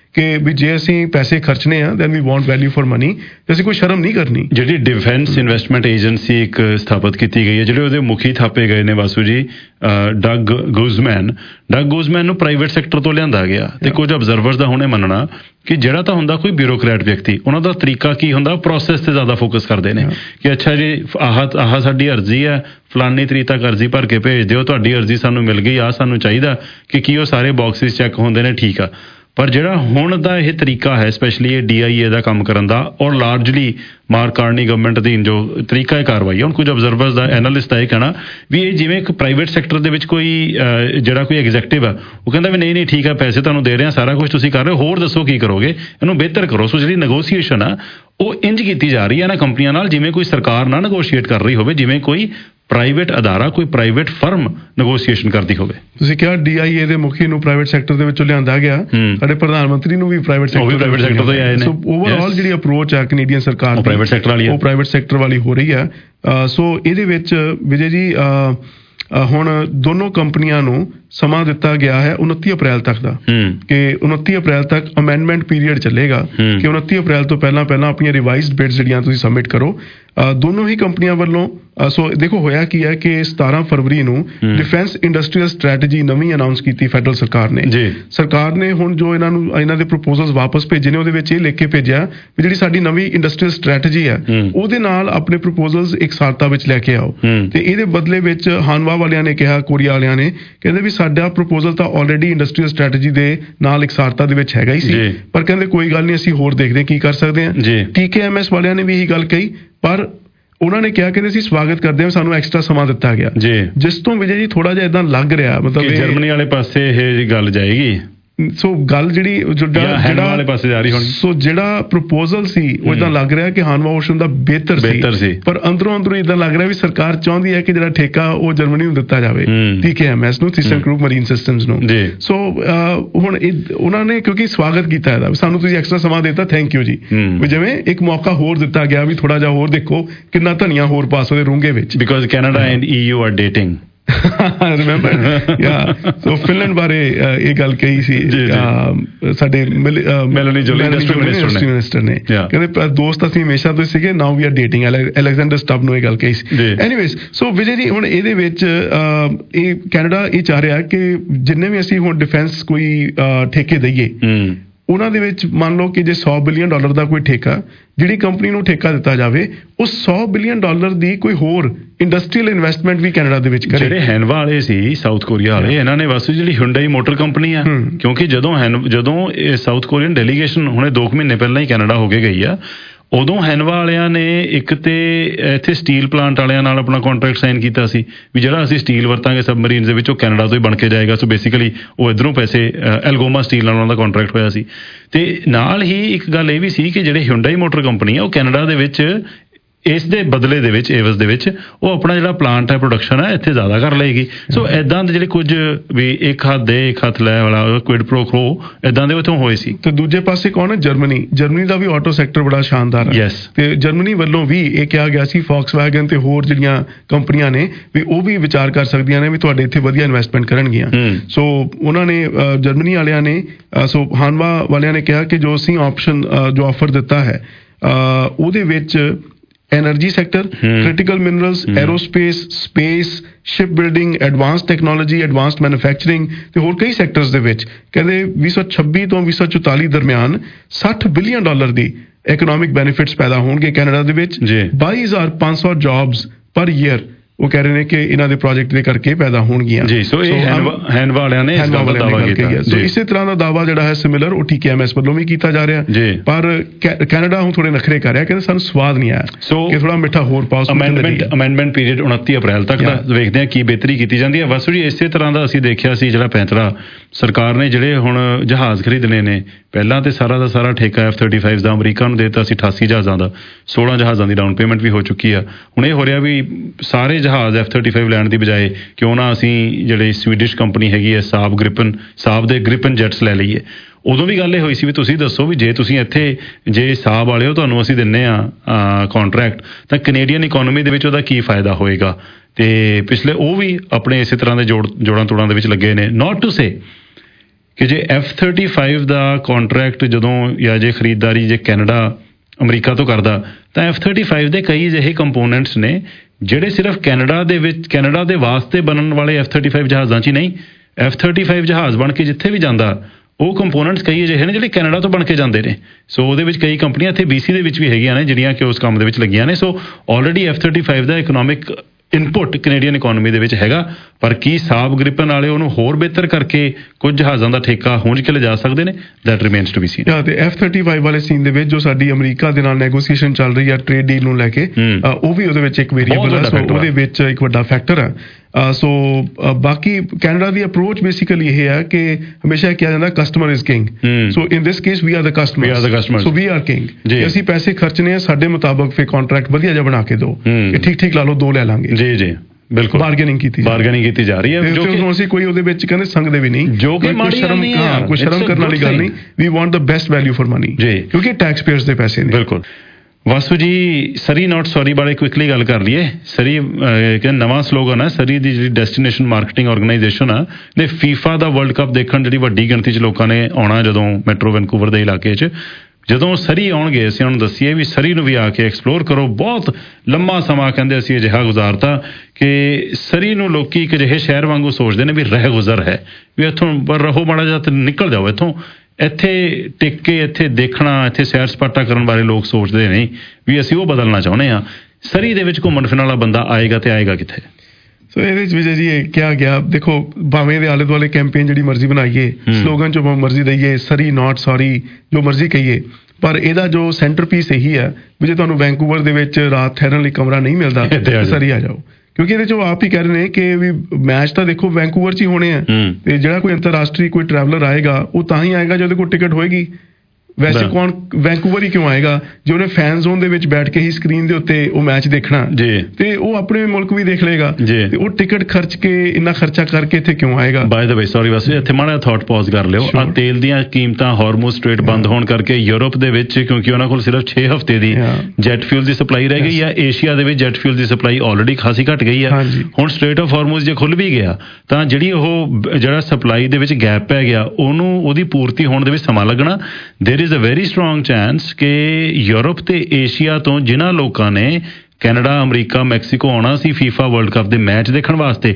Speaker 2: ਕਿ ਵੀ ਜੇ ਅਸੀਂ ਪੈਸੇ ਖਰਚਣੇ ਆ then we want value for money, ਤੇ ਅਸੀਂ ਕੋਈ ਸ਼ਰਮ ਨਹੀਂ ਕਰਨੀ।
Speaker 1: ਜਿਹੜੀ ਡਿਫੈਂਸ ਇਨਵੈਸਟਮੈਂਟ ਏਜੰਸੀ ਇੱਕ ਸਥਾਪਿਤ ਕੀਤੀ ਗਈ ਹੈ, ਜਿਹੜੇ ਉਹਦੇ ਮੁਖੀ ਥਾਪੇ ਗਏ ਨੇ ਵਾਸੂ ਜੀ, ਡਗ ਗੁਜ਼ਮੈਨ ਡਗ ਗੁਜ਼ਮੈਨ ਨੂੰ ਪ੍ਰਾਈਵੇਟ ਸੈਕਟਰ ਤੋਂ ਲਿਆਂਦਾ ਗਿਆ। ਤੇ ਕੁਝ ਅਬਜ਼ਰਵਰਸ ਦਾ ਹੁਣੇ ਮੰਨਣਾ ਕਿ ਜਿਹੜਾ ਤਾਂ ਹੁੰਦਾ ਕੋਈ ਬਿਊਰੋਕਰੈਟ ਵਿਅਕਤੀ, ਉਹਨਾਂ ਦਾ ਤਰੀਕਾ ਕੀ ਹੁੰਦਾ, ਪ੍ਰੋਸੈਸ ਤੇ ਜ਼ਿਆਦਾ ਫੋਕਸ ਕਰਦੇ ਨੇ ਕਿ ਅੱਛਾ ਜੀ ਆਹ ਆਹ ਸਾਡੀ ਅਰਜ਼ੀ ਹੈ, ਫਲਾਨੀ ਤਰੀਕ ਤੱਕ ਅਰਜ਼ੀ ਭਰ ਕੇ ਭੇਜ ਦਿਓ, ਤੁਹਾਡੀ ਅਰਜ਼ੀ ਸਾਨੂੰ ਮਿਲ ਗਈ, ਆਹ ਸਾਨੂੰ ਚਾਹੀਦਾ, ਕਿ ਕੀ ਉਹ ਸਾਰੇ ਬਾਕਸਿਸ ਚੈੱਕ ਹੁੰਦੇ ਨੇ, ਠੀਕ ਆ। ਪਰ ਜਿਹੜਾ ਹੁਣ ਦਾ ਇਹ ਤਰੀਕਾ ਹੈ, ਸਪੈਸ਼ਲੀ ਇਹ ਡੀ ਆਈ ਏ ਦਾ ਕੰਮ ਕਰਨ ਦਾ, ਔਰ ਲਾਰਜਲੀ ਮਾਰਕ ਕਾਰਨੀ ਗਵਰਨਮੈਂਟ ਅਧੀਨ ਜੋ ਤਰੀਕਾ ਹੈ ਕਾਰਵਾਈ ਹੈ, ਹੁਣ ਕੁਝ ਅਬਜ਼ਰਵਰਸ ਦਾ ਐਨਾਲਿਸਟ ਦਾ ਇਹ ਕਹਿਣਾ ਵੀ ਇਹ ਜਿਵੇਂ ਇੱਕ ਪ੍ਰਾਈਵੇਟ ਸੈਕਟਰ ਦੇ ਵਿੱਚ ਕੋਈ ਜਿਹੜਾ ਕੋਈ ਐਗਜ਼ੈਕਟਿਵ ਆ, ਉਹ ਕਹਿੰਦਾ ਵੀ ਨਹੀਂ ਨਹੀਂ ਠੀਕ ਆ, ਪੈਸੇ ਤੁਹਾਨੂੰ ਦੇ ਰਹੇ ਆ, ਸਾਰਾ ਕੁਝ ਤੁਸੀਂ ਕਰ ਰਹੇ ਹੋ, ਹੋਰ ਦੱਸੋ ਕੀ ਕਰੋਗੇ, ਇਹਨੂੰ ਬਿਹਤਰ ਕਰੋ। ਸੋ ਜਿਹੜੀ ਨੈਗੋਸੀਏਸ਼ਨ ਆ ਉਹ ਇੰਜ ਕੀਤੀ ਜਾ ਰਹੀ ਹੈ ਨਾ ਕੰਪਨੀਆਂ ਨਾਲ, ਜਿਵੇਂ ਕੋਈ ਸਰਕਾਰ ਨਾਲ ਨੈਗੋਸ਼ੀਏਟ ਕਰ ਰਹੀ ਹੋਵੇ, ਜਿਵੇਂ ਕੋਈ ਪ੍ਰਾਈਵੇਟ ਅਦਾਰਾ, ਕੋਈ ਪ੍ਰਾਈਵੇਟ ਫਰਮ ਨੈਗੋਸੀਏਸ਼ਨ ਕਰਦੀ ਹੋਵੇ।
Speaker 2: ਤੁਸੀਂ ਕਿਹਾ ਡੀ ਆਈ ਏ ਦੇ ਮੁਖੀ ਨੂੰ ਪ੍ਰਾਈਵੇਟ ਸੈਕਟਰ ਦੇ ਵਿੱਚੋਂ ਲਿਆਂਦਾ ਗਿਆ, ਸਾਡੇ ਪ੍ਰਧਾਨ ਮੰਤਰੀ ਨੂੰ ਵੀ ਪ੍ਰਾਈਵੇਟ ਸੈਕਟਰ
Speaker 1: ਪ੍ਰਾਈਵੇਟ ਸੈਕਟਰ ਤੋਂ ਆਏ ਨੇ।
Speaker 2: ਸੋ ਓਵਰਆਲ ਜਿਹੜੀ ਅਪਰੋਚ ਹੈ ਕੈਨੇਡੀਅਨ ਸਰਕਾਰ ਦੀ,
Speaker 1: ਪ੍ਰਾਈਵੇਟ ਸੈਕਟਰ ਵਾਲੀ,
Speaker 2: ਉਹ ਪ੍ਰਾਈਵੇਟ ਸੈਕਟਰ ਵਾਲੀ ਹੋ ਰਹੀ ਹੈ। ਸੋ ਇਹਦੇ ਵਿੱਚ ਵਿਜੇ ਜੀ ਹੁਣ ਦੋਨੋਂ ਕੰਪਨੀਆਂ ਨੂੰ ਸਮਾਂ ਦਿੱਤਾ ਗਿਆ ਹੈ ਉਨੱਤੀ ਅਪ੍ਰੈਲ ਤੱਕ ਦਾ, ਕਿ ਉਨੱਤੀ ਅਪ੍ਰੈਲ ਤੱਕ ਅਮੈਂਡਮੈਂਟ ਪੀਰੀਅਡ ਚੱਲੇਗਾ, ਕਿ ਉਨੱਤੀ ਅਪ੍ਰੈਲ ਤੋਂ ਪਹਿਲਾਂ ਪਹਿਲਾਂ ਆਪਣੀਆਂ ਰਿਵਾਈਜ਼ਡ ਬਿਡਸ ਜਿਹੜੀਆਂ ਤੁਸੀਂ ਸਬਮਿਟ ਕਰੋ ਦੋਨੋਂ ਹੀ ਕੰਪਨੀਆਂ ਵੱਲੋਂ। ਸੋ ਦੇਖੋ ਹੋਇਆ ਕੀ ਹੈ ਕਿ ਸਤਾਰਾਂ ਫਰਵਰੀ ਨੂੰ ਡਿਫੈਂਸ ਇੰਡਸਟਰੀਅਲ ਸਟ੍ਰੈਟਜੀ ਨਵੀਂ ਅਨਾਉਂਸ ਕੀਤੀ ਫੈਡਰਲ ਸਰਕਾਰ ਨੇ। ਸਰਕਾਰ ਨੇ ਹੁਣ ਜੋ ਇਹਨਾਂ ਨੂੰ ਇਹਨਾਂ ਦੇ ਪ੍ਰਪੋਜ਼ਲਸ ਵਾਪਸ ਭੇਜੇ ਨੇ, ਉਹਦੇ ਵਿੱਚ ਇਹ ਲਿਖ ਕੇ ਭੇਜਿਆ ਵੀ ਜਿਹੜੀ ਸਾਡੀ ਨਵੀਂ ਇੰਡਸਟਰੀਅਲ ਸਟ੍ਰੈਟਜੀ ਹੈ ਉਹਦੇ ਨਾਲ ਆਪਣੇ ਪ੍ਰਪੋਜ਼ਲਸ ਇਕਸਾਰਤਾ ਵਿੱਚ ਲੈ ਕੇ ਆਓ। ਤੇ ਇਹਦੇ ਬਦਲੇ ਵਿੱਚ ਹਾਨਵਾ ਵਾਲਿਆਂ ਨੇ ਕਿਹਾ, ਕੋਰੀਆ ਵਾਲਿਆਂ ਨੇ ਕਹਿੰਦੇ ਵੀ ਸਾਡਾ ਪ੍ਰਪੋਜ਼ਲ ਤਾਂ ਆਲਰੇਡੀ ਇੰਡਸਟਰੀਅਲ ਸਟ੍ਰੈਟਜੀ ਦੇ ਨਾਲ ਇਕਸਾਰਤਾ ਦੇ ਵਿੱਚ ਹੈਗਾ ਹੀ ਸੀ, ਪਰ ਕਹਿੰਦੇ ਕੋਈ ਗੱਲ ਨਹੀਂ, ਅਸੀਂ ਹੋਰ ਦੇਖਦੇ ਕੀ ਕਰ ਸਕਦੇ ਹਾਂ। ਟੀ ਕੇ ਐਮ ਐਸ ਵਾਲਿਆਂ ਨੇ ਵੀ ਇਹੀ ਗੱਲ ਕਹੀ, ਪਰ ਉਹਨਾਂ ਨੇ ਕਿਹਾ ਕਿ ਅਸੀਂ ਸਵਾਗਤ ਕਰਦੇ ਹਾਂ, ਸਾਨੂੰ ਐਕਸਟਰਾ ਸਮਾਂ ਦਿੱਤਾ ਗਿਆ, ਜਿਸ ਤੋਂ ਵਿਜੇ ਜੀ ਥੋੜਾ ਜਿਹਾ ਇਦਾਂ ਲੱਗ ਰਿਹਾ ਮਤਲਬ
Speaker 1: ਜਰਮਨੀ ਵਾਲੇ ਪਾਸੇ ਇਹ ਗੱਲ ਜਾਏਗੀ।
Speaker 2: ਸੋ ਗੱਲ ਜਿਹੜੀ ਜਿਹੜਾ
Speaker 1: ਵਾਲੇ ਪਾਸੇ ਜਾ ਰਹੀ ਹੋਣੀ,
Speaker 2: ਸੋ ਜਿਹੜਾ ਪ੍ਰਪੋਜ਼ਲ ਸੀ ਉਹ ਇਦਾਂ ਲੱਗ ਰਿਹਾ ਕਿ ਹਾਨਵਾ ਓਸ਼ਨ ਦਾ ਬਿਹਤਰ ਸੀ, ਪਰ ਅੰਦਰੋਂ ਅੰਦਰੋਂ ਇਦਾਂ ਲੱਗ ਰਿਹਾ ਵੀ ਸਰਕਾਰ ਚਾਹੁੰਦੀ ਹੈ ਕਿ ਜਿਹੜਾ ਠੇਕਾ ਉਹ ਜਰਮਨੀ ਨੂੰ ਦਿੱਤਾ ਜਾਵੇ, ਟੀ ਕੇ ਐਮ ਐਸ ਨੂੰ, ਥਿਸਨ ਗਰੁੱਪ ਮਰੀਨ ਸਿਸਟਮਸ ਨੂੰ। ਸੋ ਹੁਣ ਉਹਨਾਂ ਨੇ ਕਿਉਂਕਿ ਸਵਾਗਤ ਕੀਤਾ ਇਹਦਾ, ਸਾਨੂੰ ਤੁਸੀਂ ਐਕਸਟਰਾ ਸਮਾਂ ਦਿੱਤਾ, ਥੈਂਕ ਯੂ ਜੀ, ਵੀ ਜਿਵੇਂ ਇੱਕ ਮੌਕਾ ਹੋਰ ਦਿੱਤਾ ਗਿਆ ਵੀ ਥੋੜਾ ਜਿਹਾ ਹੋਰ ਦੇਖੋ ਕਿੰਨਾ ਧਨੀਆ ਹੋਰ ਪਾ ਸਕਦੇ ਰੂੰਗੇ ਵਿੱਚ,
Speaker 1: because Canada and E U are dating.
Speaker 2: Remember yeah so Finland ਬਾਰੇ ਇਹ ਗੱਲ ਕਹੀ ਸੀ ਸਾਡੇ
Speaker 1: ਮੈਲਨੀ ਜੋਲੀ ਇੰਡਸਟਰੀ
Speaker 2: ਮਿਨਿਸਟਰ ਨੇ, ਕਹਿੰਦੇ ਦੋਸਤ ਅਸੀਂ ਹਮੇਸ਼ਾ ਤੋਂ ਸੀਗੇ, now we are dating. Alexander Stubb ਨੂੰ ਇਹ ਗੱਲ ਕਹੀ ਸੀ। ਐਨੀਵੇਜ਼ ਸੋ ਵਿਜੇ ਜੀ ਹੁਣ ਇਹਦੇ ਵਿੱਚ ਇਹ ਕੈਨੇਡਾ ਇਹ ਚਾਹ ਰਿਹਾ ਕਿ ਜਿੰਨੇ ਵੀ ਅਸੀਂ ਹੁਣ ਡਿਫੈਂਸ ਕੋਈ ਠੇਕੇ ਦਈਏ ਉਹਨਾਂ ਦੇ ਵਿੱਚ ਮੰਨ ਲਓ ਕਿ ਜੇ ਸੌ ਬਿਲੀਅਨ ਡਾਲਰ ਦਾ ਕੋਈ ਠੇਕਾ ਜਿਹੜੀ ਕੰਪਨੀ ਨੂੰ ਠੇਕਾ ਦਿੱਤਾ ਜਾਵੇ, ਉਹ ਸੌ ਬਿਲੀਅਨ ਡਾਲਰ ਦੀ ਕੋਈ ਹੋਰ ਇੰਡਸਟਰੀਅਲ ਇਨਵੈਸਟਮੈਂਟ ਵੀ ਕੈਨੇਡਾ ਦੇ ਵਿੱਚ ਕਰੇ।
Speaker 1: ਜਿਹੜੇ ਹੈਨਵਾ ਵਾਲੇ ਸੀ ਸਾਊਥ ਕੋਰੀਆ ਵਾਲੇ, ਇਹਨਾਂ ਨੇ ਬਸ ਜਿਹੜੀ ਹੁੰਡਾਈ ਮੋਟਰ ਕੰਪਨੀ ਆ, ਕਿਉਂਕਿ ਜਦੋਂ ਹੈਨ ਜਦੋਂ ਇਹ ਸਾਊਥ ਕੋਰੀਅਨ ਡੈਲੀਗੇਸ਼ਨ ਹੁਣੇ ਦੋ ਕੁ ਮਹੀਨੇ ਪਹਿਲਾਂ ਹੀ ਕੈਨੇਡਾ ਹੋ ਕੇ ਗਈ ਆ, ਉਦੋਂ ਹੈਨਵਾ ਵਾਲਿਆਂ ਨੇ ਇੱਕ ਤੇ ਇੱਥੇ ਸਟੀਲ ਪਲਾਂਟ ਵਾਲਿਆਂ ਨਾਲ ਆਪਣਾ ਕੰਟਰੈਕਟ ਸਾਈਨ ਕੀਤਾ ਸੀ ਵੀ ਜਿਹੜਾ ਅਸੀਂ ਸਟੀਲ ਵਰਤਾਂਗੇ ਸਬਮਰੀਨ ਦੇ ਵਿੱਚ ਉਹ ਕੈਨੇਡਾ ਤੋਂ ਹੀ ਬਣ ਕੇ ਜਾਏਗਾ। ਸੋ ਬੇਸਿਕਲੀ ਉਹ ਇੱਧਰੋਂ ਪੈਸੇ ਐਲਗੋਮਾ ਸਟੀਲ ਨਾਲ ਉਹਨਾਂ ਦਾ ਕੰਟਰੈਕਟ ਹੋਇਆ ਸੀ। ਤੇ ਨਾਲ ਹੀ ਇੱਕ ਗੱਲ ਇਹ ਵੀ ਸੀ ਕਿ ਜਿਹੜੇ ਹਿਊਂਡਾਈ ਮੋਟਰ ਕੰਪਨੀ ਆ ਉਹ ਕੈਨੇਡਾ ਦੇ ਵਿੱਚ ਇਸ ਦੇ ਬਦਲੇ ਦੇ ਵਿੱਚ ਏਵਸ ਦੇ ਵਿੱਚ ਉਹ ਆਪਣਾ ਜਿਹੜਾ ਪਲਾਂਟ ਹੈ ਪ੍ਰੋਡਕਸ਼ਨ ਹੈ ਇੱਥੇ ਜ਼ਿਆਦਾ ਕਰ ਲਏਗੀ। ਸੋ ਇਦਾਂ ਦੇ ਜਿਹੜੇ ਕੁਝ ਵੀ ਇੱਕ ਹੱਥ ਦੇ ਇੱਕ ਹੱਥ ਲੈ ਵਾਲਾ ਕੁਇਡ ਪ੍ਰੋ ਕੋ ਇਦਾਂ ਦੇ ਉੱਥੋਂ ਹੋਏ ਸੀ।
Speaker 2: ਤੇ ਦੂਜੇ ਪਾਸੇ ਕੌਣ ਹੈ? ਜਰਮਨੀ। ਜਰਮਨੀ ਦਾ ਵੀ ਆਟੋ ਸੈਕਟਰ ਬੜਾ ਸ਼ਾਨਦਾਰ ਹੈ।
Speaker 1: ਯੈਸ।
Speaker 2: ਤੇ ਜਰਮਨੀ ਵੱਲੋਂ ਵੀ ਇਹ ਕਿਹਾ ਗਿਆ ਸੀ ਫੋਕਸਵੈਗਨ ਤੇ ਹੋਰ ਜਿਹੜੀਆਂ ਕੰਪਨੀਆਂ ਨੇ ਵੀ ਉਹ ਵੀ ਵਿਚਾਰ ਕਰ ਸਕਦੀਆਂ ਨੇ ਵੀ ਤੁਹਾਡੇ ਇੱਥੇ ਵਧੀਆ ਇਨਵੈਸਟਮੈਂਟ ਕਰਨਗੀਆਂ। ਸੋ ਉਹਨਾਂ ਨੇ ਜਰਮਨੀ ਵਾਲਿਆਂ ਨੇ ਸੋ ਹਾਨਵਾ ਵਾਲਿਆਂ ਨੇ ਕਿਹਾ ਕਿ ਜੋ ਅਸੀਂ ਆਪਸ਼ਨ ਜੋ ਆਫਰ ਦਿੱਤਾ ਹੈ ਉਹਦੇ ਵਿੱਚ energy sector, critical minerals, aerospace, space, shipbuilding, advance technology, advanced manufacturing ਤੇ ਹੋਰ ਕਈ ਸੈਕਟਰਸ ਦੇ ਵਿੱਚ ਕਹਿੰਦੇ ਵੀਹ ਸੌ ਛੱਬੀ ਤੋਂ ਵੀਹ ਸੌ ਚੁਤਾਲੀ ਦਰਮਿਆਨ ਸੱਠ ਬਿਲੀਅਨ ਡਾਲਰ ਦੀ ਇਕਨੋਮਿਕ ਬੈਨੀਫਿਟਸ ਪੈਦਾ ਹੋਣਗੇ ਕੈਨੇਡਾ ਦੇ ਵਿੱਚ। ਬਾਈ ਹਜ਼ਾਰ ਪੰਜ ਸੌ ਜੌਬਸ ਪਰ ਈਅਰ ਉਹ ਕਹਿ ਰਹੇ ਨੇ ਕਿ ਇਹਨਾਂ ਦੇ ਪ੍ਰੋਜੈਕਟ ਦੇ ਕਰਕੇ ਪੈਦਾ ਹੋਣਗੀਆਂ।
Speaker 1: ਜੀ ਸੋ ਇਹ ਹੈਨ ਵਾਲਿਆਂ ਨੇ ਇਸ ਦਾ ਦਾਅਵਾ ਕੀਤਾ।
Speaker 2: ਸੋ ਇਸੇ ਤਰ੍ਹਾਂ ਦਾ ਦਾਅਵਾ ਜਿਹੜਾ ਹੈ ਸਿਮਿਲਰ ਉਹ ਟੀ ਕੇ ਐਮ ਐਸ ਵੱਲੋਂ ਵੀ ਕੀਤਾ ਜਾ ਰਿਹਾ। ਪਰ ਕੈਨੇਡਾ ਹੁਣ ਥੋੜੇ ਨਖਰੇ ਕਰ ਰਿਹਾ, ਕਹਿੰਦੇ ਸਾਨੂੰ ਸਵਾਦ ਨਹੀਂ ਆਇਆ ਕਿ ਥੋੜਾ ਮਿੱਠਾ ਹੋਰ ਪਾਓ।
Speaker 1: ਅਮੈਂਡਮੈਂਟ ਅਮੈਂਡਮੈਂਟ ਪੀਰੀਅਡ ਉਨੱਤੀ ਅਪ੍ਰੈਲ ਤੱਕ ਦਾ ਵੇਖਦੇ ਹਾਂ ਕੀ ਬਿਹਤਰੀ ਕੀਤੀ ਜਾਂਦੀ ਹੈ। ਵਸੂ ਜੀ ਇਸੇ ਤਰ੍ਹਾਂ ਦਾ ਅਸੀਂ ਦੇਖਿਆ ਸੀ ਜਿਹੜਾ ਪੈਂਤਰਾ ਸਰਕਾਰ ਨੇ ਜਿਹੜੇ ਹੁਣ ਜਹਾਜ਼ ਖਰੀਦਣੇ ਨੇ, ਪਹਿਲਾਂ ਤੇ ਸਾਰਾ ਦਾ ਸਾਰਾ ਠੇਕਾ ਐਫ ਥਰਟੀ ਫਾਈਵ ਦਾ ਅਮਰੀਕਾ ਨੂੰ ਦੇਤਾ ਸੀ ਅਠਾਸੀ ਜਹਾਜ਼ਾਂ ਦਾ, ਸੋਲਾਂ ਜਹਾਜ਼ਾਂ ਦੀ ਡਾਊਨ ਪੇਮੈਂਟ ਵੀ ਹੋ ਚੁੱਕੀ ਆ। ਹੁਣ ਇਹ ਹੋ ਰਿਹਾ ਵੀ ਸਾਰੇ ਜਹਾਜ਼ ਐਫ ਥਰਟੀ ਫਾਈਵ ਲੈਣ ਦੀ ਬਜਾਏ ਕਿਉਂ ਨਾ ਅਸੀਂ ਜਿਹੜੇ ਸਵੀਡਿਸ਼ ਕੰਪਨੀ ਹੈਗੀ ਹੈ ਸਾਬ ਗ੍ਰਿਪਨ ਸਾਬ ਦੇ ਗ੍ਰਿਪਨ ਜੈਟਸ ਲੈ ਲਈਏ। ਉਦੋਂ ਵੀ ਗੱਲ ਇਹ ਹੋਈ ਸੀ ਵੀ ਤੁਸੀਂ ਦੱਸੋ ਵੀ ਜੇ ਤੁਸੀਂ ਇੱਥੇ ਜੇ ਸਾਬ ਵਾਲੇ ਹੋ ਤੁਹਾਨੂੰ ਅਸੀਂ ਦਿੰਨੇ ਆ ਕੰਟਰੈਕਟ ਤਾਂ ਕੈਨੇਡੀਅਨ ਇਕੋਨਮੀ ਦੇ ਵਿੱਚ ਉਹਦਾ ਕੀ ਫਾਇਦਾ ਹੋਏਗਾ। ਤੇ ਪਿਛਲੇ ਉਹ ਵੀ ਆਪਣੇ ਇਸੇ ਤਰ੍ਹਾਂ ਦੇ ਜੋੜ ਜੋੜਾਂ ਤੋੜਾਂ ਦੇ ਵਿੱਚ ਲੱਗੇ ਨੇ। ਨਾਟ ਟੂ ਸੇ ਕਿ ਜੇ ਐਫ ਥਰਟੀ ਫਾਈਵ ਦਾ ਕੰਟਰੈਕਟ ਜਦੋਂ ਜਾਂ ਜੇ ਖਰੀਦਦਾਰੀ ਜੇ ਕੈਨੇਡਾ ਅਮਰੀਕਾ ਤੋਂ ਕਰਦਾ ਤਾਂ ਐਫ ਥਰਟੀ ਫਾਈਵ ਦੇ ਕਈ ਅਜਿਹੇ ਕੰਪੋਨੈਂਟਸ ਨੇ ਜਿਹੜੇ ਸਿਰਫ ਕੈਨੇਡਾ ਦੇ ਵਿੱਚ ਕੈਨੇਡਾ ਦੇ ਵਾਸਤੇ ਬਣਨ ਵਾਲੇ ਐਫ ਥਰਟੀ ਫਾਈਵ ਜਹਾਜ਼ਾਂ 'ਚ ਹੀ ਨਹੀਂ, ਐਫ ਥਰਟੀ ਫਾਈਵ ਜਹਾਜ਼ ਬਣ ਕੇ ਜਿੱਥੇ ਵੀ ਜਾਂਦਾ ਉਹ ਕੰਪੋਨੈਂਟਸ ਕਈ ਅਜਿਹੇ ਨੇ ਜਿਹੜੇ ਕੈਨੇਡਾ ਤੋਂ ਬਣ ਕੇ ਜਾਂਦੇ ਨੇ। ਸੋ ਉਹਦੇ ਵਿੱਚ ਕਈ ਕੰਪਨੀਆਂ ਇੱਥੇ ਬੀਸੀ ਦੇ ਵਿੱਚ ਵੀ ਹੈਗੀਆਂ ਨੇ ਜਿਹੜੀਆਂ ਕਿ ਉਸ ਕੰਮ ਦੇ ਵਿੱਚ ਲੱਗੀਆਂ ਨੇ। So already F thirty five ਦਾ ਇਕਨੋਮਿਕ ਇਨਪੁਟ ਕੈਨੇਡੀਅਨ ਇਕੋਨਮੀ ਦੇ ਵਿੱਚ ਹੈਗਾ, ਪਰ ਕੀ ਸਾਬ ਗ੍ਰਿਪਨ ਵਾਲੇ ਉਹਨੂੰ ਹੋਰ ਬਿਹਤਰ ਕਰਕੇ ਕੁਝ ਜਹਾਜ਼ਾਂ ਦਾ ਠੇਕਾ ਹੁੰਝ ਕੇ ਲਿਜਾ ਸਕਦੇ ਨੇ? That remains to be seen.
Speaker 2: ਤੇ ਐਫ ਥਰਟੀ ਫਾਈਵ ਵਾਲੇ ਸੀਨ ਦੇ ਵਿੱਚ ਜੋ ਸਾਡੀ ਅਮਰੀਕਾ ਦੇ ਨਾਲ ਨੈਗੋਸੀਏਸ਼ਨ ਚੱਲ ਰਹੀ ਹੈ ਟ੍ਰੇਡ ਡੀਲ ਨੂੰ ਲੈ ਕੇ, ਉਹ ਵੀ ਉਹਦੇ ਵਿੱਚ ਇੱਕ ਵੇਰੀਏਬਲ ਹੈ। ਸੋ ਉਹਦੇ ਵਿੱਚ ਇੱਕ ਵੱਡਾ ਫੈਕਟਰ ਹੈ। ਸੋ ਬਾਕੀ ਕੈਨੇਡਾ ਦੀ ਅਪਰੋਚ ਬੇਸਿਕਲੀ ਇਹ ਹੈ ਕਿ ਹਮੇਸ਼ਾ ਕਿਹਾ ਜਾਂਦਾ customer is king. So in this case we are the customer, so we are king. ਅਸੀਂ ਪੈਸੇ ਖਰਚਨੇ ਆ, ਸਾਡੇ ਮੁਤਾਬਕ ਫਿਰ ਕੰਟਰੈਕਟ ਵਧੀਆ ਜਿਹਾ ਬਣਾ ਕੇ ਦਿਓ, ਠੀਕ ਠੀਕ ਲਾ ਲਓ, ਦੋ ਲੈ ਲਾਂਗੇ।
Speaker 1: ਜੀ ਜੀ ਬਿਲਕੁਲ,
Speaker 2: ਬਾਰਗੇਨਿੰਗ ਕੀਤੀ
Speaker 1: ਬਾਰਗੇਨਿੰਗ ਕੀਤੀ ਜਾ ਰਹੀ ਹੈ, ਜੋ ਕਿ
Speaker 2: ਅਸੀਂ ਕੋਈ ਉਹਦੇ ਵਿੱਚ ਕਹਿੰਦੇ ਸੰਗਦੇ ਵੀ ਨਹੀਂ,
Speaker 1: ਜੋ ਕਿ ਮਾੜੀ
Speaker 2: ਸ਼ਰਮ ਹਾਂ ਕੋਈ ਸ਼ਰਮ ਕਰਨ ਵਾਲੀ ਗੱਲ ਨਹੀਂ। We want the best value for money, ਕਿਉਂਕਿ ਟੈਕਸ ਪੇਅਰਸ ਦੇ ਪੈਸੇ ਨੇ।
Speaker 1: ਬਿਲਕੁਲ। ਵਾਸੂ ਜੀ, ਸਰੀ ਨਾਟ ਸੌਰੀ ਬਾਰੇ ਕੁਇਕਲੀ ਗੱਲ ਕਰ ਲਈਏ। ਸਰੀ ਇੱਕ ਨਵਾਂ ਸਲੋਗਨ ਹੈ ਸਰੀ ਦੀ, ਜਿਹੜੀ ਡੈਸਟੀਨੇਸ਼ਨ ਮਾਰਕੀਟਿੰਗ ਆਰਗੇਨਾਈਜੇਸ਼ਨ ਆ ਨੇ ਫੀਫਾ ਦਾ ਵਰਲਡ ਕੱਪ ਦੇਖਣ ਜਿਹੜੀ ਵੱਡੀ ਗਿਣਤੀ 'ਚ ਲੋਕਾਂ ਨੇ ਆਉਣਾ ਜਦੋਂ ਮੈਟਰੋ ਵੈਨਕੂਵਰ ਦੇ ਇਲਾਕੇ 'ਚ। ਜਦੋਂ ਸਰੀ ਆਉਣਗੇ ਅਸੀਂ ਉਹਨਾਂ ਨੂੰ ਦੱਸੀਏ ਵੀ ਸਰੀ ਨੂੰ ਵੀ ਆ ਕੇ ਐਕਸਪਲੋਰ ਕਰੋ। ਬਹੁਤ ਲੰਮਾ ਸਮਾਂ ਕਹਿੰਦੇ ਅਸੀਂ ਅਜਿਹਾ ਗੁਜ਼ਾਰਤਾ ਕਿ ਸਰੀ ਨੂੰ ਲੋਕੀ ਇੱਕ ਅਜਿਹੇ ਸ਼ਹਿਰ ਵਾਂਗੂ ਸੋਚਦੇ ਨੇ ਵੀ ਰਹਿ ਗੁਜ਼ਰ ਹੈ, ਵੀ ਇੱਥੋਂ ਪਰ ਰਹੋ ਮਾੜਾ ਜਿਹਾ ਤੇ ਨਿਕਲ ਜਾਓ ਇੱਥੋਂ। ਇੱਥੇ ਟਿਕ ਕੇ ਇੱਥੇ ਦੇਖਣਾ, ਇੱਥੇ ਸੈਰ ਸਪਾਟਾ ਕਰਨ ਬਾਰੇ ਲੋਕ ਸੋਚਦੇ ਨਹੀਂ ਵੀ ਅਸੀਂ ਉਹ ਬਦਲਣਾ ਚਾਹੁੰਦੇ ਹਾਂ। ਸਰੀ ਦੇ ਵਿੱਚ ਘੁੰਮਣ ਫਿਰਨ ਵਾਲਾ ਬੰਦਾ ਆਏਗਾ ਤੇ ਆਏਗਾ ਕਿੱਥੇ?
Speaker 2: ਸੋ ਇਹਦੇ ਵਿੱਚ ਵੀ ਜੀ ਕਿਹਾ ਗਿਆ, ਦੇਖੋ ਭਾਵੇਂ ਦੇ ਆਲੇ ਦੁਆਲੇ ਕੈਂਪੇਨ ਜਿਹੜੀ ਮਰਜ਼ੀ ਬਣਾਈਏ, ਸਲੋਗਨ ਜੋ ਮਰਜ਼ੀ ਦਈਏ, ਸਰੀ ਨਾਟ ਸੌਰੀ ਜੋ ਮਰਜ਼ੀ ਕਹੀਏ, ਪਰ ਇਹਦਾ ਜੋ ਸੈਂਟਰ ਪੀਸ ਇਹੀ ਹੈ ਵੀ ਜੇ ਤੁਹਾਨੂੰ ਵੈਨਕੂਵਰ ਦੇ ਵਿੱਚ ਰਾਤ ਠਹਿਰਨ ਲਈ ਕਮਰਾ ਨਹੀਂ ਮਿਲਦਾ ਤਾਂ ਸਰੀ ਆ ਜਾਓ। ਕਿਉਂਕਿ ਇਹਦੇ 'ਚ ਉਹ ਆਪ ਹੀ ਕਹਿ ਰਹੇ ਨੇ ਕਿ ਵੀ ਮੈਚ ਤਾਂ ਦੇਖੋ ਵੈਨਕੂਵਰ 'ਚ ਹੀ ਹੋਣੇ ਆ, ਤੇ ਜਿਹੜਾ ਕੋਈ ਅੰਤਰਰਾਸ਼ਟਰੀ ਕੋਈ ਟਰੈਵਲਰ ਆਏਗਾ ਉਹ ਤਾਂ ਹੀ ਆਏਗਾ ਜਿਹਦੇ ਕੋਲ ਟਿਕਟ ਹੋਏਗੀ। ਵੈਸੇ ਕੌਣ ਵੈਨਕੂਵਰ ਹੀ ਕਿਉਂ ਆਏਗਾ ਜੇ ਉਹਨੇ ਫੈਨ ਜ਼ੋਨ ਦੇ ਵਿੱਚ ਬੈਠ ਕੇ ਹੀ ਸਕਰੀਨ ਦੇ ਉੱਤੇ ਉਹ ਮੈਚ ਦੇਖਣਾ, ਤੇ ਉਹ ਆਪਣੇ ਮੁਲਕ ਵੀ ਦੇਖ ਲਏਗਾ, ਤੇ ਉਹ ਟਿਕਟ ਖਰਚ ਕੇ ਇੰਨਾ ਖਰਚਾ ਕਰਕੇ ਇੱਥੇ ਕਿਉਂ ਆਏਗਾ?
Speaker 1: ਬਾਏ ਦ ਵੇ ਸੌਰੀ ਵਾਸੀ, ਇੱਥੇ ਮਾੜਾ ਥਾਟ ਪੌਜ਼ ਕਰ ਲਿਓ। ਆ ਤੇਲ ਦੀਆਂ ਕੀਮਤਾਂ ਹਾਰਮੂਜ਼ ਸਟ੍ਰੇਟ ਬੰਦ ਹੋਣ ਕਰਕੇ ਯੂਰਪ ਦੇ ਵਿੱਚ, ਕਿਉਂਕਿ ਉਹਨਾਂ ਕੋਲ ਸਿਰਫ ਛੇ ਹਫ਼ਤੇ ਦੀ ਜੈਟ ਫਿਊਲ ਦੀ ਸਪਲਾਈ ਰਹਿ ਗਈ ਆ, ਏਸ਼ੀਆ ਦੇ ਵਿੱਚ ਜੈਟ ਫਿਊਲ ਦੀ ਸਪਲਾਈ ਆਲਰੇਡੀ ਖਾਸੀ ਘਟ ਗਈ ਆ। ਹੁਣ ਸਟ੍ਰੇਟ ਆਫ ਹਾਰਮੂਜ਼ ਜੇ ਖੁੱਲ ਵੀ ਗਿਆ ਤਾਂ ਜਿਹੜੀ ਉਹ ਜਿਹੜਾ ਸਪਲਾਈ ਦੇ ਵਿੱਚ ਗੈਪ ਪੈ ਗਿਆ ਉਹਨੂੰ ਉਹਦੀ ਪੂਰਤੀ ਹੋਣ ਦੇ ਵਿੱਚ ਸਮਾਂ ਲੱਗਣਾ। There is a very strong chance ਕਿ ਯੂਰਪ ਤੇ ਏਸ਼ੀਆ ਤੋਂ ਜਿਨ੍ਹਾਂ ਲੋਕਾਂ ਨੇ ਕੈਨੇਡਾ, ਅਮਰੀਕਾ, ਮੈਕਸੀਕੋ ਆਉਣਾ ਸੀ ਫੀਫਾ ਵਰਲਡ ਕੱਪ ਦੇ ਮੈਚ ਦੇਖਣ ਵਾਸਤੇ,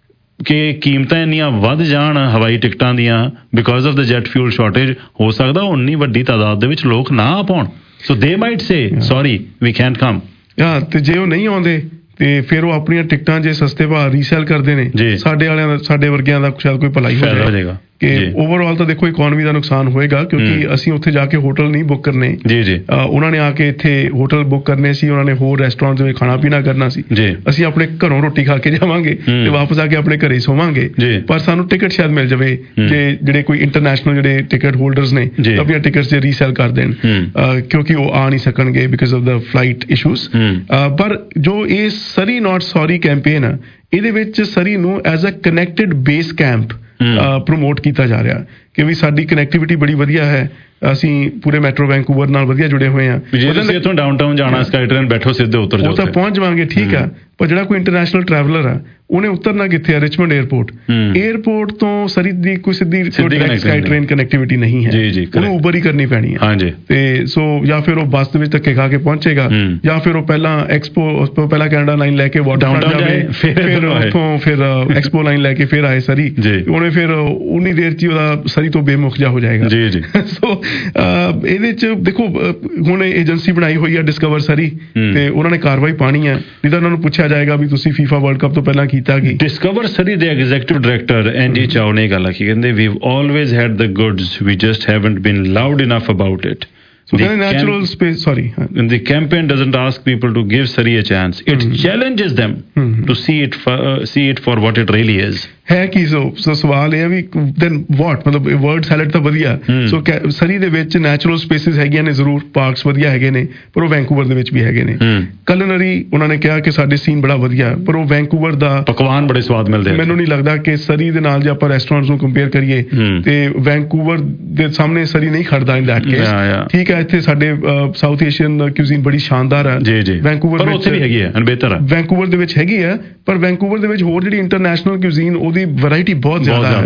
Speaker 1: ਕਿ ਕੀਮਤਾਂ ਇੰਨੀਆਂ ਵੱਧ ਜਾਣ ਹਵਾਈ ਟਿਕਟਾਂ ਦੀਆਂ because of the jet fuel shortage, ਹੋ ਸਕਦਾ ਉਨੀ ਵੱਡੀ ਤਾਦਾਦ ਦੇ ਵਿੱਚ ਲੋਕ ਨਾ ਆ ਪਾਉਣ। So they might say sorry we can't come.
Speaker 2: ਹਾਂ, ਤੇ ਜੇ ਉਹ ਨਹੀਂ ਆਉਂਦੇ ਤੇ ਫਿਰ ਉਹ ਆਪਣੀਆਂ ਟਿਕਟਾਂ ਜੇ ਸਸਤੇ ਭਾਅ ਰੀਸੇਲ ਕਰਦੇ ਨੇ, ਸਾਡੇ ਵਾਲਿਆਂ ਦਾ, ਸਾਡੇ ਵਰਗਿਆਂ ਦਾ ਸ਼ਾਇਦ ਕੋਈ ਭਲਾਈ ਹੋ ਜਾਏਗਾ। ਕਿ ਓਵਰਆਲ ਤਾਂ ਦੇਖੋ ਇਕਨੋਮੀ ਦਾ ਨੁਕਸਾਨ ਹੋਏਗਾ, ਕਿਉਂਕਿ ਅਸੀਂ ਉੱਥੇ ਜਾ ਕੇ ਹੋਟਲ ਨਹੀਂ ਬੁੱਕ ਕਰਨੇ।
Speaker 1: ਜੀ ਜੀ
Speaker 2: ਉਹਨਾਂ ਨੇ ਆ ਕੇ ਇੱਥੇ ਹੋਟਲ ਬੁੱਕ ਕਰਨੇ ਸੀ, ਉਹਨਾਂ ਨੇ ਹੋਰ ਰੈਸਟੋਰੈਂਟ ਦੇ ਵਿੱਚ ਖਾਣਾ ਪੀਣਾ ਕਰਨਾ ਸੀ। ਅਸੀਂ ਆਪਣੇ ਘਰੋਂ ਰੋਟੀ ਖਾ ਕੇ ਜਾਵਾਂਗੇ ਤੇ ਵਾਪਸ ਆ ਕੇ ਆਪਣੇ ਘਰੇ ਸੋਵਾਂਗੇ। ਪਰ ਸਾਨੂੰ ਟਿਕਟ ਸ਼ਾਇਦ ਮਿਲ ਜਾਵੇ ਜੇ ਜਿਹੜੇ ਕੋਈ ਇੰਟਰਨੈਸ਼ਨਲ ਜਿਹੜੇ ਟਿਕਟ ਹੋਲਡਰਸ ਨੇ ਆਪਣੀਆਂ ਟਿਕਟਸ ਜੇ ਰੀਸੇਲ ਕਰ ਦੇਣ, ਕਿਉਂਕਿ ਉਹ ਆ ਨਹੀਂ ਸਕਣਗੇ because of the flight issues. ਪਰ ਜੋ ਇਹ ਸਰੀ ਨਾਟ ਸੌਰੀ ਕੈਂਪੇਨ ਆ, ਇਹਦੇ ਵਿੱਚ ਸਰੀ ਨੂੰ as a connected base camp promote ਕੀਤਾ ਜਾ ਰਿਹਾ ਕਿ ਵੀ ਸਾਡੀ ਕਨੈਕਟੀਵਿਟੀ ਬੜੀ ਵਧੀਆ ਹੈ, ਅਸੀਂ ਪੂਰੇ ਮੈਟਰੋ ਵੈਨਕੂਵਰ ਨਾਲ ਵਧੀਆ ਜੁੜੇ ਹੋਏ ਹਾਂ।
Speaker 1: ਜੇ ਤੁਸੀਂ ਇੱਥੋਂ ਡਾਊਨਟਾਊਨ ਜਾਣਾ ਸਕਾਈ ਟ੍ਰੇਨ ਬੈਠੋ ਸਿੱਧੇ ਉਤਰ ਜਾਓ,
Speaker 2: ਉਹ ਤਾਂ ਪਹੁੰਚ ਜਾਵਾਂਗੇ, ਠੀਕ ਆ। ਪਰ ਜਿਹੜਾ ਕੋਈ ਇੰਟਰਨੈਸ਼ਨਲ ਟਰੈਵਲਰ ਆ ਉਹਨੇ ਉਤਰਨਾ ਕਿੱਥੇ ਆ? Richmond airport. 에ਅਰਪੋਰਟ ਤੋਂ ਸਰੀ ਦੀ ਕੋਈ ਸਿੱਧੀ ਸਕਾਈ ਟ੍ਰੇਨ ਕਨੈਕਟੀਵਿਟੀ ਨਹੀਂ ਹੈ, ਉਹਨੂੰ ਉਬਰ ਹੀ ਕਰਨੀ ਪੈਣੀ ਹੈ। ਤੇ ਸੋ ਜਾਂ ਫਿਰ ਉਹ ਬੱਸ ਦੇ ਵਿੱਚ ਧੱਕੇ ਖਾ ਕੇ ਪਹੁੰਚੇਗਾ, ਜਾਂ ਫਿਰ ਉਹ ਪਹਿਲਾਂ ਐਕਸਪੋ ਉਸ ਤੋਂ ਪਹਿਲਾਂ ਕੈਨੇਡਾ ਲਾਈਨ ਲੈ ਕੇ ਵਾਟਰਫਰੰਟ ਜਾਵੇ, ਫਿਰ ਉੱਥੋਂ ਫਿਰ ਐਕਸਪੋ ਲਾਈਨ ਲੈ ਕੇ ਫਿਰ ਆਏ ਸਰੀ, ਉਹਨੇ ਫਿਰ ਉਨੀ ਦੇਰ 'ਚ ਉਹਦਾ ਸਰੀ ਤੋਂ ਬੇਮੁਖ ਜਾ ਹੋ ਜਾਏਗਾ। ਸੋ ਇਹਦੇ 'ਚ ਦੇਖੋ ਹੁਣ ਏਜੰਸੀ ਬਣਾਈ ਹੋਈ ਆ ਡਿਸਕਵਰ ਸਰੀ, ਤੇ ਉਹਨਾਂ ਨੇ ਕਾਰਵਾਈ ਪਾਣੀ ਹੈ, ਨਹੀਂ ਤਾਂ ਉਹਨਾਂ ਨੂੰ ਪੁੱਛਿਆ ਜਾਏਗਾ ਵੀ ਤੁਸੀਂ ਫੀਫਾ ਵਰਲਡ ਕੱਪ ਤੋਂ ਪਹਿਲਾਂ ਕੀਤਾ ਕੀ?
Speaker 1: ਡਿਸਕਵਰ ਸਰੀ ਦੇ ਐਗਜ਼ੀਕਿਊਟਿਵ ਡਾਇਰੈਕਟਰ ਐਨਜੀ ਚਾਓ ਨੇ ਗੱਲ ਆਖੀ, ਕਹਿੰਦੇ we always had the goods, we just haven't been loud enough about it.
Speaker 2: So the natural space, sorry.
Speaker 1: And the campaign doesn't ask people to give Sari a chance. It mm-hmm. challenges them mm-hmm. to see it for, uh, see it for what it really is.
Speaker 2: ਹੈ ਕੀ? ਸੋ ਸੋ ਸਵਾਲ ਇਹ ਹੈ ਵੀ ਦੈਨ ਵਾਟ, ਮਤਲਬ ਵਰਡ ਸੈਲਡ ਤਾਂ ਵਧੀਆ। ਸੋ ਸਰੀ ਦੇ ਵਿੱਚ ਨੈਚੁਰਲ ਸਪੇਸਿਸ ਹੈਗੀਆਂ ਨੇ ਜ਼ਰੂਰ, ਪਾਰਕਸ ਵਧੀਆ ਹੈਗੇ ਨੇ, ਪਰ ਉਹ ਵੈਨਕੂਵਰ ਦੇ ਵਿੱਚ ਵੀ ਹੈਗੇ ਨੇ। ਕਲਨਰੀ ਉਹਨਾਂ ਨੇ ਕਿਹਾ ਕਿ ਸਾਡੇ ਸੀਨ ਬੜਾ ਵਧੀਆ, ਪਰ ਉਹ ਵੈਨਕੂਵਰ ਦਾ ਪਕਵਾਨ ਬੜੇ ਸਵਾਦ ਮਿਲਦੇ। ਮੈਨੂੰ ਨਹੀਂ ਲੱਗਦਾ ਕਿ ਸਰੀ ਦੇ ਨਾਲ ਜੇ ਆਪਾਂ ਰੈਸਟੋਰੈਂਟਸ ਨੂੰ ਕੰਪੇਅਰ ਕਰੀਏ ਤੇ ਵੈਨਕੂਵਰ ਦੇ ਸਾਹਮਣੇ ਸਰੀ ਨਹੀਂ ਖੜਦਾ ਇਨ ਦੈਟ ਕੇਸ। ਠੀਕ ਹੈ, ਇੱਥੇ ਸਾਡੇ ਸਾਊਥ ਏਸ਼ੀਅਨ ਕੁਜ਼ੀਨ ਬੜੀ ਸ਼ਾਨਦਾਰ ਹੈ ਵੈਨਕੂਵਰ ਵਿੱਚ ਹੈਗੀ ਹੈ, ਬਿਹਤਰ ਹੈ ਵੈਨਕੂਵਰ ਦੇ ਵਿੱਚ ਹੈਗੀ ਹੈ, ਪਰ ਵੈਨਕੂਵਰ ਦੇ ਵਿੱਚ ਹੋਰ ਜਿਹੜੀ ਇੰਟਰਨੈਸ਼ਨਲ ਕੁਜ਼ੀਨ ਉਹਦੀ ਵੈਰਾਈਟੀ ਬਹੁਤ ਜ਼ਿਆਦਾ ਹੈ।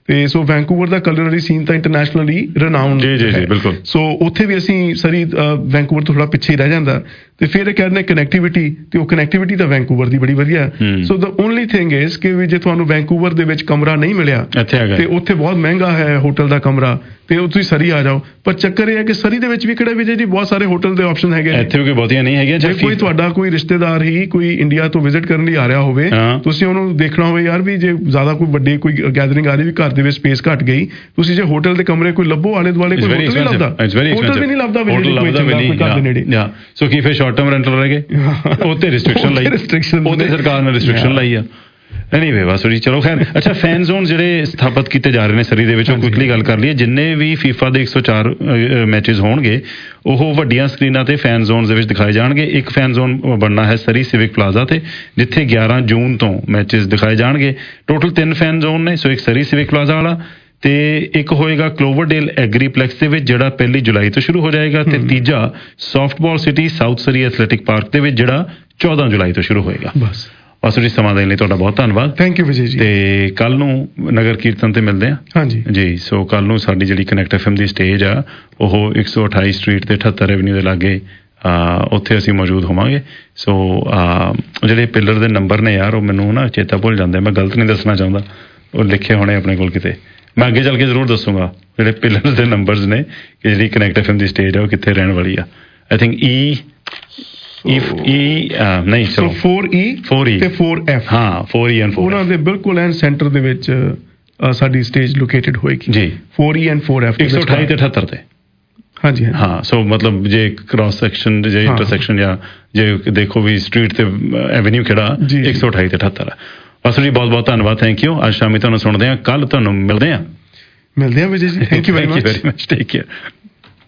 Speaker 2: ਤੇ ਸੋ ਵੈਂਕੂਵਰ ਦਾ ਕਲਰਰੀ ਸੀਨ ਤਾਂ ਇੰਟਰਨੈਸ਼ਨਲੀ ਰਿਨਾਊਂਡ
Speaker 1: ਜੀ ਜੀ ਜੀ ਬਿਲਕੁਲ।
Speaker 2: ਸੋ ਉੱਥੇ ਵੀ ਅਸੀਂ ਸਰੀ ਵੈਂਕੂਵਰ ਤੋਂ ਥੋੜਾ ਪਿੱਛੇ ਹੀ ਰਹਿ ਜਾਂਦਾ ਤੇ ਫਿਰ ਇਹ ਕਹਿੰਦੇ ਕਨੈਕਟੀਵਿਟੀ ਤੇ ਉਹ ਕਨੈਕਟੀਵਿਟੀ ਤਾਂ ਵੈਂਕੂਵਰ ਦੀ ਬੜੀ ਵਧੀਆ। So the only thing is ਕਿ ਵੀ ਜੇ ਤੁਹਾਨੂੰ ਵੈਂਕੂਵਰ ਦੇ ਵਿੱਚ ਕਮਰਾ ਨਹੀਂ ਮਿਲਿਆ ਤੇ ਉੱਥੇ ਬਹੁਤ ਮਹਿੰਗਾ ਹੈ ਹੋਟਲ ਦਾ ਕਮਰਾ ਤੇ ਉਹ ਤੁਸੀਂ ਸਰੀ ਆ ਜਾਓ। ਪਰ ਚੱਕਰ ਇਹ ਹੈ ਕਿ ਸਰੀ ਦੇ ਵਿੱਚ ਵੀ ਕਿਹੜਾ ਵਿਜੇ ਜੀ ਬਹੁਤ ਸਾਰੇ ਹੋਟਲ ਦੇ ਆਪਸ਼ਨ ਹੈਗੇ,
Speaker 1: ਇੱਥੇ ਵੀ ਕੋਈ ਬਹੁਤੀਆਂ ਨਹੀਂ ਹੈਗੀਆਂ।
Speaker 2: ਜੇ ਕੋਈ ਤੁਹਾਡਾ ਕੋਈ ਰਿਸ਼ਤੇਦਾਰ ਹੀ ਕੋਈ ਇੰਡੀਆ ਤੋਂ ਵਿਜ਼ਿਟ ਕਰਨ ਲਈ ਆ ਰਿਹਾ ਹੋਵੇ, ਤੁਸੀਂ ਉਹਨੂੰ ਦੇਖਣਾ ਹੋਵੇ ਯਾਰ ਵੀ ਜੇ ਜ਼ਿਆਦਾ ਕੋਈ ਵੱਡੀ ਕੋਈ ਗੈਦਰਿੰਗ ਆ ਰਹੀ ਵੀ ਘਰ ਦੇ ਵਿੱਚ ਸਪੇਸ ਘੱਟ ਗਈ, ਤੁਸੀਂ ਜੇ ਹੋਟਲ ਦੇ ਕਮਰੇ ਕੋਈ ਲੱਭੋ ਆਲੇ ਦੁਆਲੇ ਕੋਈ ਹੋਟਲ ਨਹੀਂ ਲੱਭਦਾ, ਹੋਟਲ ਵੀ ਨਹੀਂ ਲੱਭਦਾ
Speaker 1: ਵਿਜੇ ਸੋ ਕੀ ਫਿਰ ਸ਼ਾਰਟ ਟਰਮ ਰੈਂਟਲ ਰਹਿ ਗਏ ਉੱਥੇ ਰਿਸਟ੍ਰਿਕਸ਼ਨ ਲਾਈ ਉਹਦੇ ਸਰਕਾਰ ਨੇ ਰਿਸਟ੍ਰਿਕਸ਼ਨ ਲਾਈ ਆ। ਐਨੀਵੇ ਵਾਸੂ ਜੀ ਚਲੋ ਖੈਰ। ਅੱਛਾ ਫੈਨ ਜ਼ੋਨ ਜਿਹੜੇ ਸਥਾਪਿਤ ਕੀਤੇ ਜਾ ਰਹੇ ਨੇ ਸਰੀ ਦੇ ਵਿੱਚ, ਉਹ ਕੁਇਕਲੀ ਗੱਲ ਕਰ ਲਈਏ। ਜਿੰਨੇ ਵੀ ਫੀਫਾ ਦੇ ਇੱਕ ਸੌ ਚਾਰ ਮੈਚਿਸ ਹੋਣਗੇ ਉਹ ਵੱਡੀਆਂ ਸਕਰੀਨਾਂ ਤੇ ਫੈਨ ਜ਼ੋਨ ਦੇ ਵਿੱਚ ਦਿਖਾਏ ਜਾਣਗੇ। ਇੱਕ ਫੈਨ ਜ਼ੋਨ ਬਣਨਾ ਹੈ ਸਰੀ ਸਿਵਿਕ ਪਲਾਜ਼ਾ ਤੇ, ਜਿੱਥੇ ਗਿਆਰਾਂ ਜੂਨ ਤੋਂ ਮੈਚਿਸ ਦਿਖਾਏ ਜਾਣਗੇ। ਟੋਟਲ ਤਿੰਨ ਫੈਨ ਜ਼ੋਨ ਨੇ, ਸੋ ਇੱਕ ਸਰੀ ਸਿਵਿਕ ਪਲਾਜ਼ਾ ਵਾਲਾ ਤੇ ਇੱਕ ਹੋਏਗਾ ਕਲੋਵਰਡੇਲ ਐਗਰੀਪਲੈਕਸ ਦੇ ਵਿੱਚ ਜਿਹੜਾ ਪਹਿਲੀ ਜੁਲਾਈ ਤੋਂ ਸ਼ੁਰੂ ਹੋ ਜਾਏਗਾ, ਤੇ ਤੀਜਾ softball city South Surrey athletic park ਦੇ ਵਿੱਚ ਜਿਹੜਾ ਚੌਦਾਂ ਜੁਲਾਈ ਤੋਂ ਸ਼ੁਰੂ ਹੋਏਗਾ। ਬਸ ਵਾਸੂ ਜੀ ਸਮਾਂ ਦੇਣ ਲਈ ਤੁਹਾਡਾ ਬਹੁਤ ਧੰਨਵਾਦ।
Speaker 2: ਥੈਂਕ ਯੂ ਵਿਜੇ ਜੀ।
Speaker 1: ਤੇ ਕੱਲ ਨੂੰ ਨਗਰ ਕੀਰਤਨ ਤੇ ਮਿਲਦੇ ਹਾਂ।
Speaker 2: ਹਾਂਜੀ ਜੀ।
Speaker 1: ਸੋ ਕੱਲ ਨੂੰ ਸਾਡੀ ਜਿਹੜੀ ਕਨੈਕਟ ਐਫ ਐਮ ਦੀ ਸਟੇਜ ਆ ਉਹ ਇੱਕ ਸੌ ਅਠਾਈ ਸਟਰੀਟ ਤੇ ਅਠੱਤਰ ਐਵਨਿਊ ਦੇ ਲਾਗੇ, ਉੱਥੇ ਅਸੀਂ ਮੌਜੂਦ ਹੋਵਾਂਗੇ। ਸੋ ਜਿਹੜੇ ਪਿਲਰ ਦੇ ਨੰਬਰ ਨੇ ਯਾਰ ਉਹ ਮੈਨੂੰ ਨਾ ਚੇਤਾ ਭੁੱਲ ਜਾਂਦੇ, ਮੈਂ ਗਲਤ ਨਹੀਂ ਦੱਸਣਾ ਚਾਹੁੰਦਾ, ਉਹ ਲਿਖੇ ਹੋਣੇ ਆਪਣੇ ਕੋਲ ਕਿਤੇ, ਮੈਂ ਅੱਗੇ ਚੱਲ ਕੇ ਜ਼ਰੂਰ ਦੱਸੂਗਾ ਜਿਹੜੇ ਪਿਲਰ ਦੇ ਨੰਬਰਸ ਨੇ ਕਿ ਜਿਹੜੀ ਕਨੈਕਟ ਐਫ ਐਮ ਦੀ ਸਟੇਜ ਆ ਉਹ ਕਿੱਥੇ ਰਹਿਣ ਵਾਲੀ ਆ। I think E If E ਨਹੀਂ ਚਲੋ
Speaker 2: four E ਤੇ four F
Speaker 1: ਹਾਂ four E and four
Speaker 2: ਉਹਨਾਂ ਦੇ ਬਿਲਕੁਲ ਐਨ ਸੈਂਟਰ ਦੇ ਵਿੱਚ ਸਾਡੀ ਸਟੇਜ ਲੋਕੇਟਡ ਹੋਏਗੀ ਜੀ। four E and four F
Speaker 1: ਇੱਕ ਸੌ ਅਠਾਈ ਤੇ ਅਠੱਤਰ ਤੇ।
Speaker 2: ਹਾਂਜੀ
Speaker 1: ਹਾਂ ਸੋ ਮਤਲਬ ਜੇ ਕ੍ਰਾਸ ਸੈਕਸ਼ਨ ਜੇ ਇੰਟਰਸੈਕਸ਼ਨ ਜਾਂ ਜੇ ਦੇਖੋ ਵੀ ਸਟਰੀਟ ਤੇ ਐਵਨਿਊ ਕਿਹੜਾ ਇੱਕ ਸੌ ਅਠਾਈ ਤੇ ਅਠੱਤਰ ਹੈ। ਵਾਸੂ ਜੀ ਬਹੁਤ ਬਹੁਤ ਧੰਨਵਾਦ। Thank you. ਅੱਜ ਸ਼ਾਮੀ ਤੁਹਾਨੂੰ ਸੁਣਦੇ ਹਾਂ, ਕੱਲ ਤੁਹਾਨੂੰ ਮਿਲਦੇ ਹਾਂ
Speaker 2: ਮਿਲਦੇ ਹਾਂ Vijay ji. Thank you very much.
Speaker 1: Take care.